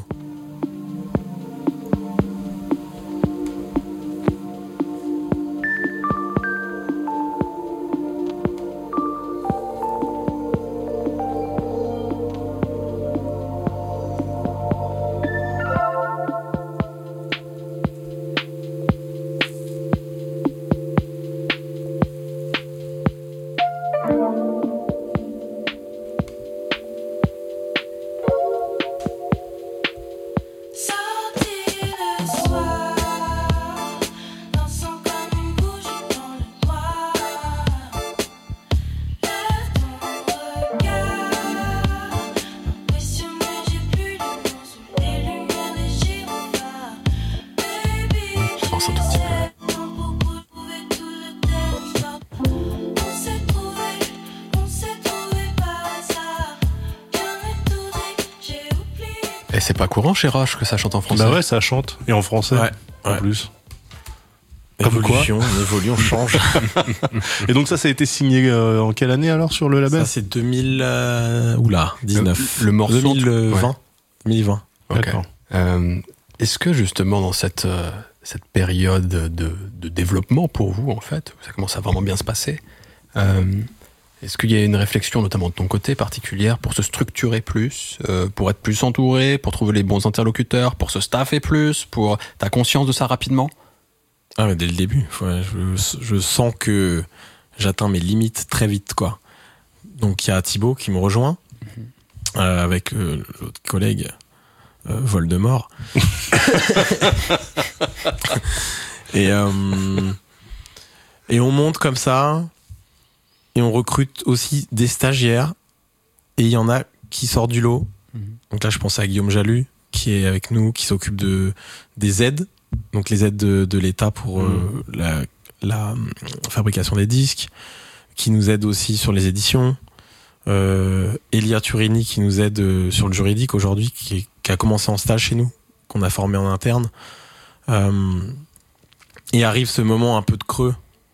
Et c'est pas courant chez Roche que ça chante en français. Bah ouais, ça chante. Et en français, ouais, en ouais. plus. Comme évolution, quoi on évolue, on change. Et donc ça, ça a été signé euh, en quelle année alors sur le label? Ça c'est deux mille... Euh, oula, dix-neuf. Le, le morceau... deux mille vingt. Ouais. deux mille vingt. Okay. D'accord. Euh, est-ce que justement dans cette, euh, cette période de, de développement pour vous, en fait, où ça commence à vraiment bien se passer, euh, est-ce qu'il y a une réflexion, notamment de ton côté, particulière pour se structurer plus, euh, pour être plus entouré, pour trouver les bons interlocuteurs, pour se staffer plus, pour... T'as conscience de ça rapidement? Ah, mais dès le début. Ouais, je, je sens que j'atteins mes limites très vite, quoi. Donc, il y a Thibaut qui me rejoint, mm-hmm. euh, avec euh, l'autre collègue, euh, Voldemort. et, euh, et on monte comme ça, et on recrute aussi des stagiaires, et il y en a qui sort du lot. Mmh. Donc là, je pense à Guillaume Jalut, qui est avec nous, qui s'occupe de des aides, donc les aides de, de l'État pour mmh. euh, la, la fabrication des disques, qui nous aide aussi sur les éditions. Euh, Elia Turini qui nous aide euh, sur le juridique aujourd'hui, qui, est, qui a commencé en stage chez nous, qu'on a formé en interne. Euh, et arrive ce moment un peu de creux.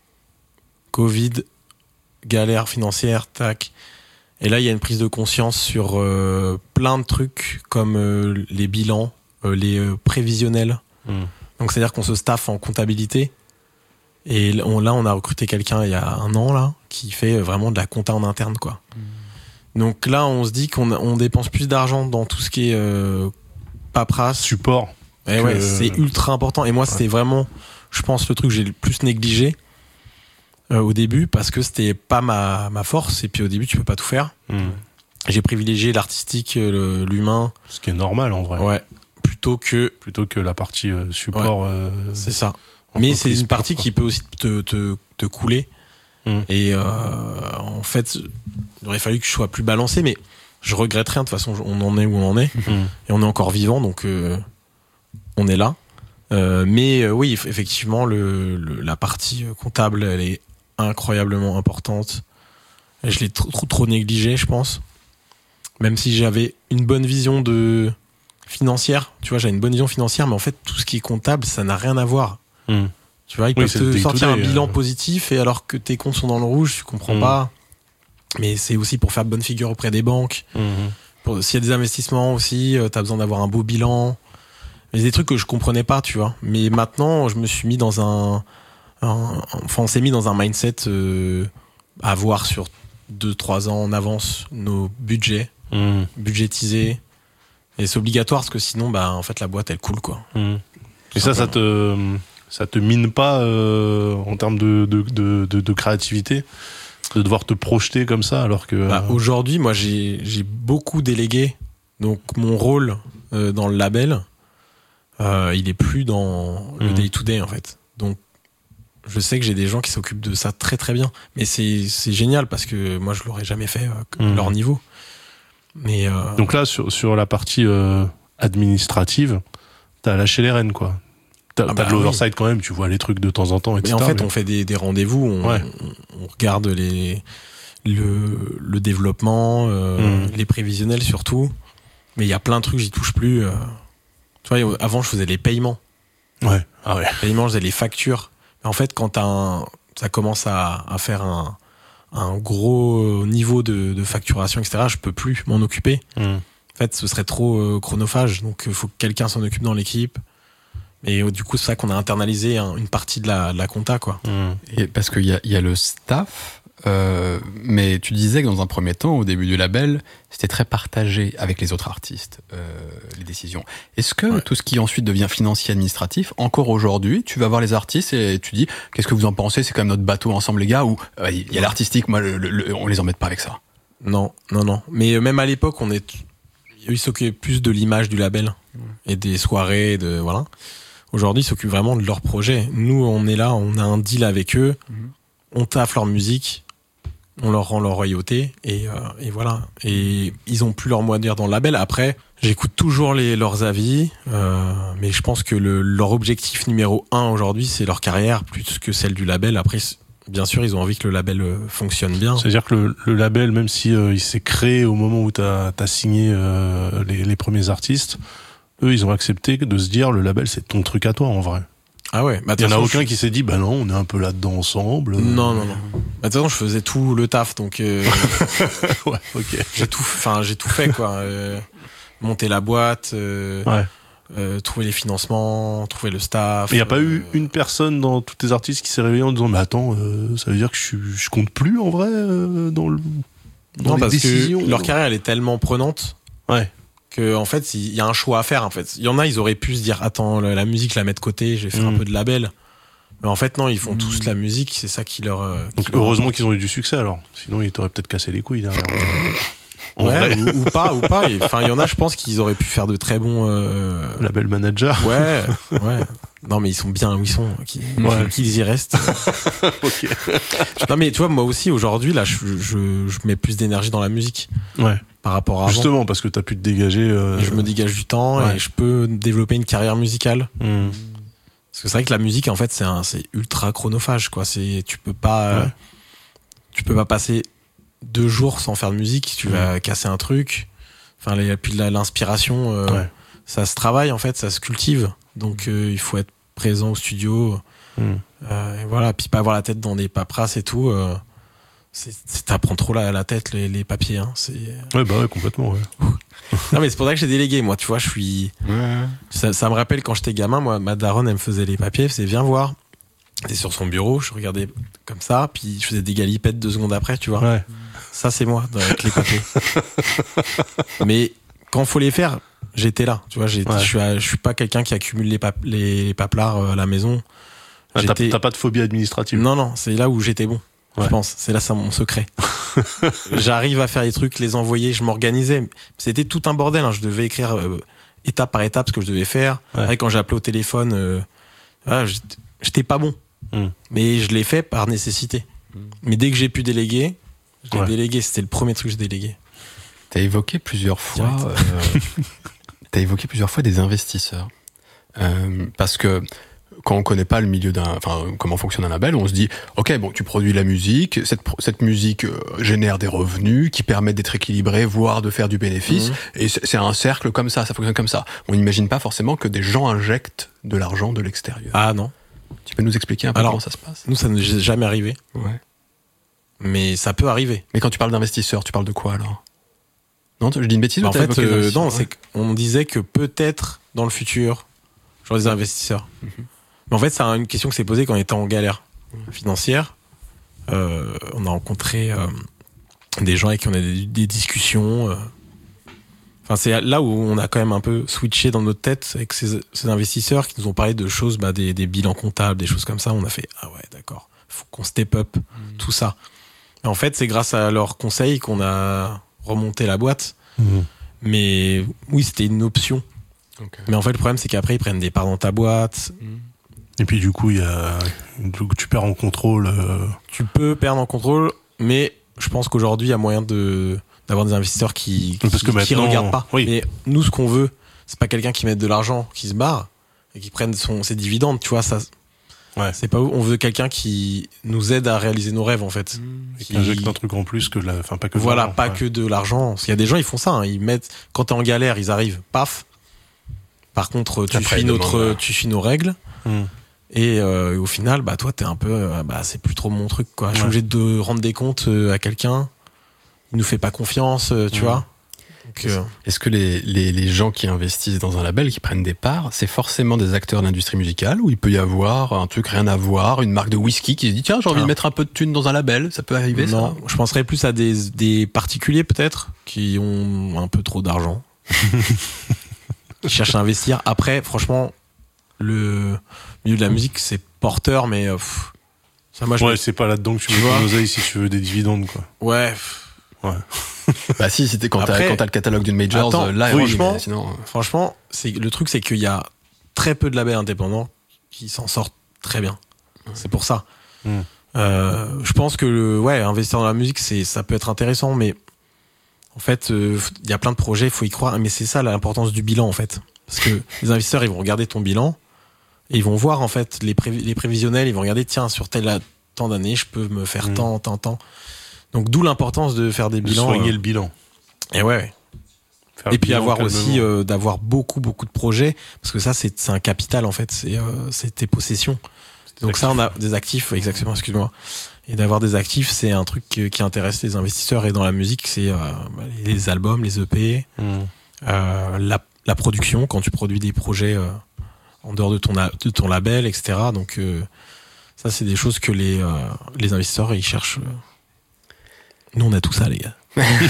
Covid, galère financière, tac. Et là, il y a une prise de conscience sur euh, plein de trucs comme euh, les bilans, euh, les euh, prévisionnels. Mmh. Donc, c'est-à-dire qu'on se staffe en comptabilité. Et on, là, on a recruté quelqu'un il y a un an là qui fait vraiment de la compta en interne, quoi. Mmh. Donc là, on se dit qu'on on dépense plus d'argent dans tout ce qui est euh, paperasse, support. Et ouais, c'est ultra important. Et moi, ouais. c'était vraiment, je pense, le truc que j'ai le plus négligé euh, au début parce que c'était pas ma ma force. Et puis au début, tu peux pas tout faire. Mmh. J'ai privilégié l'artistique, le, l'humain. Ce qui est normal en vrai. Ouais. Plutôt que plutôt que la partie euh, support. Ouais, euh, c'est ça. Mais c'est une partie qui peut aussi te, te, te couler. Mmh. Et euh, en fait, il aurait fallu que je sois plus balancé, mais je regrette rien. De toute façon, on en est où on en est. Mmh. Et on est encore vivant, donc euh, on est là. Euh, mais euh, oui, effectivement, le, le, la partie comptable, elle est incroyablement importante. Et je l'ai trop, trop, trop négligée, je pense. Même si j'avais une bonne vision de financière, tu vois, j'avais une bonne vision financière, mais en fait, tout ce qui est comptable, ça n'a rien à voir. Mmh. Tu vois, ils oui, peuvent te sortir un bilan euh... positif et alors que tes comptes sont dans le rouge, tu comprends mmh. pas. Mais c'est aussi pour faire bonne figure auprès des banques. Mmh. Pour, s'il y a des investissements aussi, euh, t'as besoin d'avoir un beau bilan. Mais des trucs que je comprenais pas, tu vois. Mais maintenant, je me suis mis dans un, un enfin, on s'est mis dans un mindset euh, à voir sur deux, trois ans en avance nos budgets, mmh. budgétisés. Et c'est obligatoire parce que sinon, bah, en fait, la boîte, elle coule, quoi. Mmh. Et ça, ça te, ça te mine pas euh, en termes de, de, de, de, de créativité, de devoir te projeter comme ça, alors que. Bah, euh... Aujourd'hui, moi, j'ai, j'ai beaucoup délégué. Donc, mon rôle euh, dans le label, euh, il est plus dans le mmh. day-to-day, en fait. Donc, je sais que j'ai des gens qui s'occupent de ça très très bien. Mais c'est, c'est génial parce que moi, je l'aurais jamais fait euh, mmh. leur niveau. Mais euh... Donc là, sur, sur la partie euh, administrative, t'as lâché les rênes, quoi. T'as, ah bah, t'as de l'oversight oui. quand même, tu vois les trucs de temps en temps, et cetera. Mais en fait, mais... on fait des, des rendez-vous, on, ouais. on, on regarde les, le, le développement, euh, mmh. les prévisionnels surtout. Mais il y a plein de trucs, j'y touche plus. Euh... Tu vois, avant, je faisais les paiements. Ouais. Ah ouais. Les paiements, je faisais les factures. Mais en fait, quand t'as un, ça commence à, à faire un, un gros niveau de, de facturation, et cetera, je peux plus m'en occuper. Mmh. En fait, ce serait trop euh, chronophage. Donc, il faut que quelqu'un s'en occupe dans l'équipe. Et euh, du coup, c'est ça qu'on a internalisé hein, une partie de la, de la compta, quoi. Mmh. Et parce qu'il y a, il y a le staff, euh, mais tu disais que dans un premier temps, au début du label, c'était très partagé avec les autres artistes, euh, les décisions. Est-ce que ouais. tout ce qui ensuite devient financier administratif, encore aujourd'hui, tu vas voir les artistes et tu dis, qu'est-ce que vous en pensez ? C'est quand même notre bateau ensemble, les gars, ou euh, il y a l'artistique, moi, le, le, on les embête pas avec ça. Non, non, non. Mais même à l'époque, on est, ils s'occupaient plus de l'image du label mmh. et des soirées, de voilà. Aujourd'hui, ils s'occupent vraiment de leur projet. Nous, on est là, on a un deal avec eux, mmh. on taffe leur musique, on leur rend leur royauté, et, euh, et voilà. Et ils ont plus leur mot à dire dans le label. Après, j'écoute toujours les, leurs avis, euh, mais je pense que le, leur objectif numéro un aujourd'hui, c'est leur carrière, plus que celle du label. Après, bien sûr, ils ont envie que le label fonctionne bien. C'est-à-dire que le, le label, même si euh, il s'est créé au moment où t'as, t'as signé euh, les, les premiers artistes, eux, ils ont accepté de se dire, le label, c'est ton truc à toi, en vrai. Ah ouais. Bah, il y en a aucun je... qui s'est dit, bah non, on est un peu là-dedans ensemble. Non, non, non. Bah, de toute façon, je faisais tout le taf, donc, euh... ouais, ok. J'ai tout, enfin, j'ai tout fait, quoi. Euh, monter la boîte, euh, ouais. euh, trouver les financements, trouver le staff. Il n'y a pas euh... eu une personne dans tous tes artistes qui s'est réveillée en disant, mais attends, euh, ça veut dire que je, je compte plus, en vrai, euh, dans le, dans non, les parce décisions. Que leur carrière, elle est tellement prenante. Ouais. Que en fait il y a un choix à faire en fait. Il y en a, ils auraient pu se dire attends, la musique, la mettre de côté, je vais faire mmh. un peu de label. Mais en fait non, ils font mmh. tous la musique, c'est ça qui leur euh, donc qui heureusement leur... qu'ils ont eu du succès alors. Sinon ils t'auraient peut-être cassé les couilles derrière. Ouais, ou, ou pas, ou pas. Enfin, il y en a, je pense qu'ils auraient pu faire de très bons euh... label manager. Ouais, ouais. Non, mais ils sont bien où ils sont, qu'ils Ouais. qu'ils y restent. Ok. Non, mais tu vois, moi aussi, aujourd'hui, là, je, je, je mets plus d'énergie dans la musique Ouais. par rapport à avant. Justement, parce que t'as pu te dégager. Euh... Et je me dégage du temps Ouais. et je peux développer une carrière musicale. Hmm. Parce que c'est vrai que la musique, en fait, c'est un, c'est ultra chronophage, quoi. C'est, tu peux pas, euh, Ouais. tu peux pas passer deux jours sans faire de musique. Tu Ouais. vas casser un truc. Enfin, les- puis la- l'inspiration, euh, Ouais. ça se travaille, en fait, ça se cultive. Donc, euh, il faut être présent au studio. Hmm. Euh, et voilà, puis pas avoir la tête dans des paperasses et tout. Euh, c'est, c'est- t'apprends trop la, la tête, les, les papiers. Hein. C'est... Ouais, bah ouais, complètement, ouais. Non, mais c'est pour ça que j'ai délégué. Moi, tu vois, je suis. Ouais. Ça, ça me rappelle quand j'étais gamin, moi, ma daronne, elle me faisait les papiers, elle faisait viens voir. J'étais sur son bureau, je regardais comme ça, puis je faisais des galipettes deux secondes après, tu vois. Ouais. Ça, c'est moi, avec les papiers. Mais quand faut les faire, j'étais là, tu vois. J'ai, Ouais. je, suis, à- je suis pas quelqu'un qui accumule les, pap- les, les paplards euh, à la maison. Ah, t'as, J'étais- t'as pas de phobie administrative. Non, non, c'est là où j'étais bon. Ouais. Je pense, c'est là ça mon secret. J'arrive à faire les trucs, les envoyer, je m'organisais. C'était tout un bordel. Hein. Je devais écrire euh, étape par étape ce que je devais faire. Ouais. Après, quand j'ai appelé au téléphone, euh, voilà, j'étais- j'étais pas bon. Mm. Mais je l'ai fait par nécessité. Mais dès que j'ai pu déléguer, je l'ai Ouais. délégué. C'était le premier truc que j'ai délégué. T'as évoqué plusieurs fois, Direct. euh, t'as évoqué plusieurs fois des investisseurs, euh, parce que quand on connaît pas le milieu d'un, enfin comment fonctionne un label, on se dit, ok, bon, tu produis la musique, cette pro- cette musique euh, génère des revenus qui permettent d'être équilibrés, voire de faire du bénéfice, Mhm. et c'est c'est un cercle comme ça, ça fonctionne comme ça. On n'imagine pas forcément que des gens injectent de l'argent de l'extérieur. Ah non, Tu peux nous expliquer un peu Alors, comment ça se passe? nous ça n'est jamais arrivé. Ouais. Mais ça peut arriver. Mais quand tu parles d'investisseurs, tu parles de quoi alors? Non, je dis une bêtise Bah, ou en t'as fait, évoqué des euh, investisseurs? non, Ouais. c'est qu'on disait que peut-être dans le futur, j'aurais des investisseurs. Mhm. Mais en fait, c'est une question qui s'est posée quand on était en galère financière. Euh, on a rencontré euh, des gens avec qui on a des, des discussions. euh. Enfin, c'est là où on a quand même un peu switché dans notre tête avec ces, ces investisseurs qui nous ont parlé de choses, bah, des, des bilans comptables, des choses comme ça. On a fait ah ouais, d'accord, faut qu'on step up tout ça. Et en fait, c'est grâce à leurs conseils qu'on a remonté la boîte. Mm. Mais oui, c'était une option. Ok. Mais en fait, le problème, c'est qu'après, ils prennent des parts dans ta boîte. Et puis du coup, il y a, donc, tu perds en contrôle. Euh... Tu peux perdre en contrôle, mais je pense qu'aujourd'hui, il y a moyen de d'avoir des investisseurs qui qui, Parce que qui maintenant- regardent pas. oui. Mais nous, ce qu'on veut, c'est pas quelqu'un qui mette de l'argent, qui se barre et qui prenne son ses dividendes. Tu vois, ça. Ouais. C'est pas où. On veut quelqu'un qui nous aide à réaliser nos rêves, en fait. Et qui Qui- injecte un truc en plus que la, enfin pas que. de Voilà, l'argent, pas ouais. que de l'argent. Parce qu'il y a des gens, ils font ça. Hein. Ils mettent quand t'es en galère, ils arrivent, paf. Par contre, tu Après, suis ils notre, demandent, tu suis nos règles. Mm. Et euh, au final, bah toi, t'es un peu, euh, bah c'est plus trop mon truc, quoi. Je suis Ouais. obligé de rendre des comptes euh, à quelqu'un. Il nous fait pas confiance, euh, tu Ouais. vois. Donc, euh, Est-ce que les, les, les gens qui investissent dans un label, qui prennent des parts, c'est forcément des acteurs de l'industrie musicale ou il peut y avoir un truc rien à voir, une marque de whisky qui se dit tiens j'ai envie Ah. de mettre un peu de thunes dans un label, ça peut arriver non, je penserais plus à des, des particuliers peut-être qui ont un peu trop d'argent, qui cherchent à investir. Après, franchement, le milieu de la musique c'est porteur, mais euh, pff, ça, moi, je Ouais, me- c'est pas là-dedans que tu Tu mets vois. ton oseille si tu veux des dividendes, quoi. ouais. pff, Ouais. ça Bah si, c'était quand t'as Après- quand t'as le catalogue d'une major, Attends, euh, là oui, oui, franchement- mais sinon. euh, Franchement, c'est le truc, c'est qu'il y a très peu de labels indépendants qui s'en sortent très bien. C'est pour ça. Mm. Euh, je pense que le, ouais, investir dans la musique, c'est, ça peut être intéressant, mais en fait, euh, il y a plein de projets, il faut y croire. Mais c'est ça l'importance du bilan, en fait, parce que les investisseurs, ils vont regarder ton bilan et ils vont voir en fait les, prévi- les prévisionnels, ils vont regarder, tiens, sur tel temps d'années, je peux me faire Mm. tant, tant, tant. Donc d'où l'importance de faire des De bilans. soigner euh, le bilan. et ouais, ouais. Faire Et le puis bilan avoir calmement. aussi euh, d'avoir beaucoup beaucoup de projets parce que ça c'est c'est un capital en fait, c'est euh, c'est tes possessions. Donc ça on a des actifs exactement, excuse-moi. Et d'avoir des actifs, c'est un truc qui, qui intéresse les investisseurs et dans la musique, c'est euh, les albums, les E P, Mm. euh, la la production quand tu produis des projets euh, en dehors de ton a- de ton label, et cetera. Donc euh, ça c'est des choses que les euh, les investisseurs ils cherchent. euh. Nous on a tout ça les gars.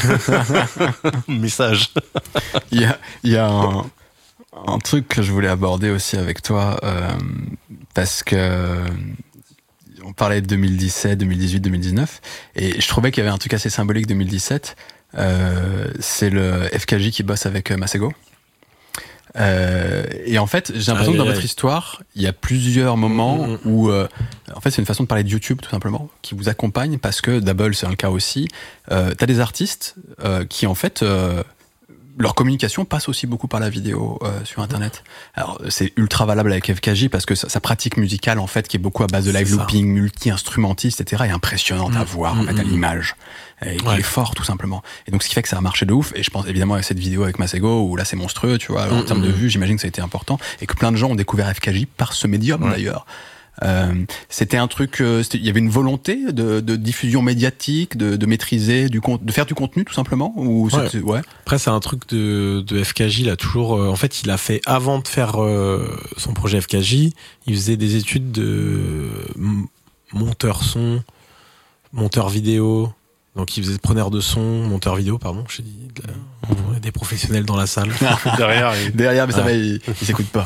Message. Il y a, il y a un, un truc que je voulais aborder aussi avec toi, euh, parce que on parlait de deux mille dix-sept, deux mille dix-huit, deux mille dix-neuf, et je trouvais qu'il y avait un truc assez symbolique deux mille dix-sept. Euh, c'est le F K J qui bosse avec euh, Masego. Euh, et en fait, j'ai l'impression Aïe, que dans aïe, votre aïe. histoire, il y a plusieurs moments Mmh. où, euh, en fait, c'est une façon de parler de YouTube tout simplement, qui vous accompagne parce que Double, c'est un cas aussi. Euh, t'as des artistes euh, qui en fait euh, leur communication passe aussi beaucoup par la vidéo euh, sur Internet. Alors c'est ultra valable avec F K J parce que sa, sa pratique musicale en fait, qui est beaucoup à base de live C'est ça. looping, multi-instrumentiste, et cetera, est impressionnante Mmh. à voir en fait, à Mmh. l'image. Et qui Ouais. est fort tout simplement. Et donc ce qui fait que ça a marché de ouf. Et je pense évidemment avec cette vidéo avec Masego où là c'est monstrueux, tu vois, en Mmh. termes de vues, j'imagine que ça a été important et que plein de gens ont découvert F K J par ce médium Ouais. d'ailleurs. Euh, c'était un truc, euh, c'était- il y avait une volonté de, de diffusion médiatique, de, de maîtriser du con- de faire du contenu tout simplement ou Ouais. c'était- ouais. Après, c'est un truc de, de F K J, il a toujours, euh, en fait, il a fait, avant de faire euh, son projet F K J, il faisait des études de m- monteur son, monteur vidéo. Donc, il faisait preneur de son, monteur vidéo, pardon. J'ai dit de la- on a des professionnels dans la salle. Derrière, il- Derrière, mais ça Ouais. va, il, il s'écoute pas.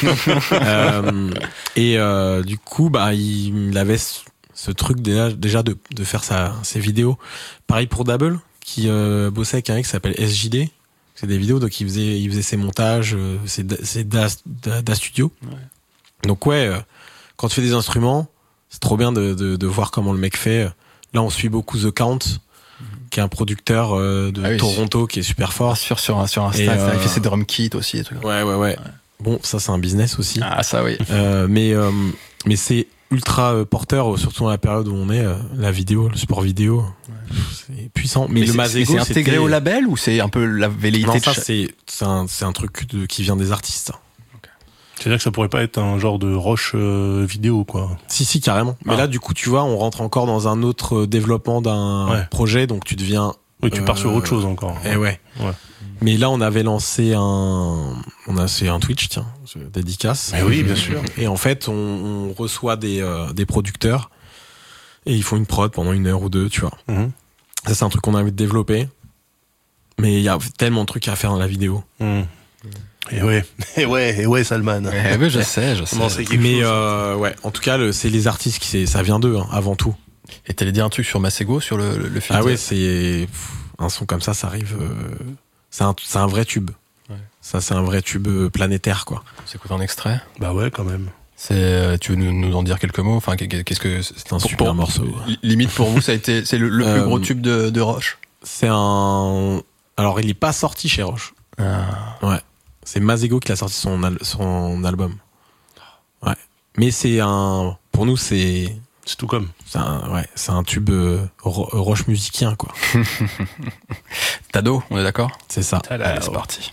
Euh, et euh, du coup, bah, il, il avait ce, ce truc déjà, déjà de, de faire sa, ses vidéos. Pareil pour Double, qui euh, bossait avec un mec qui s'appelle S J D. C'est des vidéos, donc il faisait, il faisait ses montages, euh, ses, da- ses da, da, da studio. Ouais. Donc ouais, euh, quand tu fais des instruments, c'est trop bien de, de, de voir comment le mec fait. Là, on suit beaucoup The Count, qui est un producteur euh, de Ah oui, Toronto, qui est super fort. sur sur sur Insta, Et, il euh, fait ses drum kits aussi et tout. Ouais, ouais, ouais. Bon, ça c'est un business aussi. Ah ça oui. Euh, mais euh, mais c'est ultra euh, porteur, euh, surtout dans la période où on est, euh, la vidéo, le support vidéo, c'est puissant. Mais, Mais le c'est- Masego, c'est intégré c'était- au label ou c'est un peu la velléité Non, de ça cha- c'est c'est un c'est un truc de, qui vient des artistes. C'est-à-dire que ça pourrait pas être un genre de roche euh, vidéo, quoi. Si si carrément. Mais Ah. là du coup tu vois, on rentre encore dans un autre euh, développement d'un Ouais. projet, donc tu deviens. Oui, tu pars Euh, sur autre chose encore. Eh ouais. Ouais. Mais là on avait lancé un on a fait un Twitch, tiens, je- dédicace. Mais oui, bien sûr. Et en fait on, on reçoit des euh, des producteurs et ils font une prod pendant une heure ou deux, tu vois. Mhm. Ça, c'est un truc qu'on a envie de développer. Mais il y a tellement de trucs à faire dans la vidéo. Mhm. Et ouais, et ouais, et ouais, Salman. Eh ben, je sais, je sais. Comment c'est quelque Mais chose. euh, ouais, en tout cas, le, c'est les artistes qui c'est, ça vient d'eux hein, avant tout. Et t'allais dire un truc sur Masego, sur le, le, le feat. Ah ouais, c'est pff, un son comme ça, ça arrive. Euh, c'est un, c'est un vrai tube. Ouais. Ça, c'est un vrai tube euh, planétaire, quoi. On s'écoute un extrait. Bah ouais, quand même. C'est, euh, tu veux nous, nous en dire quelques mots? Enfin, qu'est- qu'est-ce que c'est un super morceau. li- Limite pour vous, ça a été, c'est le, le plus Euh, gros tube de, de Roche. C'est un. Alors, il est pas sorti chez Roche. Ah. Ouais. C'est Masego qui a sorti son, al- son album. Ouais. Mais c'est un. Pour nous, c'est. C'est tout comme. C'est un, ouais, c'est un tube euh, ro- roche musicien, quoi. Tado, on est d'accord? C'est ça. Allez, c'est parti.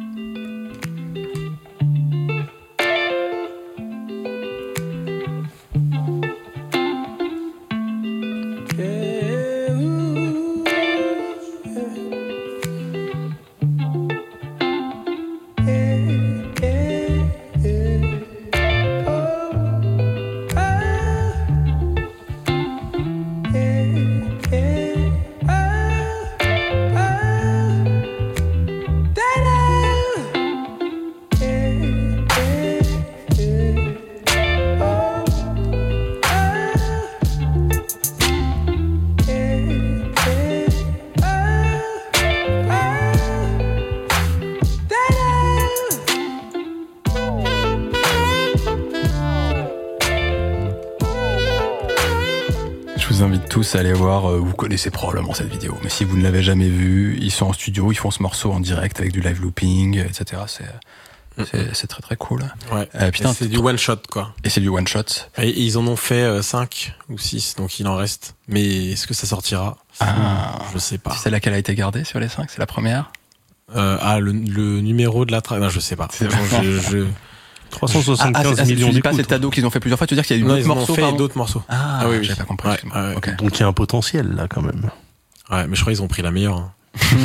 Je vous invite tous à aller voir, euh, vous connaissez probablement cette vidéo, mais si vous ne l'avez jamais vue, ils sont en studio, ils font ce morceau en direct avec du live looping, et cetera. C'est, c'est, c'est très très cool. Ouais. Euh, putain, Et c'est du one shot, quoi. Et c'est du one shot. Et ils en ont fait cinq ou six, donc il en reste. Mais est-ce que ça sortira? Ah. Je sais pas. C'est laquelle a été gardée sur les cinq? C'est la première? Euh, ah, le, le numéro de la track. Non, je sais pas. C'est Franchement, je, je... trois cent Ah, soixante-quinze ah, c'est- millions tu dis pas d'écoutes. c'est Tado qu'ils ont fait plusieurs fois, tu veux dire qu'il y a eu Non, d'autres ils en ont morceaux fait pardon d'autres morceaux. Ah, Ah oui, oui. j'avais pas compris. Ouais, excuse-moi. ouais, ouais. Ok. Donc il y a un potentiel là quand même. Ouais, mais je crois qu'ils ont pris la meilleure. hein.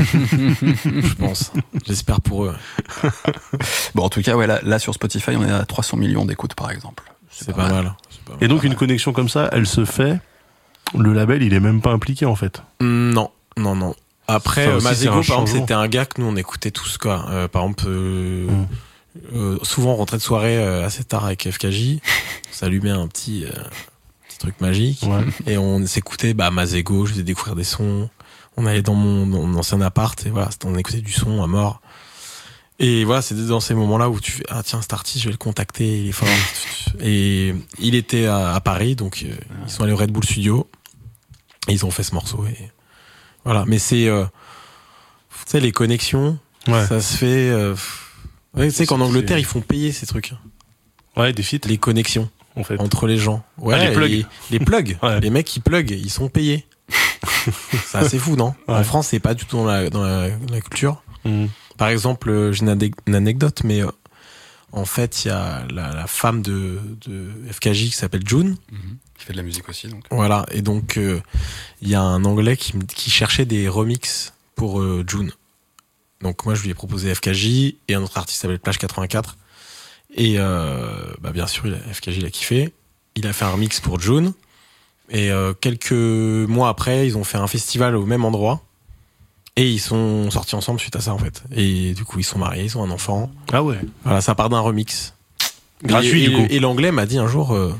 Je pense. J'espère pour eux. Bon, en tout cas, ouais, là, là sur Spotify, on est à trois cents millions d'écoutes par exemple. C'est pas mal. C'est pas mal. Et donc une connexion comme ça, elle se fait. Le label, il est même pas impliqué en fait. Non, non, non. Après, Ça euh, aussi, c'est Masego, un par exemple, changement. c'était un gars que nous on écoutait tous, quoi. Euh, par exemple, euh, Mm. euh, souvent on rentrait de soirée euh, assez tard avec F K J, on s'allumait un petit, euh, petit truc magique Ouais. et on s'écoutait bah, Masego, je faisais découvrir des sons. On allait dans mon, dans mon ancien appart et voilà, c'était- on écoutait du son à mort. Et voilà, c'est dans ces moments-là où tu fais ah tiens, cet artiste, je vais le contacter, il est fort. Et il était à, à Paris, donc euh, ils sont allés au Red Bull Studio et ils ont fait ce morceau. Et voilà, mais c'est euh, tu sais les connexions, Ouais. ça se fait. Euh, ouais, tu sais qu'en C'est- Angleterre c'est- ils font payer ces trucs, Ouais, des feats, les connexions en fait. entre les gens. Ouais, Ah, les plugs. Les, les plugs, Ouais. les mecs qui pluguent, ils sont payés. C'est assez fou, non? Ouais. En France, c'est pas du tout dans la dans la, la culture. Mhm. Par exemple, euh, j'ai une, adé- une anecdote, mais euh, en fait, il y a la, la femme de, de F K J qui s'appelle June. Mhm. Qui fait de la musique aussi, donc. Voilà, et donc euh, il y a un Anglais qui, me- qui cherchait des remixes pour euh, June. Donc moi, je lui ai proposé F K J et un autre artiste qui s'appelle Plage quatre-vingt-quatre. Et euh, bah, bien sûr, il a- F K J il a kiffé. Il a fait un remix pour June. Et euh, quelques mois après, ils ont fait un festival au même endroit. Et ils sont sortis ensemble suite à ça, en fait. Et du coup, ils sont mariés, ils ont un enfant. Ah ouais. Voilà, ça part d'un remix. Gratuit, et, du coup. Et, et l'anglais m'a dit un jour, euh,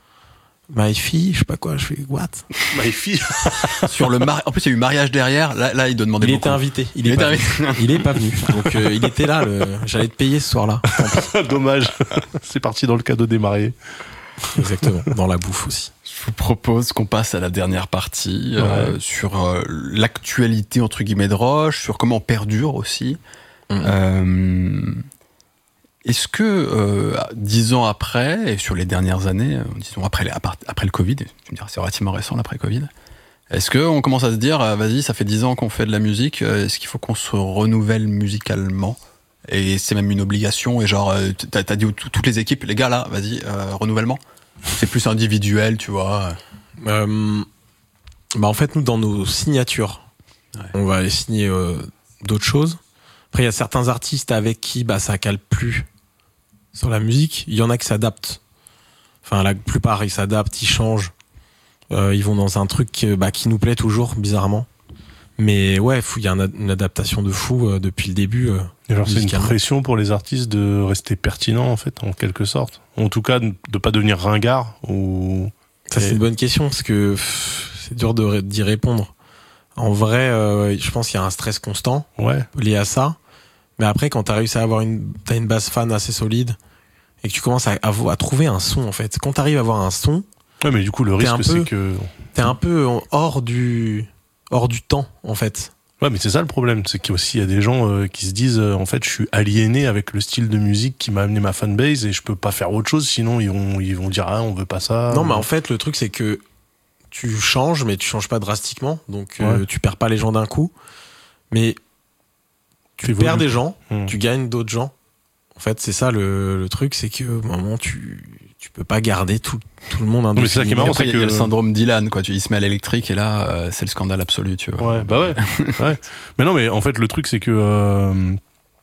my fille, je sais pas quoi, je fais what? My fille. Sur le mari... En plus, il y a eu mariage derrière. Là, là il doit demander Il beaucoup. était invité. Il, Il est était pas invité. venu. Il est pas venu. Donc euh, il était là. Le... J'allais te payer ce soir-là. Tant pis. Dommage. C'est parti dans le cadeau des mariés. Exactement. Dans la bouffe aussi. Je vous propose qu'on passe à la dernière partie euh, Ouais. sur euh, l'actualité entre guillemets de Roche, sur comment on perdure aussi. Mhm. Euh, Est-ce que euh, dix ans après et sur les dernières années, euh, disons après, les- après le Covid, tu me diras c'est relativement récent l'après Covid, est-ce qu'on commence à se dire euh, vas-y ça fait dix ans qu'on fait de la musique, euh, est-ce qu'il faut qu'on se renouvelle musicalement? Et c'est même une obligation et genre euh, t'as, t'as dit aux- toutes les équipes les gars là vas-y euh, renouvellement. C'est plus individuel tu vois. Euh, bah en fait nous dans nos signatures, Ouais. on va aller signer euh, d'autres choses. Après il y a certains artistes avec qui bah ça cale plus sur la musique. Il y en a qui s'adaptent. Enfin la plupart ils s'adaptent, ils changent. Euh, ils vont dans un truc qui, bah, qui nous plaît toujours bizarrement. Mais ouais, fou- il y a un- une adaptation de fou euh, depuis le début. euh, Et genre, c'est une musicalement. pression pour les artistes de rester pertinents, en fait, en quelque sorte. En tout cas, de pas devenir ringard ou... Ça, c'est une bonne question parce que pff, c'est dur de ré- d'y répondre. En vrai, euh, je pense qu'il y a un stress constant Ouais. lié à ça. Mais après, quand t'as réussi à avoir une, t'as une base fan assez solide et que tu commences à, à, vo- à trouver un son, en fait. Quand t'arrives à avoir un son, Ouais, mais du coup, le T'es un risque, c'est peu- que... t'es un peu en- hors du, hors du temps, en fait. Ouais, mais c'est ça le problème, c'est qu'il y a aussi il y a des gens euh, qui se disent euh, en fait je suis aliéné avec le style de musique qui m'a amené ma fanbase et je peux pas faire autre chose sinon ils vont ils vont dire ah on veut pas ça. Non, mais en fait, le truc, c'est que tu changes, mais tu changes pas drastiquement. Donc, euh, Ouais. tu perds pas les gens d'un coup. Mais tu évolues. perds des gens, Mmh. tu gagnes d'autres gens. En fait, c'est ça le, le truc, c'est que au moment tu tu peux pas garder tout tout le monde. mais c'est ça qui est marrant, Après, il y a- il y a que- le syndrome Dylan quoi, tu il se met à l'électrique et là euh, c'est le scandale absolu tu vois. Ouais, bah ouais. ouais. Mais non, mais en fait, le truc, c'est que euh,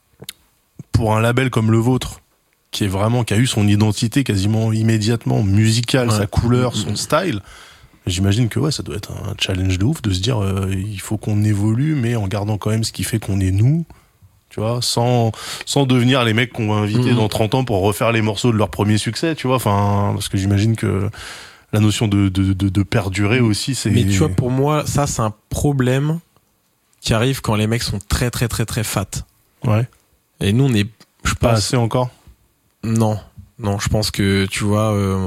pour un label comme le vôtre, qui est vraiment, qui a eu son identité quasiment immédiatement musicale, Ouais. sa couleur, Mhm. son style, j'imagine que ouais, ça doit être un challenge de ouf de se dire, euh, il faut qu'on évolue, mais en gardant quand même ce qui fait qu'on est nous. Tu vois, sans, sans devenir les mecs qu'on va inviter Mhm. dans trente ans pour refaire les morceaux de leur premier succès, tu vois. Enfin, parce que j'imagine que la notion de, de, de, de perdurer aussi, c'est. Mais tu vois, pour moi, ça c'est un problème qui arrive quand les mecs sont très très très très fat. Ouais. Et nous, on est, je Pas pense, assez encore. non, non, je pense que tu vois, euh,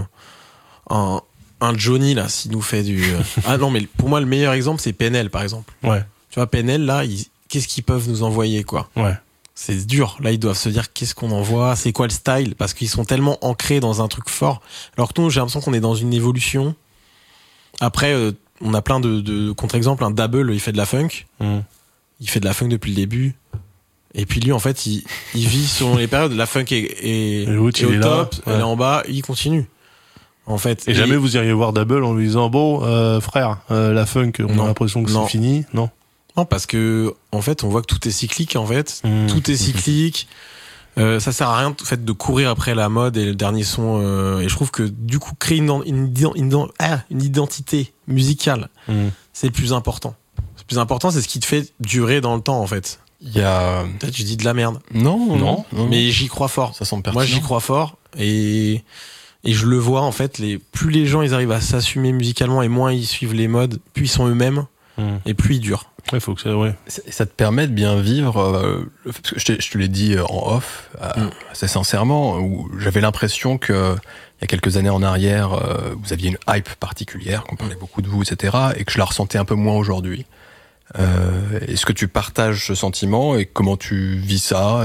un un Johnny là, s'il nous fait du, euh, ah non, mais pour moi le meilleur exemple c'est P N L par exemple. Ouais. Tu vois, P N L là, ils- qu'est-ce qu'ils peuvent nous envoyer quoi? Ouais. C'est dur. Là, ils doivent se dire qu'est-ce qu'on envoie, c'est quoi le style, parce qu'ils sont tellement ancrés dans un truc fort. Alors que nous, j'ai l'impression qu'on est dans une évolution. Après, euh, on a plein de, de contre-exemples. Un Dabble, il fait de la funk. Mmh. Il fait de la funk depuis le début. Et puis lui, en fait, il, il vit selon les périodes. La funk est, est, Et l'autre, est il au est là, top, ouais. elle est en bas, il continue. En fait. Et, jamais vous iriez voir Double en lui disant bon euh, frère euh, la funk on Non. a l'impression que Non. c'est fini non Non, parce que en fait, on voit que tout est cyclique. En fait, Mmh. tout est cyclique. Euh, ça sert à rien en fait de courir après la mode et le dernier son. Euh, et je trouve que du coup, créer une une, une, une, ah, une identité musicale, Mmh. c'est le plus important. Le plus important, c'est ce qui te fait durer dans le temps, en fait. Il y a Peut-être je dis de la merde, non non, non mais j'y crois fort. ça semble pertinent. Moi, j'y crois fort et et je le vois en fait. Les plus les gens ils arrivent à s'assumer musicalement et moins ils suivent les modes, plus ils sont eux-mêmes. Mmh. et plus il dure. Ouais, faut que ça, ouais. Et ça te permet de bien vivre, euh, parce que je, je te l'ai dit en off, euh, Mm. assez sincèrement, où j'avais l'impression que il y a quelques années en arrière, euh, vous aviez une hype particulière, qu'on parlait beaucoup de vous, et cetera, et que je la ressentais un peu moins aujourd'hui. Euh, est-ce que tu partages ce sentiment et comment tu vis ça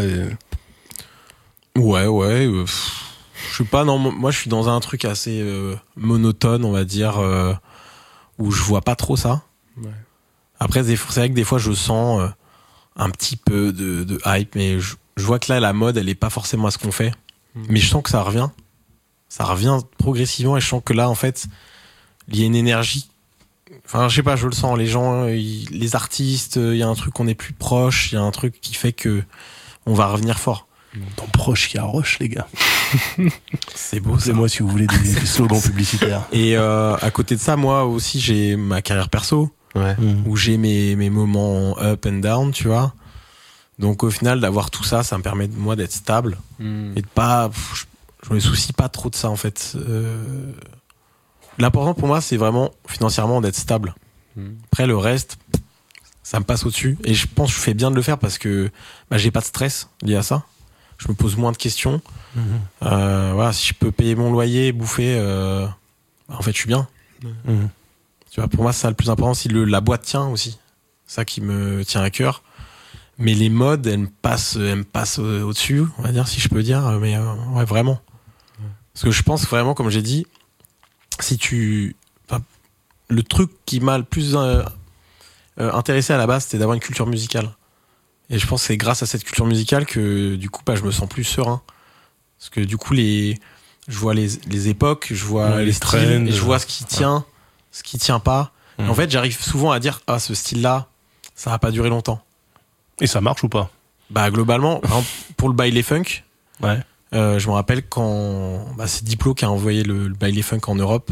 et... Ouais, ouais. Euh, pff, je sais pas, non, moi je suis dans un truc assez euh, monotone, on va dire, euh, où je vois pas trop ça. Ouais. Après, c'est vrai que des fois je sens euh, un petit peu de, de hype, mais je, je vois que là la mode elle est pas forcément à ce qu'on fait. Mmh. Mais je sens que ça revient. Ça revient progressivement et je sens que là en fait, il y a une énergie. Enfin, je sais pas, je le sens. Les gens, ils, les artistes, il y a un truc qu'on est plus proche, il y a un truc qui fait que on va revenir fort. Dans proche, il y a Roche, les gars. C'est beau, c'est moi si vous voulez des, des slogans publicitaires. Et euh, à côté de ça, moi aussi, j'ai ma carrière perso, ouais. où j'ai mes, mes moments up and down, tu vois. Donc au final, d'avoir tout ça, ça me permet moi d'être stable mm. et de pas. Je, je me soucie pas trop de ça en fait. Euh, l'important pour moi, c'est vraiment financièrement d'être stable. Mm. Après le reste, ça me passe au-dessus. Et je pense que je fais bien de le faire parce que bah, j'ai pas de stress lié à ça. Je me pose moins de questions. Mmh. Euh, voilà, si je peux payer mon loyer, bouffer, euh, en fait, je suis bien. Mmh. Tu vois, pour moi, c'est ça le plus important. Si le, la boîte tient aussi, ça qui me tient à cœur. Mais les modes, elles me passent, elles me passent au-dessus, on va dire, si je peux dire. Mais euh, ouais, vraiment. Mmh. Parce que je pense vraiment, comme j'ai dit, si tu, enfin, le truc qui m'a le plus euh, euh, intéressé à la base, c'était d'avoir une culture musicale. Et je pense que c'est grâce à cette culture musicale que du coup bah, je me sens plus serein. Parce que du coup les je vois les, les époques, je vois ouais, les, les styles trends, et je vois ce qui tient, ouais. ce qui tient pas. Mmh. En fait, j'arrive souvent à dire ah ce style-là, ça va pas durer longtemps. Et ça marche ou pas? Bah globalement, pour le baile funk, ouais. euh, je me rappelle quand bah, c'est Diplo qui a envoyé le, le baile funk en Europe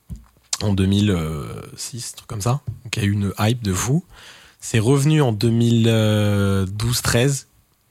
en deux mille six, truc comme ça. Donc il y a eu une hype de fou. C'est revenu en deux mille douze treize.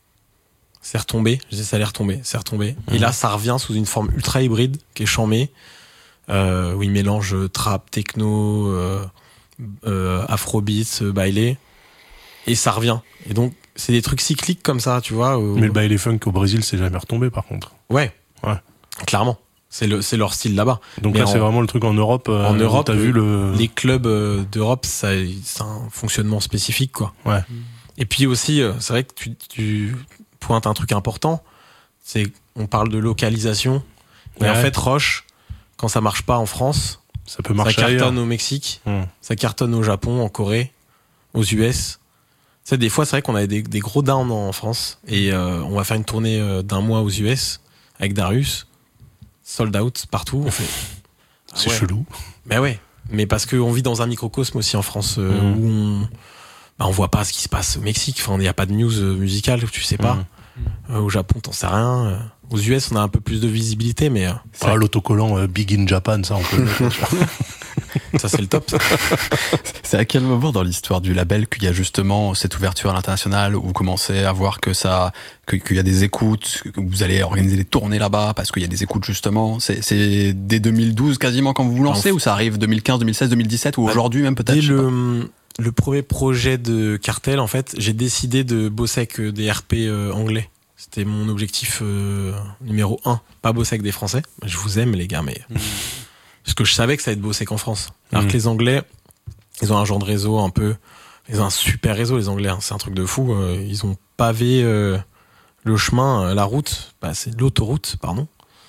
C'est retombé. Je dis ça allait retomber. C'est retombé. Mmh. Et là, ça revient sous une forme ultra hybride qui est chamée. Euh, où il mélange trap, techno, euh, euh, afrobeats, euh, baile. Et ça revient. Et donc, c'est des trucs cycliques comme ça, tu vois. Où... Mais le baile funk au Brésil, c'est jamais retombé par contre. Ouais. Ouais. Clairement. C'est, le, c'est leur style là-bas. Donc mais là, en, c'est vraiment le truc en Europe. Euh, en Europe, t'as vu le... les clubs euh, d'Europe, ça, c'est un fonctionnement spécifique, quoi. Ouais. Et puis aussi, euh, c'est vrai que tu, tu pointes un truc important. C'est on parle de localisation. Et ouais. en fait, Roche, quand ça marche pas en France, ça peut marcher ça cartonne ailleurs. Au Mexique, mmh. ça cartonne au Japon, en Corée, aux U S. Tu sais, des fois, c'est vrai qu'on a des, des gros downs en France. Et euh, on va faire une tournée euh, d'un mois aux U S avec Darius. Sold out partout, on fait. C'est ouais. chelou. Ben ouais, mais parce qu'on vit dans un microcosme aussi en France euh, mmh. où on, bah on voit pas ce qui se passe au Mexique. Enfin, il n'y a pas de news musicale, tu sais pas. Mmh. Euh, au Japon, t'en sais rien. Aux U S, on a un peu plus de visibilité, mais. Euh, ah, l'autocollant euh, Big in Japan, ça, on peut le mettre. Ça, c'est le top. Ça. C'est à quel moment dans l'histoire du label qu'il y a justement cette ouverture à l'international où vous commencez à voir que ça, que, qu'il y a des écoutes, que vous allez organiser des tournées là-bas parce qu'il y a des écoutes justement. C'est, c'est dès deux mille douze quasiment quand vous vous lancez, enfin, ou ça arrive deux mille quinze, deux mille seize, deux mille dix-sept ou bah, aujourd'hui même peut-être? Dès le, le premier projet de Cartel, en fait, j'ai décidé de bosser avec des R P euh, anglais. C'était mon objectif euh, numéro un. Pas bosser avec des Français. Je vous aime les gars, mais... Mmh. Parce que je savais que ça allait être bosser qu'en France. Alors mmh. que les Anglais, ils ont un genre de réseau un peu... Ils ont un super réseau, les Anglais. Hein. C'est un truc de fou. Euh, ils ont pavé euh, le chemin, la route. Bah, c'est l'autoroute, pardon.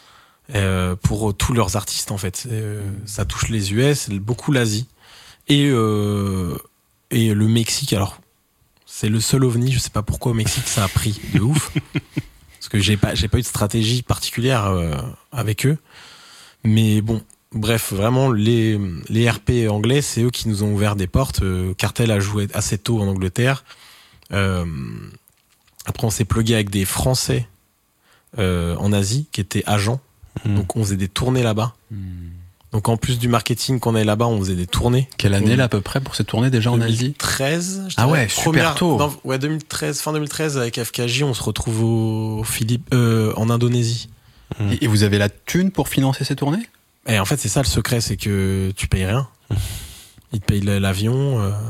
Euh, pour tous leurs artistes, en fait. Euh, ça touche les U S, beaucoup l'Asie. Et, euh, et le Mexique, alors... C'est le seul ovni, je sais pas pourquoi au Mexique ça a pris de ouf. Parce que j'ai pas, j'ai pas eu de stratégie particulière euh, avec eux. Mais bon, bref, vraiment, les, les R P anglais, c'est eux qui nous ont ouvert des portes. Euh, Cartel a joué assez tôt en Angleterre. Euh, après, on s'est plugué avec des Français euh, en Asie qui étaient agents. Mmh. Donc, on faisait des tournées là-bas. Mmh. Donc en plus du marketing qu'on avait là-bas, on faisait des tournées. Quelle année là à peu près pour ces tournées déjà en Asie? deux mille treize. Ah ouais, super tôt. Dans, ouais, deux mille treize, fin deux mille treize avec F K J, on se retrouve au Philippe, euh, en Indonésie. Mmh. Et vous avez la thune pour financer ces tournées? Et en fait, c'est ça le secret, c'est que tu payes rien. ils te payent l'avion. Euh...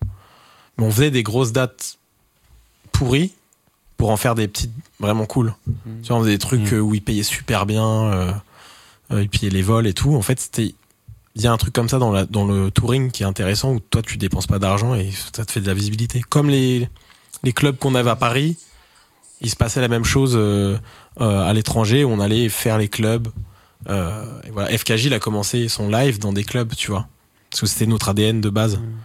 Mais on faisait des grosses dates pourries pour en faire des petites vraiment cool. Mmh. Tu vois, on faisait des trucs mmh. où ils payaient super bien, euh, euh, ils payaient les vols et tout. En fait, c'était, il y a un truc comme ça dans, la, dans le touring qui est intéressant où toi tu dépenses pas d'argent et ça te fait de la visibilité. Comme les, les clubs qu'on avait à Paris, il se passait la même chose euh, euh, à l'étranger où on allait faire les clubs. Euh, et voilà, F K J il a commencé son live dans des clubs, tu vois, parce que c'était notre A D N de base. Mmh.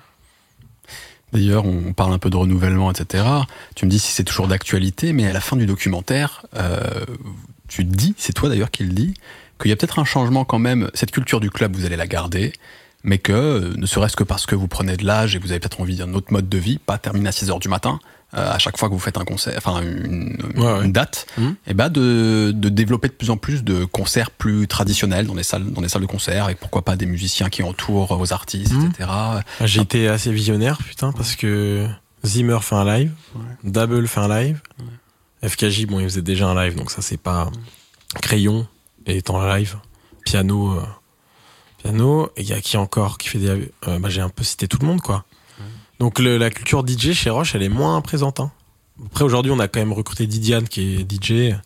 D'ailleurs, on parle un peu de renouvellement, et cetera. Tu me dis si c'est toujours d'actualité, mais à la fin du documentaire, euh, tu te dis, c'est toi d'ailleurs qui le dis, qu'il y a peut-être un changement quand même. Cette culture du club, vous allez la garder, mais que, ne serait-ce que parce que vous prenez de l'âge et vous avez peut-être envie d'un autre mode de vie, pas terminer à six heures du matin, euh, à chaque fois que vous faites un concert, enfin une, ouais, ouais. une date, mmh. et bah de, de développer de plus en plus de concerts plus traditionnels dans des salles, dans des salles de concert, et pourquoi pas des musiciens qui entourent vos artistes, mmh. et cetera. J'ai ah. été assez visionnaire, putain, parce que Zimmer fait un live, ouais. Double fait un live, ouais. F K J, bon, il faisait déjà un live, donc ça c'est pas mmh. Crayon étant un live, piano, euh, piano, et il y a qui encore qui fait des, euh, bah j'ai un peu cité tout le monde, quoi. Donc le, la culture D J chez Roche, elle est moins présente. Hein. Après aujourd'hui, on a quand même recruté Didiane qui est D J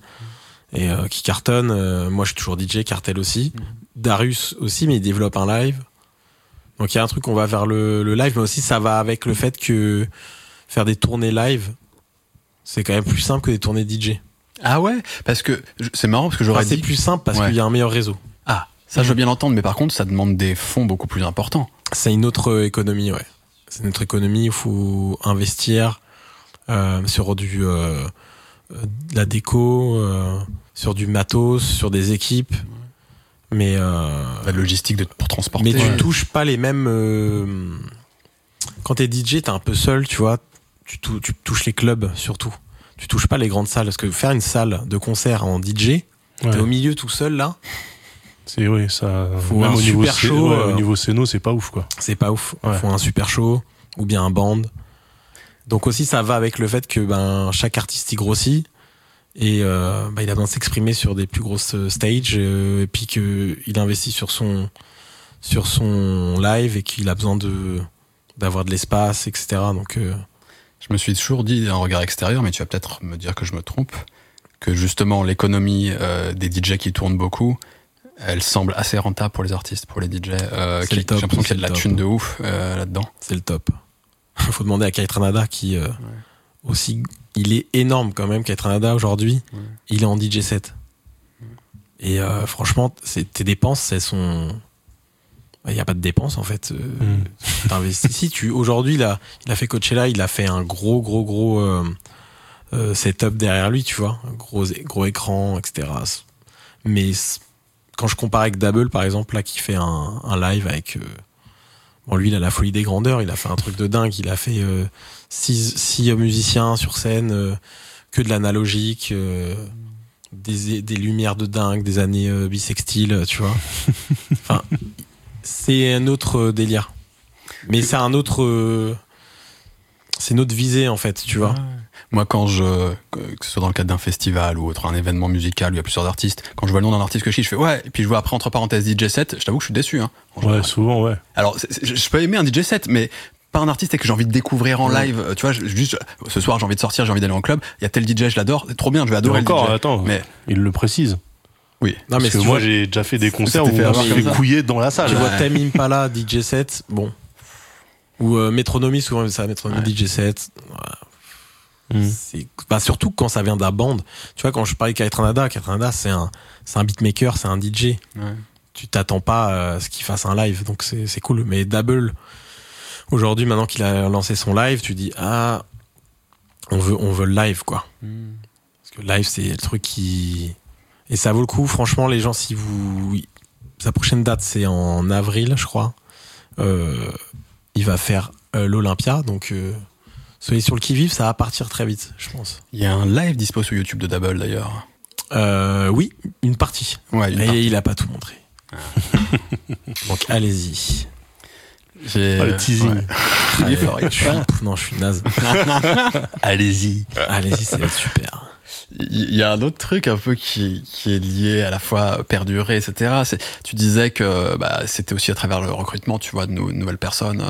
et euh, qui cartonne. Euh, moi, je suis toujours D J, Cartel aussi, mmh. Darius aussi, mais il développe un live. Donc il y a un truc, on va vers le, le live, mais aussi ça va avec le fait que faire des tournées live, c'est quand même plus simple que des tournées D J. Ah ouais, parce que c'est marrant parce que j'aurais enfin, dit. C'est plus simple parce ouais. qu'il y a un meilleur réseau. Ah, ça mmh. je veux bien l'entendre, mais par contre, ça demande des fonds beaucoup plus importants. C'est une autre économie, ouais. C'est notre économie, il faut investir euh, sur du euh, de la déco, euh, sur du matos, sur des équipes, mais euh, la logistique de, pour transporter. Mais tu touches pas les mêmes. Euh, quand t'es D J, t'es un peu seul, tu vois. Tu, tou, tu touches les clubs surtout. Tu touches pas les grandes salles parce que faire une salle de concert en D J, ouais. t'es au milieu tout seul là. C'est oui, ça. Faut même un au niveau super C- show. Ouais, euh, au niveau scéno, c'est pas ouf quoi. C'est pas ouf. Ouais. Faut un super show ou bien un band. Donc aussi ça va avec le fait que ben chaque artiste il grossit et euh, ben, il a besoin de s'exprimer sur des plus grosses stages euh, et puis que il investit sur son sur son live et qu'il a besoin de d'avoir de l'espace, et cetera. Donc euh... je me suis toujours dit d'un regard extérieur, mais tu vas peut-être me dire que je me trompe, que justement l'économie euh, des D J qui tournent beaucoup, elle semble assez rentable pour les artistes, pour les D J. Euh, qui, top, j'ai l'impression qu'il y a de la top. thune de ouf euh, là-dedans. C'est le top. Faut demander à Kaitranada qui euh, ouais. aussi, il est énorme quand même. Kaitranada aujourd'hui, ouais. il est en D J set. Ouais. Et euh, franchement, c'est, tes dépenses, elles sont. Il n'y a pas de dépenses en fait. Euh, mm. T'investis. Si tu aujourd'hui, il a, il a fait Coachella, il a fait un gros, gros, gros euh, euh, setup derrière lui, tu vois, un gros, gros écran, et cetera. Mais quand je compare avec Double, par exemple, là, qui fait un, un live avec... Euh, bon, lui, il a la folie des grandeurs, il a fait un truc de dingue, il a fait euh, six, six musiciens sur scène, euh, que de l'analogique, euh, des, des lumières de dingue, des années euh, bisextiles, tu vois. Enfin, c'est un autre délire. Mais c'est un autre... Euh, c'est une autre visée, en fait, tu vois. Moi, quand je, que ce soit dans le cadre d'un festival ou autre, un événement musical où il y a plusieurs artistes, quand je vois le nom d'un artiste que je kiffe, je fais ouais, et puis je vois après entre parenthèses D J set, je t'avoue que je suis déçu, hein. Ouais, souvent, ouais. Alors, c'est, c'est, je peux aimer un D J set, mais pas un artiste que j'ai envie de découvrir en live. Ouais. Tu vois, je, juste, ce soir, j'ai envie de sortir, j'ai envie d'aller en club, il y a tel D J, je l'adore, c'est trop bien, je vais adorer encore, le D J. Attends, mais il le précise. Oui. Non, mais parce que moi, j'ai déjà fait des concerts où fait on s'est fait couiller dans la salle. Tu vois Tame Impala, D J set, bon. Ou euh, Métronomie, souvent, ça, Métronomie, ouais. D J set. Ouais. Mmh. C'est, bah surtout quand ça vient de la bande. Tu vois, quand je parlais de Kaitranada, Kaitranada, c'est un, c'est un beatmaker, c'est un D J. Ouais. Tu t'attends pas à ce qu'il fasse un live, donc c'est, c'est cool. Mais Double, aujourd'hui, maintenant qu'il a lancé son live, tu dis, ah, on veut, on veut le live, quoi. Mmh. Parce que le live, c'est le truc qui, et ça vaut le coup, franchement, les gens, si vous, sa prochaine date, c'est en avril, je crois. Euh, il va faire euh, l'Olympia, donc, euh, soyez sur le qui-vive, ça va partir très vite, je pense. Il y a un live dispo sur YouTube de Double d'ailleurs. Euh, oui, une partie. Ouais, une Et partie. il a pas tout montré. Ah. Donc allez-y. J'ai... Oh, le teasing. Ouais. Allez, je suis... Non, je suis naze. Allez-y. Allez-y, c'est super. Il y a un autre truc un peu qui, qui est lié à la fois perdurer, et cetera. C'est, tu disais que bah, c'était aussi à travers le recrutement, tu vois, de, nou- de nouvelles personnes,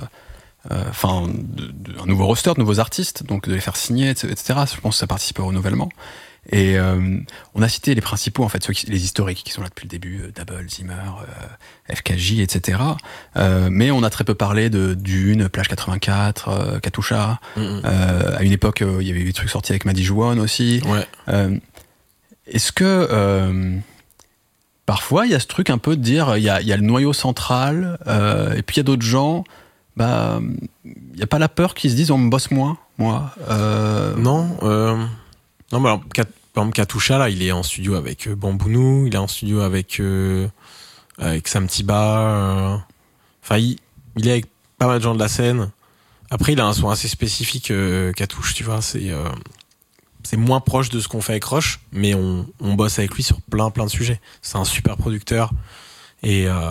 enfin, euh, euh, un nouveau roster, de nouveaux artistes, donc de les faire signer, et cetera. Je pense que ça participe au renouvellement. Et euh, on a cité les principaux, en fait, ceux qui, les historiques qui sont là depuis le début, euh, Double, Zimmer, euh, F K J, et cetera. Euh, mais on a très peu parlé de Dune, Plage quatre-vingt-quatre, euh, Katusha. Mm-hmm. Euh, à une époque, euh, il y avait eu des trucs sortis avec Madi Jouan aussi. Ouais. Euh, est-ce que euh, parfois il y a ce truc un peu de dire, il y a, il y a le noyau central, euh, et puis il y a d'autres gens, bah, il n'y a pas la peur qu'ils se disent on me bosse moins, moi. Euh... Non. Euh... Non, mais alors, par exemple, Katusha, là, il est en studio avec euh, Bambounou, il est en studio avec, euh, avec Sam Tiba. Enfin, euh, il, il est avec pas mal de gens de la scène. Après, il a un son assez spécifique, euh, Katouche, tu vois. C'est, euh, c'est moins proche de ce qu'on fait avec Roche, mais on, on bosse avec lui sur plein, plein de sujets. C'est un super producteur et euh,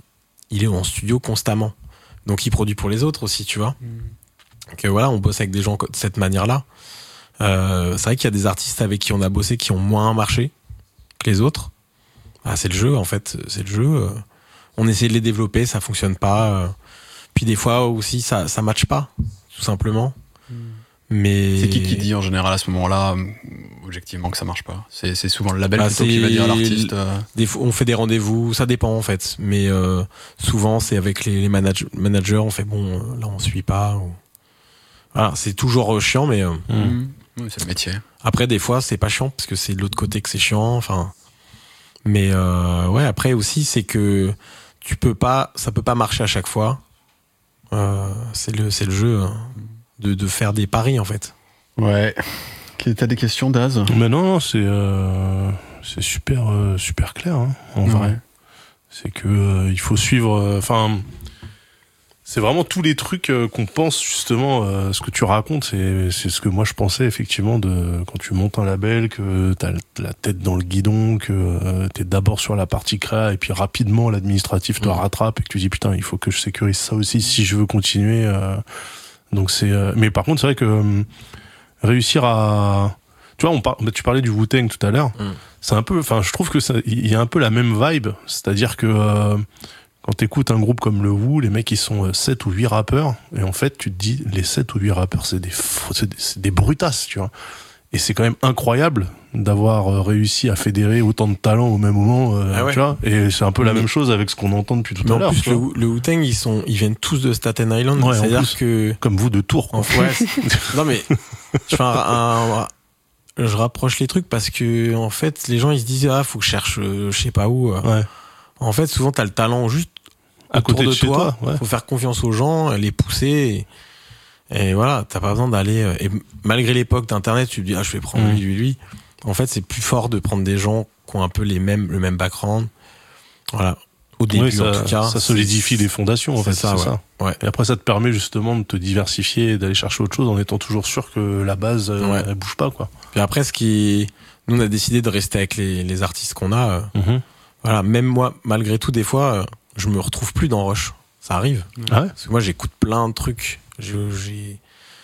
il est en studio constamment. Donc, il produit pour les autres aussi, tu vois. Mmh. Donc, euh, voilà, on bosse avec des gens de cette manière-là. Euh, c'est vrai qu'il y a des artistes avec qui on a bossé qui ont moins marché que les autres. Ah, c'est le jeu en fait, c'est le jeu. On essaie de les développer, ça fonctionne pas. Puis des fois aussi ça ça matche pas, tout simplement. Mm. Mais c'est qui qui dit en général à ce moment-là, objectivement, que ça marche pas? C'est c'est souvent le label bah, plutôt qui va dire à l'artiste. Euh... Des fois, on fait des rendez-vous, ça dépend en fait. Mais euh, souvent c'est avec les, les manage- managers, on fait bon, là on suit pas. Ou... Voilà, c'est toujours chiant, mais. Euh, mm. Oui, c'est le métier. Après, des fois, c'est pas chiant parce que c'est de l'autre côté que c'est chiant. Enfin, mais euh, ouais. Après aussi, c'est que tu peux pas, ça peut pas marcher à chaque fois. Euh, c'est le, c'est le jeu hein, de, de faire des paris en fait. Ouais. T'as des questions, Daz? Mais non, non, c'est, euh, c'est super, euh, super clair. Hein, en ouais. vrai, c'est que euh, il faut suivre. Enfin. Euh, C'est vraiment tous les trucs euh, qu'on pense justement, euh, ce que tu racontes, c'est, c'est ce que moi je pensais effectivement de quand tu montes un label, que t'as la tête dans le guidon, que euh, t'es d'abord sur la partie créa et puis rapidement l'administratif te mmh. rattrape et que tu dis putain il faut que je sécurise ça aussi si je veux continuer. Euh, donc c'est, euh, mais par contre c'est vrai que euh, réussir à, tu vois, on par... tu parlais du Wu-Tang tout à l'heure, mmh. c'est un peu, enfin je trouve que ça, il y a un peu la même vibe, c'est-à-dire que euh, quand t'écoutes un groupe comme le Wu, les mecs ils sont sept ou huit rappeurs, et en fait tu te dis les sept ou huit rappeurs c'est des, c'est des, c'est des brutasses, tu vois. Et c'est quand même incroyable d'avoir réussi à fédérer autant de talents au même moment, euh, ah ouais. tu vois. Et c'est un peu la Mais même chose avec ce qu'on entend depuis tout à l'heure. En plus, le, le Wu-Tang, ils sont, ils viennent tous de Staten Island. Ouais, c'est-à-dire que comme vous de Tours. En fait, non mais je fais un, un, un, je rapproche les trucs parce que en fait, les gens ils se disent ah faut que je cherche, euh, je sais pas où. Ouais. En fait, souvent t'as le talent juste à côté de, de chez toi. toi ouais. Faut faire confiance aux gens, les pousser. Et, et voilà, t'as pas besoin d'aller. Et malgré l'époque d'internet, tu te dis ah je vais prendre mmh. lui, lui, lui. En fait, c'est plus fort de prendre des gens qui ont un peu les mêmes, le même background. Voilà. Au début, oui, ça, en tout cas. Ça solidifie les fondations, en fait. Ça, c'est ouais. ça. Ouais. Et après, ça te permet justement de te diversifier et d'aller chercher autre chose en étant toujours sûr que la base, ouais. elle bouge pas, quoi. Puis après, ce qui, nous, on a décidé de rester avec les, les artistes qu'on a. Mmh. Voilà. Même moi, malgré tout, des fois, je me retrouve plus dans Rush. Ça arrive. Ah ouais. Parce que moi, j'écoute plein de trucs. Je, j'ai,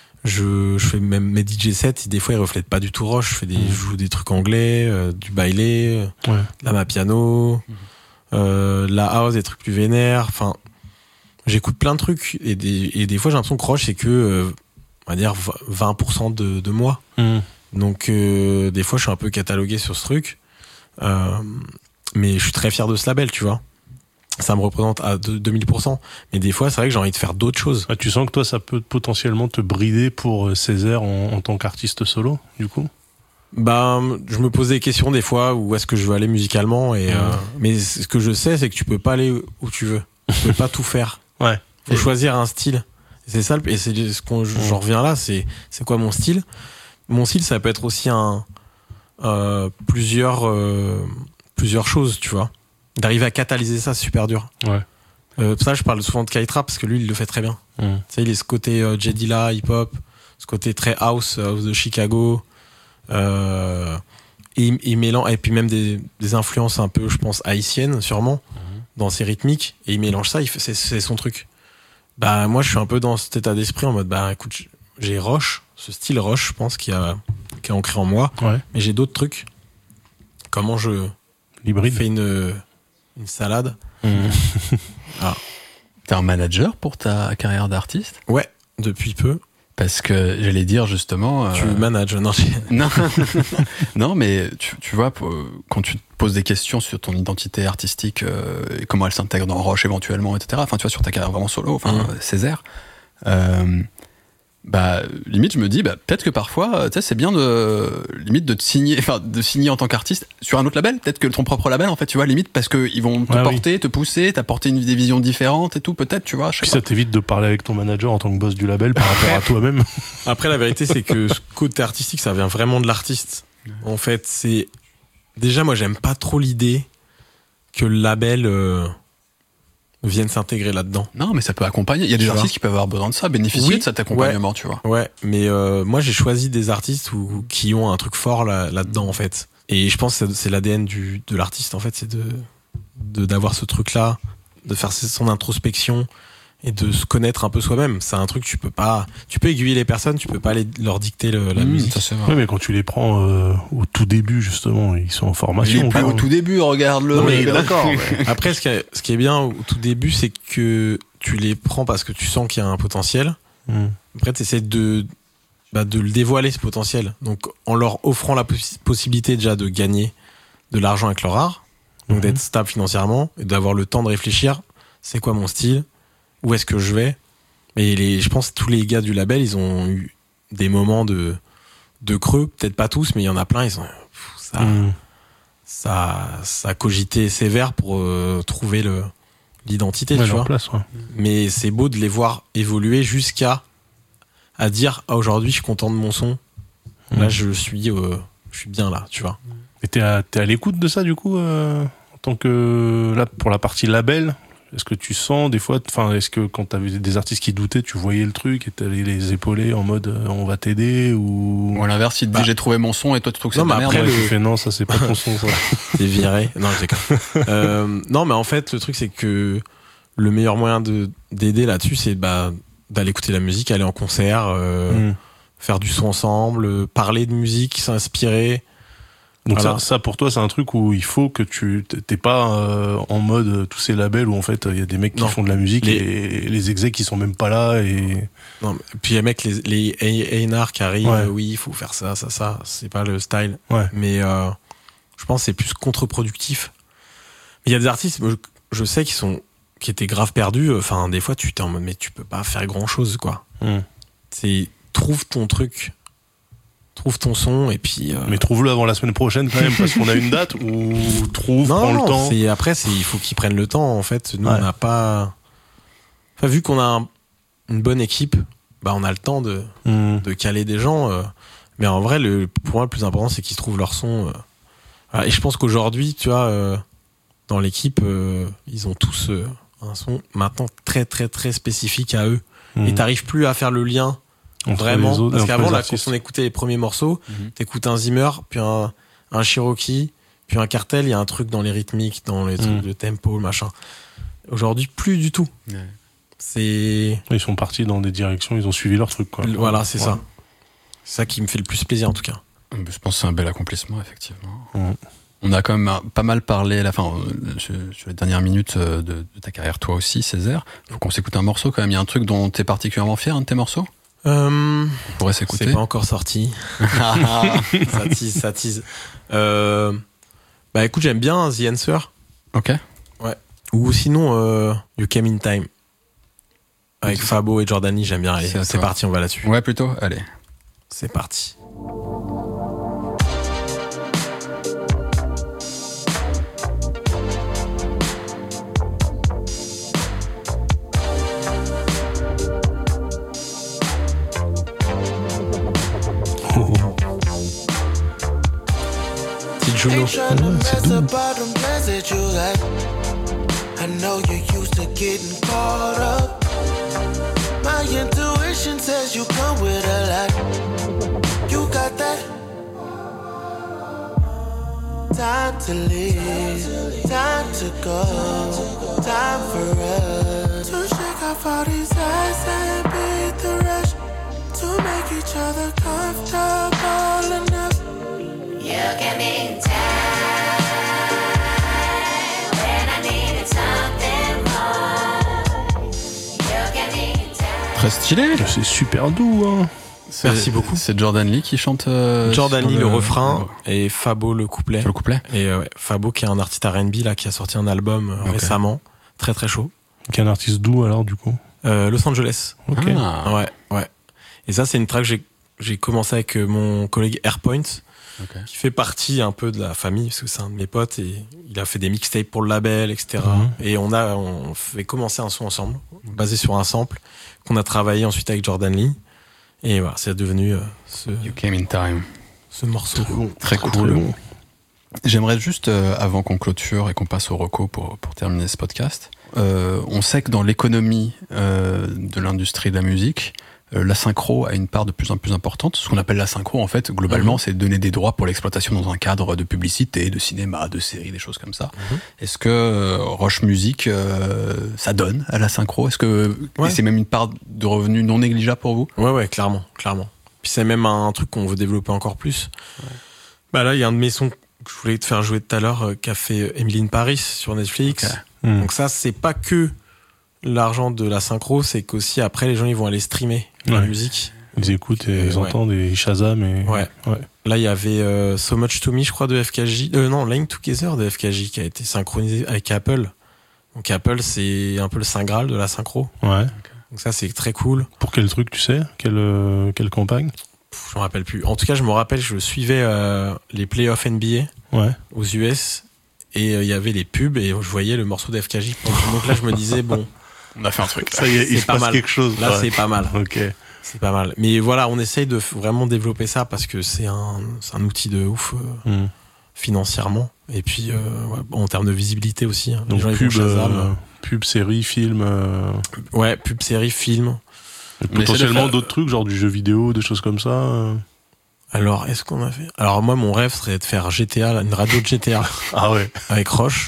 je, je fais même mes D J sets. Des fois, ils reflètent pas du tout Rush. Je fais des, mmh. je joue des trucs anglais, euh, du bailé, ouais. de la mapiano, mmh. euh, de la house, des trucs plus vénères. Enfin, j'écoute plein de trucs. Et des, et des fois, j'ai l'impression que Rush, c'est que, euh, on va dire, vingt pour cent de, de moi. Mmh. Donc, euh, des fois, je suis un peu catalogué sur ce truc. Euh, mais je suis très fier de ce label, tu vois. Ça me représente à deux mille pour cent. Mais des fois, c'est vrai que j'ai envie de faire d'autres choses. Ah, tu sens que toi, ça peut potentiellement te brider pour Césaire en, en tant qu'artiste solo, du coup? Bah, je me pose des questions des fois, où est-ce que je veux aller musicalement. Et, mmh. euh, mais ce que je sais, c'est que tu peux pas aller où tu veux. Tu peux pas tout faire. Ouais. Faut et choisir un style. C'est ça, et c'est ce qu'on, mmh. j'en reviens là, c'est, c'est quoi mon style? Mon style, ça peut être aussi un, euh, plusieurs, euh, plusieurs choses, tu vois. D'arriver à catalyser ça, c'est super dur. Ouais. Euh, pour ça, je parle souvent de K-Trap parce que lui, il le fait très bien. Mm. Tu sais, il est ce côté euh, J Dilla, hip-hop, ce côté très house, house de Chicago. Euh, et, il mélange, et puis même des, des influences un peu, je pense, haïtiennes, sûrement, mm. dans ses rythmiques. Et il mélange ça, il fait, c'est, c'est son truc. Bah, moi, je suis un peu dans cet état d'esprit en mode, bah, écoute, j'ai Roche, ce style Roche, je pense, qui a, qui est ancré en moi. Ouais. Mais j'ai d'autres trucs. Comment je L'hybride. fais une, une salade. Mmh. Ah. T'es un manager pour ta carrière d'artiste? Ouais, depuis peu. Parce que j'allais dire justement. Tu euh, manages. Non, j'ai- Non, non, mais tu, tu vois, pour- quand tu te poses des questions sur ton identité artistique euh, et comment elle s'intègre dans Roche éventuellement, et cetera. Enfin, tu vois, sur ta carrière vraiment solo, enfin, Mhm. Césaire. Euh, bah, limite, je me dis, bah, peut-être que parfois, tu sais, c'est bien de, limite, de te signer, enfin, de signer en tant qu'artiste sur un autre label. Peut-être que ton propre label, en fait, tu vois, limite, parce que ils vont te Ouais, porter, te pousser, t'apporter une des visions différentes et tout, peut-être, tu vois, je sais Puis pas. ça t'évite de parler avec ton manager en tant que boss du label par rapport à toi-même. Après, la vérité, c'est que ce côté artistique, ça vient vraiment de l'artiste. En fait, c'est. Déjà, moi, j'aime pas trop l'idée que le label euh, vienne s'intégrer là-dedans. Non, mais ça peut accompagner. Il y a des Tu artistes vois. qui peuvent avoir besoin de ça, bénéficier Oui, de cet accompagnement, tu vois. Ouais, mais euh, moi, j'ai choisi des artistes où, qui ont un truc fort là, là-dedans, en fait. Et je pense que c'est- c'est l'A D N du, de l'artiste, en fait, c'est de de- d'avoir ce truc-là, de faire son introspection et de se connaître un peu soi-même. C'est un truc, tu peux pas. Tu peux aiguiller les personnes, tu peux pas les, leur dicter le- la Mmh, musique. ça, c'est Ouais, vrai. mais quand tu les prends euh, au tout début, justement, ils sont en Il formation. est plus quoi. au tout début, regarde-le. Non, mais Il est d'accord. Après, ce qui, est, ce qui est bien au tout début, c'est que tu les prends parce que tu sens qu'il y a un potentiel. Mmh. Après, tu essaies de, bah, de le dévoiler, ce potentiel. Donc, en leur offrant la possi- possibilité déjà de gagner de l'argent avec leur art, donc Mhm. d'être stable financièrement, et d'avoir le temps de réfléchir, c'est quoi mon style, où est-ce que je vais. Et les, je pense que tous les gars du label, ils ont eu des moments de, de creux, peut-être pas tous, mais il y en a plein, ils ont, pff, ça, Mmh. ça, ça a cogité sévère pour euh, trouver le, l'identité, Ouais, tu leur vois. place, ouais. Mais c'est beau de les voir évoluer jusqu'à à dire ah, aujourd'hui je suis content de mon son. Là Mmh. je suis euh, je suis bien là, tu vois. Et t'es à, t'es à l'écoute de ça, du coup, euh, en tant que. Là, pour la partie label, est-ce que tu sens des fois. Enfin, est-ce que quand t'avais des artistes qui doutaient, tu voyais le truc et t'allais les épauler en mode euh, on va t'aider ou. Ou à l'inverse, il te dit Bah. j'ai trouvé mon son et toi tu trouves que c'est Non, de la mais merde. après, Ouais, le- tu fais non, ça c'est pas ton son, ça. T'es viré. Non, je déconne. euh, non, mais en fait le truc c'est que le meilleur moyen de d'aider là-dessus c'est bah d'aller écouter la musique, aller en concert, euh, Mmh. faire du son ensemble, euh, parler de musique, s'inspirer. Donc Voilà. ça, ça, pour toi, c'est un truc où il faut que tu t'es pas euh, en mode euh, tous ces labels où en fait il y a des mecs qui Non. font de la musique Les- et les execs qui sont même pas là et Non, mais- puis les mecs, les, les A and R qui arrivent, Ouais. euh, oui, il faut faire ça, ça, ça, c'est pas le style. ouais. Mais euh, je pense que c'est plus contre-productif. Mais il y a des artistes, moi, je, je sais, qui sont qui étaient grave perdus. Enfin, des fois, tu t'es en mode, mais tu peux pas faire grand-chose, quoi. Mmh. C'est trouve ton truc, trouve ton son, et puis. euh, Mais trouve-le avant la semaine prochaine quand même parce qu'on a une date ou trouve, non, prends non, le temps. c'est après, c'est il faut qu'ils prennent le temps. En fait, nous, Ouais. on n'a pas. Enfin, vu qu'on a un- une bonne équipe, bah, on a le temps de. Mmh. de caler des gens. euh, mais en vrai, le, pour moi, le plus important, c'est qu'ils trouvent leur son. euh. Voilà. Et je pense qu'aujourd'hui, tu vois, euh, dans l'équipe, euh, ils ont tous euh, un son maintenant très, très, très spécifique à eux. Mmh. Et t'arrives plus à faire le lien Entre vraiment. les autres, Parce entre qu'avant, les là, artistes. quand on écoutait les premiers morceaux, Mhm. t'écoutes un Zimmer, puis un, un Cherokee, puis un Cartel, il y a un truc dans les rythmiques, dans les trucs Mhm. de tempo, le machin. Aujourd'hui, plus du tout. Ouais. C'est. Ils sont partis dans des directions, ils ont suivi leur truc quoi. Voilà, c'est Ouais. ça. C'est ça qui me fait le plus plaisir, en tout cas. Je pense que c'est un bel accomplissement, effectivement. Mmh. On a quand même un- pas mal parlé, à la fin, euh, sur, sur les dernières minutes euh, de, de ta carrière, toi aussi, Césaire. Faut qu'on s'écoute un morceau quand même. Il y a un truc dont t'es particulièrement fier, un de tes morceaux? Euh, On pourrait s'écouter. c'est pas encore sorti. ça tease, ça tease. Euh, bah écoute, j'aime bien The Answer. Ok. Ou sinon, euh, You Came in Time. Avec Fabo et Jordani, j'aime bien. Allez, C'est à c'est toi. parti, on va là-dessus. Ouais, plutôt. Allez. C'est parti. Petit Juno. Ain't tryna mess up all them plans that you got. I know you're used to getting caught up. My intuition says you come with a lot. You got that time to live, time to go, time for us to shake off all these eyes and beat the rush, to make each other comfortable enough. You give me time when I needed something more. You give me time. Très stylé. C'est super doux, hein. C'est- Merci beaucoup. C'est Jordan Lee qui chante. euh, Jordan sur Lee le refrain et Fabo le couplet. sur le couplet. Et euh, ouais, Fabo qui est un artiste R and B là qui a sorti un album euh, Ok. récemment, très très chaud. Qu'un artiste doux alors du coup. Euh, Los Angeles. Ok. Ah, Ouais, ouais. Et ça c'est une track que j'ai j'ai commencé avec euh, mon collègue Airpoint ok. qui fait partie un peu de la famille parce que c'est un de mes potes et il a fait des mixtapes pour le label, et cetera. Mhm. Et on a on fait commencer un son ensemble basé sur un sample qu'on a travaillé ensuite avec Jordan Lee. Et voilà, c'est devenu euh, ce, You came in time. ce morceau. Très Trop, cool. trop bon. J'aimerais juste, euh, avant qu'on clôture et qu'on passe au reco pour, pour terminer ce podcast, euh, on sait que dans l'économie euh, de l'industrie de la musique, euh, la synchro a une part de plus en plus importante. Ce qu'on appelle la synchro, en fait, globalement, Mhm. c'est donner des droits pour l'exploitation dans un cadre de publicité, de cinéma, de séries, des choses comme ça. Mhm. Est-ce que euh, Roche Music, euh, ça donne à la synchro? Est-ce que Ouais. et c'est même une part de revenus non négligeable pour vous? Ouais, ouais, clairement, clairement. Puis c'est même un truc qu'on veut développer encore plus. Bah là, il y a un de mes sons que je voulais te faire jouer tout à l'heure, euh, qu'a fait Emily in Paris sur Netflix. Ok. Hmm. Donc ça, c'est pas que l'argent de la synchro, c'est qu'aussi après, les gens, ils vont aller streamer la Ouais. musique. Ils écoutent et ils Ouais. entendent et ils Shazam et. Ouais. Ouais. Là, il y avait euh, So Much To Me, je crois, de F K J. Euh, non, Line Together de F K J qui a été synchronisé avec Apple. Donc Apple, c'est un peu le saint graal de la synchro. Ouais. Donc ça, c'est très cool. Pour quel truc tu sais? Quelle, euh, quelle campagne? Pff, je me rappelle plus. En tout cas, je me rappelle, je suivais euh, les playoffs N B A Ouais. aux U S et il euh, y avait les pubs et je voyais le morceau de F K J. Donc là, je me disais, bon, On a fait un truc. Ça y est, il C'est se pas passe mal. quelque chose. là, ouais. c'est pas mal. Ok. C'est pas mal. Mais voilà, on essaye de f- vraiment développer ça parce que c'est un, c'est un outil de ouf euh, Hmm. financièrement. Et puis, euh, ouais, en termes de visibilité aussi. Hein. Les Donc gens, ils pub, vont Shazam. euh, pub, série, film, euh, Ouais, pub, série, film. et Mais potentiellement c'est de faire- d'autres trucs, genre du jeu vidéo, des choses comme ça. euh. Alors, est-ce qu'on a fait Alors, moi, mon rêve serait de faire G T A, une radio de G T A Ah ouais. avec Roche.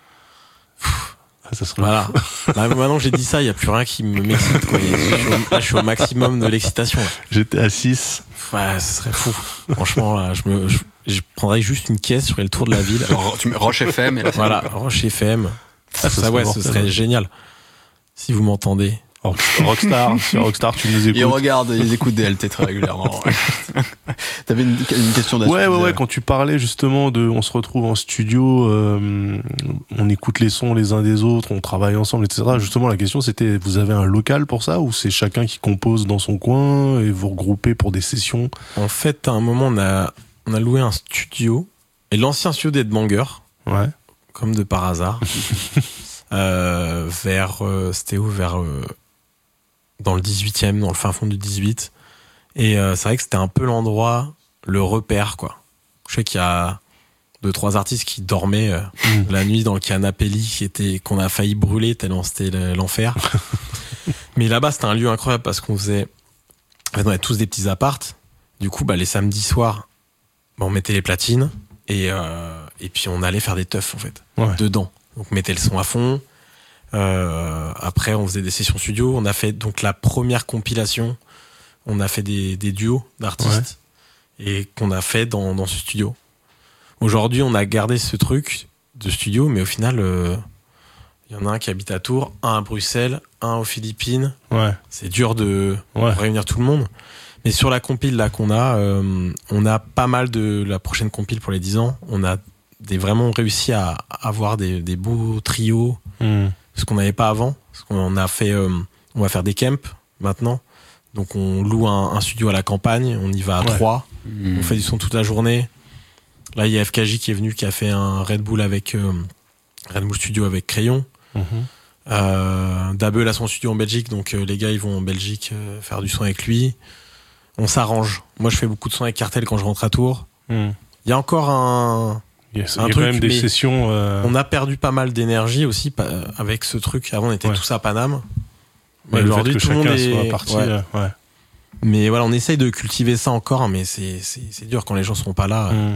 Ah, ça serait. Voilà. Là, maintenant que j'ai dit ça, il n'y a plus rien qui me m'excite. Quoi. Je suis au, là, je suis au maximum de l'excitation. là. J'étais à six. Ouais, ce serait fou. Franchement, là, je, me, je, je prendrais juste une caisse, je ferais le tour de la ville. Genre, tu mets Roche F M et là, c'est- Voilà, Roche F M. Ah, ça, ouais, ce mortel, serait ouais. génial. Si vous m'entendez. Rock- Rockstar, sur Rockstar, tu nous Ils écoutes. regardent, ils écoutent D L T très régulièrement. T'avais une, une question d'assurance. Ouais, ouais, ouais. Quand tu parlais justement de, on se retrouve en studio, euh, on écoute les sons les uns des autres, on travaille ensemble, et cetera. Justement, la question c'était, vous avez un local pour ça ou c'est chacun qui compose dans son coin et vous regroupez pour des sessions? En fait, à un moment, on a, on a loué un studio. Et l'ancien studio d'Edbanger, Ouais. comme de par hasard, euh, vers, euh, c'était où, vers, euh, dans le dix-huitième, dans le fin fond du dix-huit. Et euh, c'est vrai que c'était un peu l'endroit, le repère, quoi. Je sais qu'il y a deux, trois artistes qui dormaient euh, Mm. la nuit dans le canapé lit, qui était, qu'on a failli brûler tellement c'était le- l'enfer. Mais là-bas, c'était un lieu incroyable parce qu'on faisait, en fait, on avait tous des petits appartes. Du coup, bah, les samedis soirs, bah, on mettait les platines et, euh, et puis on allait faire des teufs, en fait, Ouais. dedans. Donc, on mettait le son à fond. Euh, après, on faisait des sessions studio. On a fait donc la première compilation. On a fait des, des duos d'artistes et qu'on a fait dans, dans ce studio. Aujourd'hui, on a gardé ce truc de studio, mais au final, euh, il y en a un qui habite à Tours, un à Bruxelles, un aux Philippines. Ouais. C'est dur de Ouais. réunir tout le monde. Mais sur la compile là qu'on a, euh, on a pas mal de la prochaine compile pour les dix ans. On a des, vraiment réussi à avoir des, des beaux trios, Mm. ce qu'on n'avait pas avant. Parce qu'on a fait, euh, on va faire des camps maintenant. Donc on loue un, un studio à la campagne, on y va à Ouais. trois, Mmh. on fait du son toute la journée. Là il y a F K J qui est venu, qui a fait un Red Bull avec euh, Red Bull Studio avec Crayon. Mhm. Euh, Dabel a son studio en Belgique, donc euh, les gars ils vont en Belgique euh, faire du son avec lui. On s'arrange. Moi je fais beaucoup de son avec Cartel quand je rentre à Tours. Mm. Il y a encore un... Yes. Un Il y a truc, quand même des mais sessions. euh, On a perdu pas mal d'énergie aussi pa- avec ce truc. Avant on était Ouais. tous à Paname. ouais, le fait aujourd'hui, que tout le monde chacun est- soit parti. ouais. euh, ouais. Mais voilà, on essaye de cultiver ça encore, mais c'est, c'est, c'est dur quand les gens sont pas là. Mm.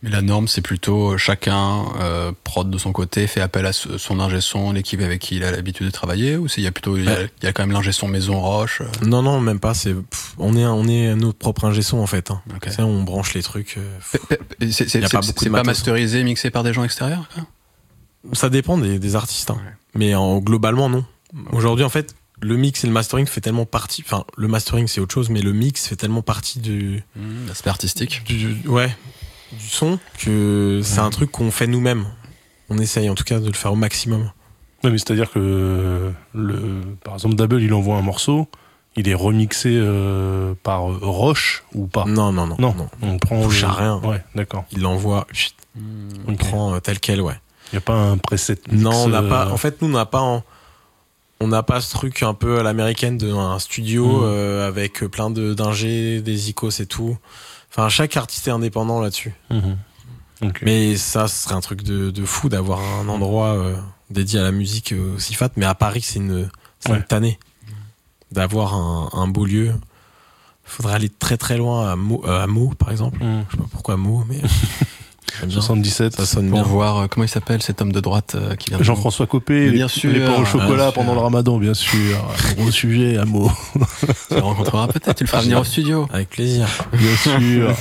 Mais la norme, c'est plutôt chacun euh, prod de son côté, fait appel à son ingé son, l'équipe avec qui il a l'habitude de travailler, ou c'est il y a plutôt il y, a, il y a quand même l'ingé son maison Roche. Euh... Non non, même pas. C'est pff, on est on est notre propre ingé son en fait. Hein. Okay. C'est, on branche les trucs. Euh, p- p- c'est c'est, c'est pas, c'est pas masterisé, mixé par des gens extérieurs. Quoi. Ça dépend des, des artistes, hein. Ouais. Mais en, globalement non. Aujourd'hui en fait, le mix et le mastering fait tellement partie. Enfin, le mastering c'est autre chose, mais le mix fait tellement partie du mmh, l'aspect artistique. Du, ouais. du son que ouais. c'est un truc qu'on fait nous-mêmes. On essaye en tout cas de le faire au maximum. Oui, mais c'est-à-dire que le, par exemple, Double, il envoie un morceau, il est remixé euh, par Roche ou pas? Non, non, non. Non, non. on prend. On touche le... à rien. Ouais, d'accord. Il l'envoie, chut, mmh, on okay. prend euh, tel quel, ouais. Il n'y a pas un preset mix. Non, on n'a euh... pas. En fait, nous, on n'a pas. En... On n'a pas ce truc un peu à l'américaine d'un studio mmh. euh, avec plein de d'ingés, des icos et tout. Enfin, chaque artiste est indépendant là-dessus. Mmh. Okay. Mais ça, ce serait un truc de, de fou d'avoir un endroit euh, dédié à la musique euh, aussi fat. Mais à Paris, c'est une, c'est ouais. une tannée d'avoir un, un beau lieu. Il faudrait aller très très loin à Meaux, euh, à Meaux par exemple. Mmh. Je sais pas pourquoi Meaux, mais... soixante-dix-sept ça sonne pour bien. voir euh, comment il s'appelle cet homme de droite euh, qui vient Jean-François Copé, bien les, sûr, les pains au chocolat ah, pendant le ramadan, bien sûr. Un gros sujet à Meaux. Tu le rencontreras peut-être, tu le feras venir au studio. Avec plaisir. Bien sûr.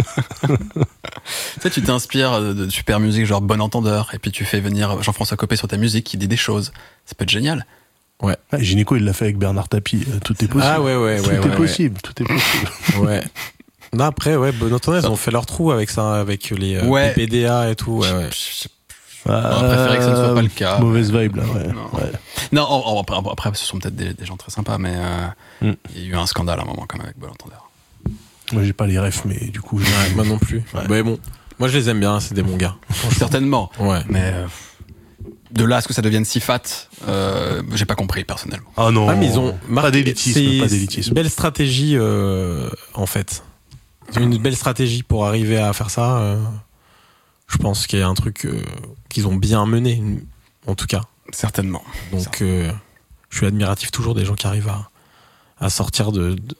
Tu sais, tu t'inspires de super musique, genre Bon Entendeur, et puis tu fais venir Jean-François Copé sur ta musique qui dit des choses. Ça peut être génial. Ouais. Ah, Gynéco, il l'a fait avec Bernard Tapie. Tout est possible. Ah ouais, ouais, tout ouais. Tout ouais, est ouais. possible. Tout est possible. Ouais. Non, après, ouais, Bon Entendeur, ils ont fait leur trou avec ça, avec les euh, ouais. P D A et tout. Ouais, ouais. Ah, on préférait que ce ne soit pas le cas. Mauvaise vibe, là, ouais. Non, ouais. non en, en, après, après, ce sont peut-être des, des gens très sympas, mais euh, mm. il y a eu un scandale à un moment quand même avec Bon Entendeur. Moi, j'ai pas les refs, mais du coup... Ouais, moi non plus. Ouais. Mais bon, moi je les aime bien, c'est des bons gars. Certainement. Ouais. Mais... Euh, de là à ce que ça devienne si fat, euh, j'ai pas compris personnellement. Ah non, ah, mais ils ont pas d'élitisme, pas d'élitisme. C'est une belle stratégie euh, en fait. C'est une belle stratégie pour arriver à faire ça. Euh, je pense qu'il y a un truc euh, qu'ils ont bien mené, en tout cas. Certainement. Donc, euh, je suis admiratif toujours des gens qui arrivent à, à sortir de, de,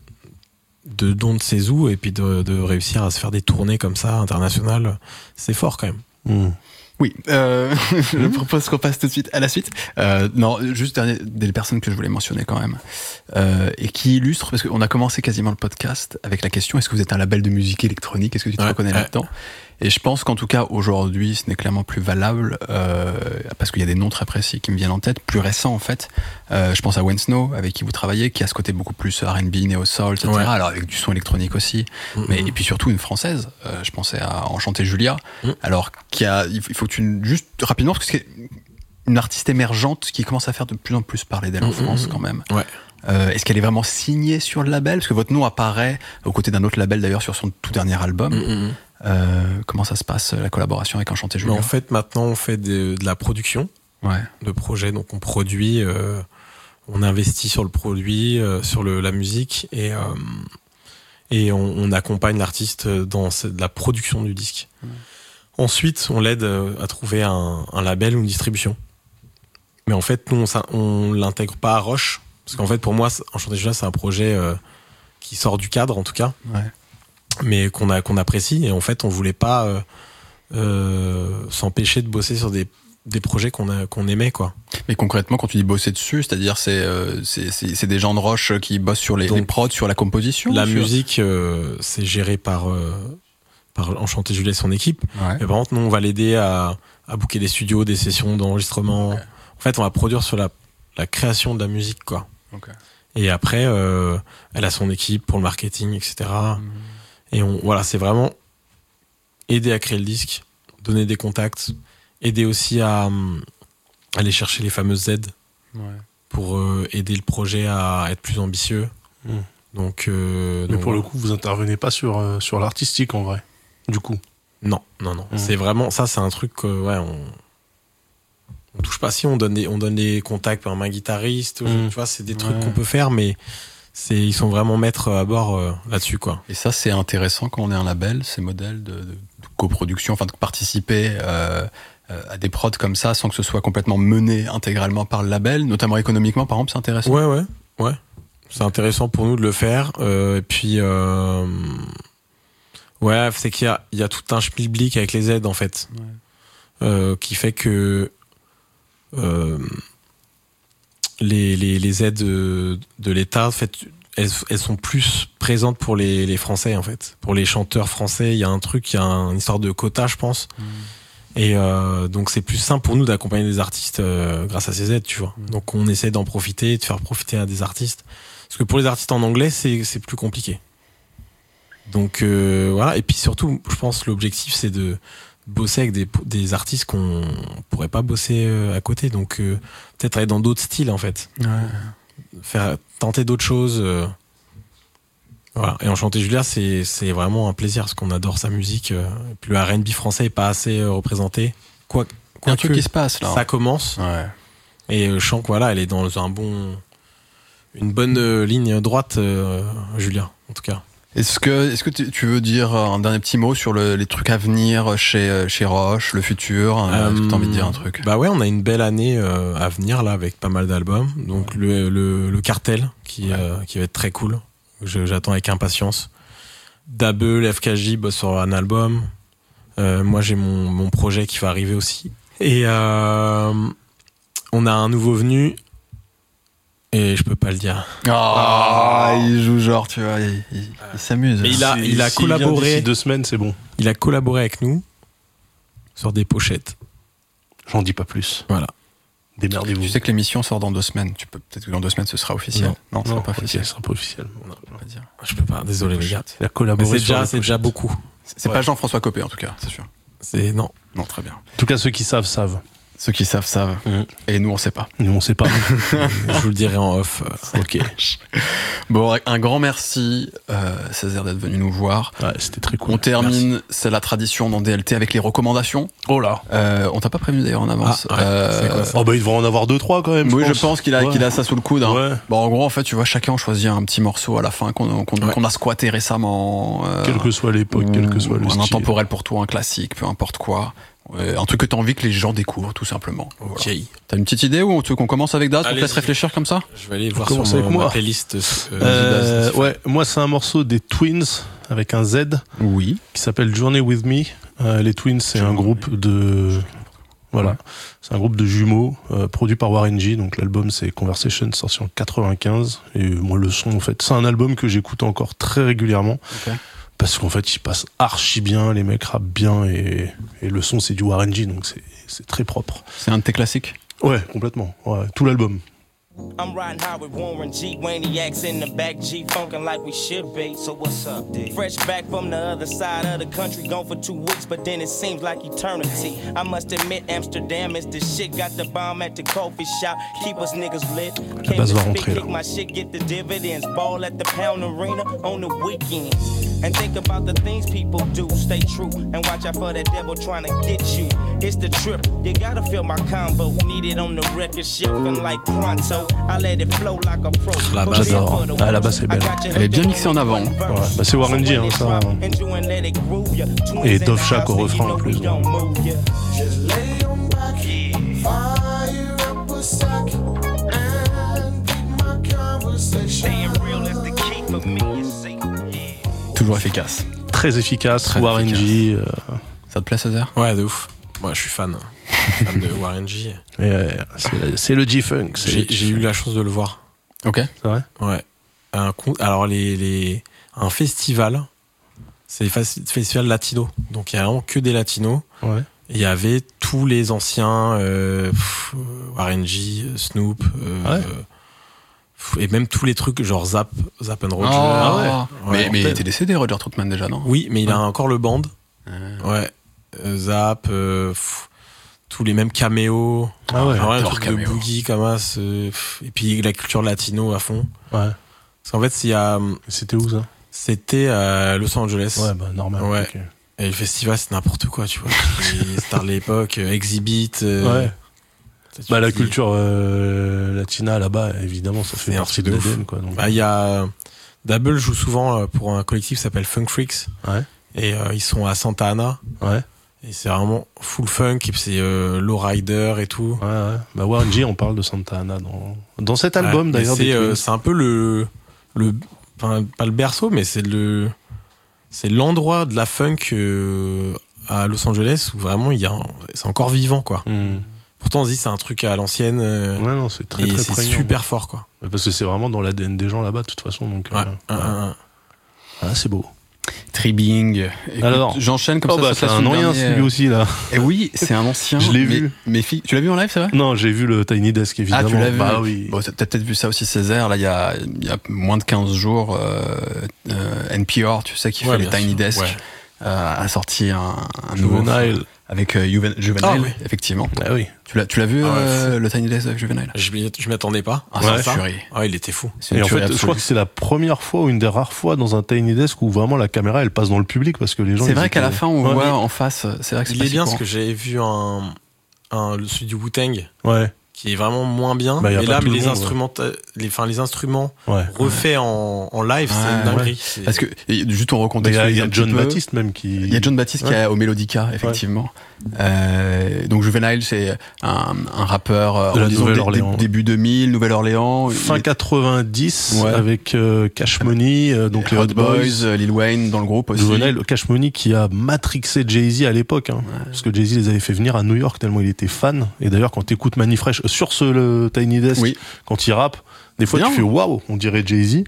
de dons de ses ou et puis de, de réussir à se faire des tournées comme ça internationales. C'est fort quand même. Mmh. Oui, euh, je propose qu'on passe tout de suite à la suite. Euh, non, juste dernier, des personnes que je voulais mentionner quand même, euh, et qui illustrent, parce qu'on a commencé quasiment le podcast avec la question, est-ce que vous êtes un label de musique électronique? Est-ce que tu te ouais, reconnais ouais. là-dedans? Et je pense qu'en tout cas, aujourd'hui, ce n'est clairement plus valable, euh, parce qu'il y a des noms très précis qui me viennent en tête, plus récents en fait. Euh, je pense à Wayne Snow, avec qui vous travaillez, qui a ce côté beaucoup plus R and B, néo-soul, et cetera. Ouais. Alors avec du son électronique aussi, mm-hmm. mais et puis surtout une française. Euh, je pensais à Enchanté Julia, mm. alors qui a, il faut que tu juste rapidement, parce que c'est une artiste émergente qui commence à faire de plus en plus parler d'elle en mm-hmm. France quand même. Ouais. Euh, est-ce qu'elle est vraiment signée sur le label? Parce que votre nom apparaît aux côtés d'un autre label d'ailleurs sur son tout dernier album. Mm-hmm. Euh, comment ça se passe la collaboration avec Enchanté Julia? En fait, maintenant, on fait de, de la production ouais. de projets. Donc, on produit, euh, on investit sur le produit, euh, sur le, la musique, et euh, et on, on accompagne l'artiste dans la production du disque. Mmh. Ensuite, on l'aide à trouver un, un label ou une distribution. Mais en fait, nous, on, on l'intègre pas à Roche, parce qu'en fait, pour moi, Enchanté Julia, c'est un projet euh, qui sort du cadre, en tout cas. Ouais. Mais qu'on a qu'on apprécie, et en fait on voulait pas euh, euh, s'empêcher de bosser sur des des projets qu'on a qu'on aimait quoi. Mais concrètement, quand tu dis bosser dessus, c'est-à-dire c'est euh, c'est, c'est c'est des gens de Roche qui bossent sur les, Donc, les prods, sur la composition. La sur... musique euh, c'est géré par euh, par Enchanté Julia et son équipe. Ouais. Mais par contre, nous on va l'aider à à booker des studios, des sessions d'enregistrement. Okay. En fait, on va produire sur la la création de la musique quoi. Okay. Et après, euh, elle a son équipe pour le marketing, et cetera. Mmh. Et on, voilà, c'est vraiment aider à créer le disque, donner des contacts, aider aussi à, à aller chercher les fameuses aides ouais. pour euh, aider le projet à être plus ambitieux. Mmh. Donc, euh, Mais donc, pour voilà. le coup, vous intervenez pas sur, euh, sur l'artistique en vrai, du coup. Non, non, non. Mmh. C'est vraiment, ça, c'est un truc que, ouais, on, on touche pas si on donne des, on donne des contacts par un guitariste, mmh. tu vois, c'est des trucs ouais. qu'on peut faire, mais c'est, ils sont vraiment maîtres à bord euh, là-dessus, quoi. Et ça, c'est intéressant quand on est un label, ces modèles de, de, de coproduction, enfin de participer euh, à des prods comme ça, sans que ce soit complètement mené intégralement par le label, notamment économiquement, par exemple, c'est intéressant. Ouais, ouais, ouais. C'est intéressant pour nous de le faire. Euh, et puis, euh, Ouais, c'est qu'il y a, il y a tout un schmilblick avec les aides en fait, ouais. euh, qui fait que euh, les, les, les aides de, de l'État, en fait, elles, elles sont plus présentes pour les, les Français en fait, pour les chanteurs français. Il y a un truc, il y a une histoire de quota, je pense. Mmh. Et euh, donc c'est plus simple pour nous d'accompagner des artistes euh, grâce à ces aides, tu vois. Mmh. Donc on essaie d'en profiter, de faire profiter à des artistes. Parce que pour les artistes en anglais, c'est, c'est plus compliqué. Donc euh, voilà, et puis surtout, je pense que l'objectif c'est de bosser avec des, des artistes qu'on pourrait pas bosser euh, à côté. Donc euh, peut-être aller dans d'autres styles en fait, ouais. Faire tenter d'autres choses. Euh, voilà. Et Enchanté Julia, c'est c'est vraiment un plaisir parce qu'on adore sa musique. Euh, et puis le R and B français est pas assez euh, représenté. Quoi, quoi il y a un truc qui se passe là. Ça commence. Ouais. Et euh, je sens que voilà, elle est dans un bon, une bonne euh, ligne droite, euh, Julia, en tout cas. Est-ce que, est-ce que tu veux dire un dernier petit mot sur le, les trucs à venir chez, chez Roche, le futur? euh, Est-ce que t'as envie de dire un truc? Bah ouais, on a une belle année euh, à venir là avec pas mal d'albums. Donc le, le, le Cartel qui, ouais. euh, qui va être très cool. Je, j'attends avec impatience. Dabel, F K J bosse sur un album. Euh, moi j'ai mon, mon projet qui va arriver aussi. Et euh, on a un nouveau venu. Et je peux pas le dire. Ah, oh, il joue genre, tu vois, il, il, il s'amuse. Mais il a, si, il a si collaboré. D'ici deux semaines, c'est bon. Il a collaboré avec nous sur des pochettes. J'en dis pas plus. Voilà. Démerdez-vous. Tu sais que l'émission sort dans deux semaines. Tu peux peut-être que dans deux semaines ce sera officiel. Non, non, ce non sera pas officiel. Ce sera pas officiel. Non, je peux pas dire. Je peux pas. Désolé les gars. Il a collaboré. Mais c'est sur déjà, c'est déjà beaucoup. C'est ouais. pas Jean-François Copé en tout cas, c'est sûr. C'est non. Non, très bien. En tout cas, ceux qui savent savent. Ceux qui savent savent. Mmh. Et nous on sait pas. Nous on sait pas. Je vous le dirai en off. Ok. Bon, un grand merci euh, Césaire d'être venu nous voir. Ouais, c'était très cool. On termine, merci. C'est la tradition dans D L T avec les recommandations. Oh là. Euh, on t'a pas prévenu d'ailleurs en avance. Ah, ouais. euh, c'est quoi ça ? Oh bah il devrait en avoir deux trois quand même. Oui, je pense, je pense qu'il a ouais. qu'il a ça sous le coude. Hein. Ouais. Bon, en gros, en fait, tu vois, chacun choisit un petit morceau à la fin qu'on qu'on, ouais. qu'on a squatté récemment. Euh, quelle que soit l'époque, quel que soit le un style. intemporel pour toi, un classique, peu importe quoi. Ouais, un truc que t'as envie que les gens découvrent, tout simplement. Ok. Voilà. T'as une petite idée ou tu veux qu'on commence avec date? On te laisse réfléchir comme ça? Je vais aller voir sur mon, moi. ma playlist. Euh, euh, ouais, moi c'est un morceau des Twins avec un Z. Oui. Qui s'appelle Journey With Me. Euh, les Twins, c'est Journey. un groupe de, voilà, ouais. c'est un groupe de jumeaux euh, produit par Warren G. Donc l'album c'est Conversation, sorti en quatre-vingt-quinze. Et moi le son, en fait, c'est un album que j'écoute encore très régulièrement. Okay. Parce qu'en fait, il passe archi bien, les mecs rappent bien et, et le son c'est du Warren G, donc c'est, c'est très propre. C'est un de tes classiques? Ouais, complètement. Ouais, tout l'album. I'm riding high with Warren G, Waniacs in the back, G funkin' like we should be. So what's up, D? Fresh back from the other side of the country, gone for two weeks, but then it seems like eternity. I must admit, Amsterdam is the shit. Got the bomb at the coffee shop, keep us niggas lit. Came to spit, kick my shit, get the dividends. Ball at the Pound Arena on the weekends. And think about the things people do. Stay true and watch out for that devil trying to get you. It's the trip, you gotta feel my combo. Need it on the record shelf and like pronto. La base, j'adore. Ah, la basse est belle. Elle est bien mixée en avant. Ouais, bah c'est Warren G, hein, ça. Et Dove Shack au refrain en plus. Toujours efficace. Très efficace. Très Warren efficace. G. Euh... Ça te plaît, Césaire? Ouais, de ouf. Moi, je suis fan. Fan de Warren G. Ouais, c'est, c'est le G-Funk. C'est j'ai, le j'ai eu la chance de le voir. Ok. C'est vrai? Ouais. Un, alors, les, les, un festival, c'est le festival latino. Donc, il y a vraiment que des latinos. Ouais. Il y avait tous les anciens, euh, pff, Warren G, Snoop, euh, ouais. pff, et même tous les trucs genre Zap, Zap and Roger. Oh, ah ouais. Mais, ouais, mais il était décédé, Roger Troutman, déjà, non? Oui, mais il ouais. a encore le band. Ah. Ouais. Euh, Zap, euh, pff, tous les mêmes caméos. Ah ouais, un truc caméo. de boogie comme ça. Et puis la culture latino à fond. Ouais. Parce qu'en fait, s'il y a. C'était où ça? C'était à Los Angeles. Ouais, bah normal. Ouais. Okay. Et le festival, c'est n'importe quoi, tu vois. Les stars de l'époque, Exhibit. Euh, ouais. Bah la culture euh, latina là-bas, évidemment, ça fait partie de l'A D N, quoi. Donc. Bah il y a Dabel joue souvent pour un collectif qui s'appelle Funk Freaks. Ouais. Et euh, ils sont à Santa Ana. Ouais. Et c'est vraiment full funk, et puis c'est euh, Lowrider et tout. Ouais, ouais. Bah Warren G, on parle de Santa Ana dans dans cet album ouais, d'ailleurs. C'est, euh, c'est un peu le le enfin pas le berceau, mais c'est le c'est l'endroit de la funk euh, à Los Angeles où vraiment il y a un- c'est encore vivant quoi. Hmm. Pourtant on se dit c'est un truc à l'ancienne euh, Ouais, non, c'est très et très c'est prégnant. super fort quoi. Parce que c'est vraiment dans l'A D N des gens là-bas de toute façon. Donc, Ouais. euh, Un, ouais. un, un. Ah, c'est beau. Tribbing. Écoute, Alors. j'enchaîne comme Oh ça. bah ça c'est te un laisse une ancien dernière- celui aussi là. Et oui, c'est un ancien. Je l'ai mais- vu. Mais fi- tu l'as vu en live, c'est vrai? Non, j'ai vu le Tiny Desk Ah, évidemment. tu l'as vu? Bah oui. Bon, t'as peut-être vu ça aussi, Césaire. Là, il y a, il y a moins de quinze jours, euh, euh, N P R, tu sais, qui Ouais, fait les bien Tiny sûr. Desk, Ouais. euh, a sorti un, un nouveau Juvenile. avec euh, Juven- Juvenile, Ah, oui. effectivement. Ah oui. Tu l'as, tu l'as vu Ah ouais, euh, le Tiny Desk avec Juvenile? Je m'y je m'y attendais pas. Ah, Ouais. c'est une Ça. tuerie. Ah, il était fou. C'est Et une en tuerie fait, je absolue. crois que c'est la première fois ou une des rares fois dans un Tiny Desk où vraiment la caméra elle passe dans le public parce que les gens. C'est ils vrai qu'à la étaient- fin, on Ouais. voit en face. C'est vrai que c'est Il pas est si bien courant. parce que j'avais vu un, un le- celui du Wu-Tang Ouais. qui est vraiment moins bien. Bah, y a mais pas là, tout mais le les monde, instruments, les, enfin, les instruments Ouais. refaits en, en live, Ouais, c'est une dinguerie. C'est- Parce que, et juste on Mais Il y recontextualise a, il y a un petit John peu. Baptiste même qui. Il y a John Baptiste qui Ouais. est au Melodica, effectivement. Euh, donc Juvenile, c'est un, un rappeur euh, De la en disant dé- Nouvelle-Orléans. dé- début deux mille, Nouvelle-Orléans. Fin Il- quatre-vingt-dix Ouais. avec euh, Cash Money, euh, donc les Hot Hot Boys. Boys, euh, Lil Wayne dans le groupe aussi. Juvenile, Cash Money qui a matrixé Jay-Z à l'époque, hein, parce que Jay-Z les avait fait venir à New York tellement il était fan. Et d'ailleurs, quand t'écoutes Manifresh sur ce le Tiny Desk, Oui. quand il rappe, des fois Bien. tu fais waouh, on dirait Jay-Z.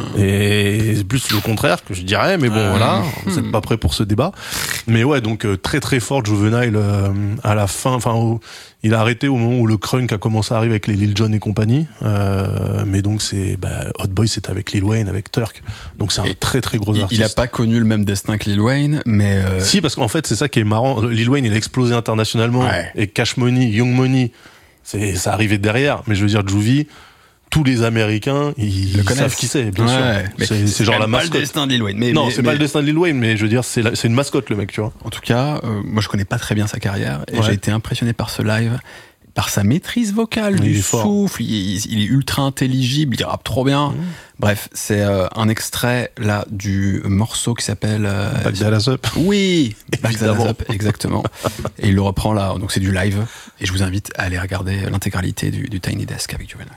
Et c'est plus le contraire que je dirais, mais bon Ouais. voilà, vous êtes pas prêts pour ce débat. Mais ouais, donc euh, très très fort Juvenile euh, à la fin, enfin au- il a arrêté au moment où le crunk a commencé à arriver avec les Lil Jon et compagnie. Euh, mais donc c'est bah, Hot Boy, c'était avec Lil Wayne, avec Turk. Donc c'est un Et très très gros Il, artiste. il a pas connu le même destin que Lil Wayne, mais euh, Si, parce qu'en fait, c'est ça qui est marrant. Lil Wayne, il a explosé internationalement. Ouais. Et Cash Money, Young Money, c'est, ça arrivait derrière. Mais je veux dire, Juvie, tous les Américains, ils le connaissent. savent qui c'est, bien Ouais, sûr. mais C'est, c'est genre quand la même pas le mascotte. destin de Lil Wayne. Mais, non, mais- c'est mais- pas le destin de Lil Wayne, mais je veux dire, c'est, la- c'est une mascotte, le mec, tu vois. En tout cas, euh, moi je connais pas très bien sa carrière et Ouais. j'ai été impressionné par ce live, par sa maîtrise vocale, Il du est fort. souffle, il, il- il est ultra intelligible, il rappe trop bien. Mmh. Bref, c'est euh, un extrait là du morceau qui s'appelle euh, Back That Ass Up. Oui, Back That Ass Évidemment. Up, exactement. Et il le reprend là, donc c'est du live. Et je vous invite à aller regarder l'intégralité du, du Tiny Desk avec Juvenile.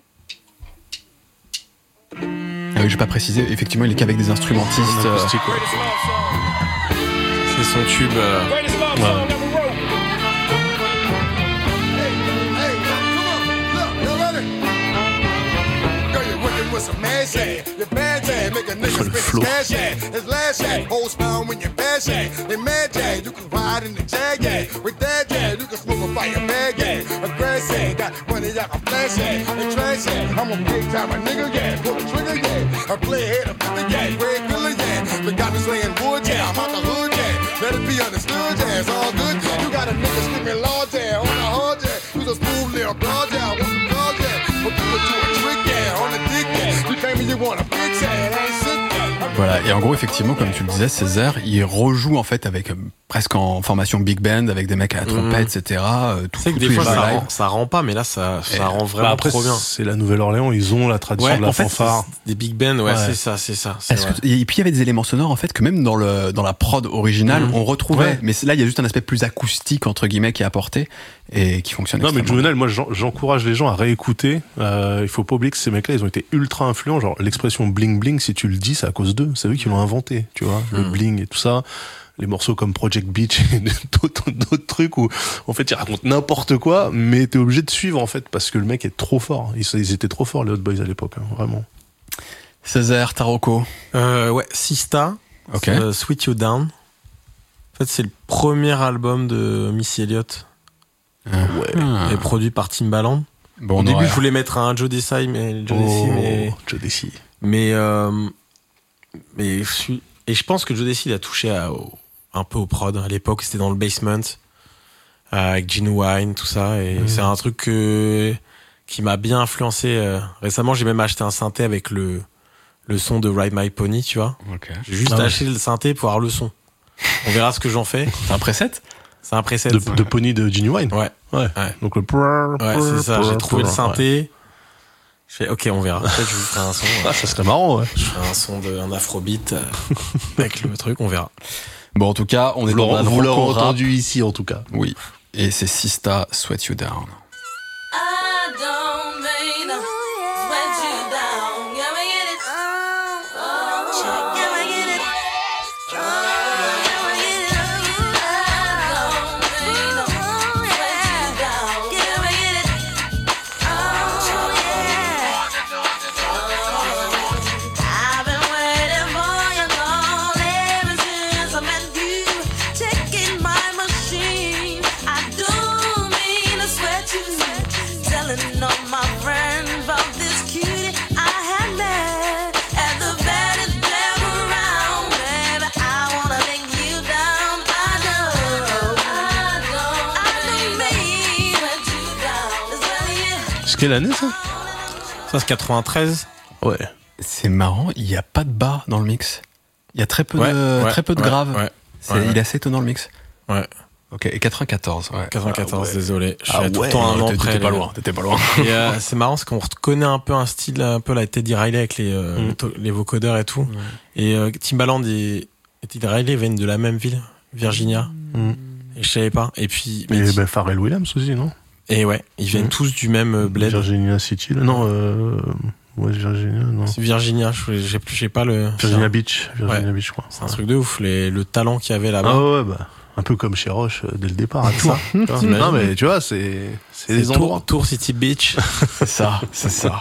Ah oui, je vais pas préciser, effectivement, il est qu'avec des instrumentistes. euh, Acoustique, ouais. C'est son tube. euh, Ouais. Sur le flow. Let it be understood, yeah, it's all good. You got a nigga skipping large, yeah, on the hard, yeah. You a smooth little broad, yeah, I want some broad, yeah. But you do a trick, yeah, on the dick, yeah. You claim you want a bitch, yeah, it ain't shit, yeah. Voilà, et en gros, effectivement, comme tu le disais, Césaire, il rejoue en fait avec euh, presque en formation big band, avec des mecs à la trompette, et cetera. euh, tout- Tu sais que tous des les fois ça lives. rend, ça rend pas, mais là ça, ça Et- rend Bah vraiment après, trop bien. c'est la Nouvelle-Orléans, ils ont la tradition Ouais, de la en fait, fanfare. c'est des big bands, ouais, Ouais. c'est ça, c'est ça. c'est Est-ce vrai. que- et puis il y avait des éléments sonores en fait que même dans le dans la prod originale Mhm. on retrouvait, Ouais. mais là il y a juste un aspect plus acoustique entre guillemets qui est apporté et qui fonctionne. Non mais extrêmement Juvenile, moi j'en- j'encourage les gens à réécouter. Euh, il faut pas oublier que ces mecs-là, ils ont été ultra influents. Genre l'expression bling bling, si tu le dis, c'est à cause d'eux. C'est eux qui l'ont inventé, tu vois, le Mm. bling et tout ça. Les morceaux comme Project Beach et d'autres d'autres trucs où en fait ils racontent n'importe quoi, mais t'es obligé de suivre en fait parce que le mec est trop fort. Ils, ils étaient trop forts les Hot Boys à l'époque, hein, vraiment. bien. Césaire, Taroko. Euh, ouais, Sista, Ok. euh, Sweet You Down. En fait, c'est le premier album de Missy Elliott, Ah. et produit par Timbaland. Bon, Au on début, aurait- je voulais mettre un Joe Desi, mais Joe Desi, mais Joe Desi. mais euh, mais je suis et je pense que Joe Desi il a touché à, au- un peu au prod à l'époque. C'était dans le basement euh, avec Genuine, tout ça, et Mhm. c'est un truc que, qui m'a bien influencé. euh. Récemment, j'ai même acheté un synthé avec le le son de Ride My Pony, tu vois. Ok. J'ai juste Ah ouais. acheté le synthé pour avoir le son. On verra ce que j'en fais. C'est un preset. C'est un preset. De, de Pony de Genuine. Ouais, Ouais. Ouais. Donc le prrr, ouais, prrr, c'est ça. prrr, J'ai trouvé le prrr, synthé. Je fais, ok, on verra. Peut-être je vous ferai un son. ouais. Ah, ça serait marrant, ouais. Je ferai un son de un afrobeat euh, avec le truc, on verra. Bon, en tout cas, on est Vous dans l'aurez la vous l'aurez roco rap. entendu ici en tout cas. Oui. Et c'est Sista, Sweat You Down. I don't mean to sweat you down. Can we get it? Oh, can we get it? C'est quelle année ça? Ça, c'est quatre-vingt-treize. Ouais. C'est marrant, il n'y a pas de bas dans le mix. Il y a très peu Ouais, de, ouais, très peu de ouais, graves. ouais, C'est- ouais, ouais. Il est assez étonnant le mix. Ouais. Ok, et quatre-vingt-quatorze, ouais. quatre-vingt-quatorze, Ah ouais. désolé. Je suis Ah à tout ouais, le temps un an t'étais- près. t'étais pas les loin, t'étais pas loin. gars. Et euh, c'est marrant parce qu'on reconnaît un peu un style, un peu la Teddy Riley avec les, euh, Mm. les to- les vocodeurs et tout. Et euh, Timbaland et, et Teddy Riley viennent de la même ville, Virginia. Mm. Et je savais pas. Et puis, mais Et Ti- ben Pharrell Williams aussi, non? et ouais, ils viennent Mm. tous du même euh, bled. Virginia City. là. Non, euh, ouais, Virginia, non. C'est Virginia, je- j'ai j'ai pas le. Virginia Beach. Virginia Ouais. Beach, je crois. C'est un truc de ouf, les, le talent qu'il y avait là-bas. Ah ouais, bah. Un peu comme chez Roche euh, dès le départ à Tours. Tu vois. T'imagines? Non, mais tu vois, c'est, c'est les Tour, endroits. Tour City Beach. C'est ça, c'est ça.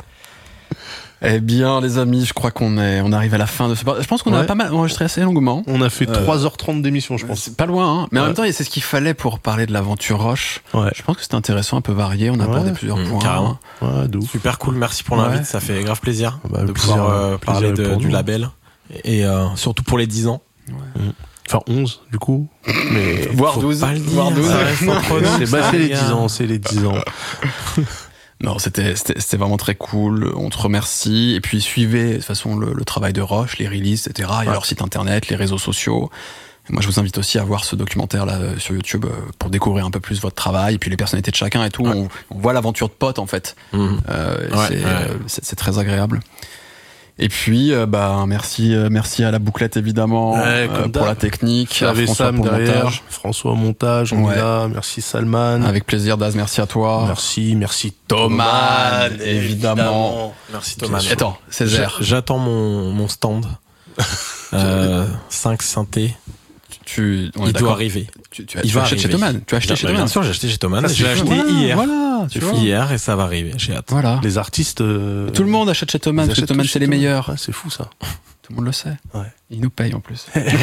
Eh bien, les amis, je crois qu'on est, on arrive à la fin de ce. Je pense qu'on a Ouais. pas mal enregistré assez longuement. On a fait Euh, trois heures trente d'émission, je pense. C'est pas loin, hein. Mais en Ouais. même temps, c'est ce qu'il fallait pour parler de l'aventure Roche. Ouais. Je pense que c'était intéressant, un peu varié. On a Ouais. abordé plusieurs Mmh, points. carrément. Ouais, de ouf. Super cool, merci pour Ouais. l'invite, ça fait grave plaisir Bah, de plaisir, pouvoir euh, plaisir parler de- pour du nous. label. Et euh, surtout pour les dix ans. Enfin, onze, du coup. Mais. Voire Faut douze. pas le dire, voire douze. ça reste entre nous, C'est bah, ça, c'est les gars. dix ans, c'est les dix ans. Non, c'était, c'était, c'était vraiment très cool. On te remercie. Et puis, suivez, de toute façon, le, le travail de Roche, les releases, et cetera. Il y a Ouais. leur site internet, les réseaux sociaux. Et moi, je vous invite aussi à voir ce documentaire là euh, sur YouTube euh, pour découvrir un peu plus votre travail et puis les personnalités de chacun et tout. Ouais. On, on voit l'aventure de potes, en fait. Mhm. Euh, Ouais, c'est, ouais. euh, c'est, c'est très agréable. Et puis, euh, bah, merci, euh, merci à la bouclette évidemment Ouais, euh, comme pour d'hab. la technique, à Avec François Sam pour le derrière, montage. François au montage, on Ouais. est là. Merci Salman. Avec plaisir, Daz, merci à toi. Merci, merci Thomas, évidemment. Merci Thomas. Attends, Césaire, J'a- J'attends mon, mon stand. euh, cinq synthés. tu, on est Il d'accord. doit arriver. Tu, tu as, Il tu va achètes chez arriver. Thomas. Tu as acheté Bien, chez bien Thomas. sûr, j'ai acheté chez Thomas. Ah, Je l'ai c'est acheté Voilà, hier. Voilà, tu vois. Hier et ça va arriver. J'ai hâte. Voilà. Les artistes. euh, Tout le monde achète chez Thomas ils parce que achètent Thomas tous c'est chez les Thomas. meilleurs. Ouais, c'est fou ça. Tout le monde le sait. Ouais. Ils nous payent en plus.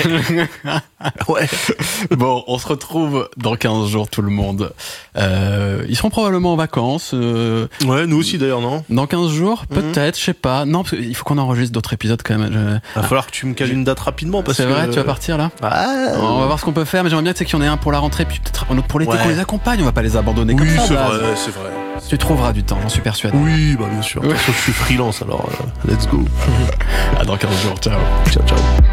Ouais. Bon, on se retrouve dans quinze jours tout le monde. Euh, ils seront probablement en vacances. euh, Ouais, nous aussi d'ailleurs, non? dans quinze jours, Mhm. peut-être, je sais pas. Non, parce qu'il faut qu'on enregistre d'autres épisodes quand même. Je- Va falloir que tu me cales une date rapidement parce C'est que. vrai, tu vas partir là Ah, On va voir ce qu'on peut faire, mais j'aimerais bien tu sais, qu'il y en ait un pour la rentrée, puis peut-être un autre pour l'été, Ouais. qu'on les accompagne. On va pas les abandonner comme oui, ça. c'est Baz. vrai, c'est vrai. Tu trouveras du temps, j'en suis persuadé. Oui, bah bien sûr. De toute façon, je suis freelance alors. euh, let's go. À dans quinze jours, ciao. Ciao, ciao.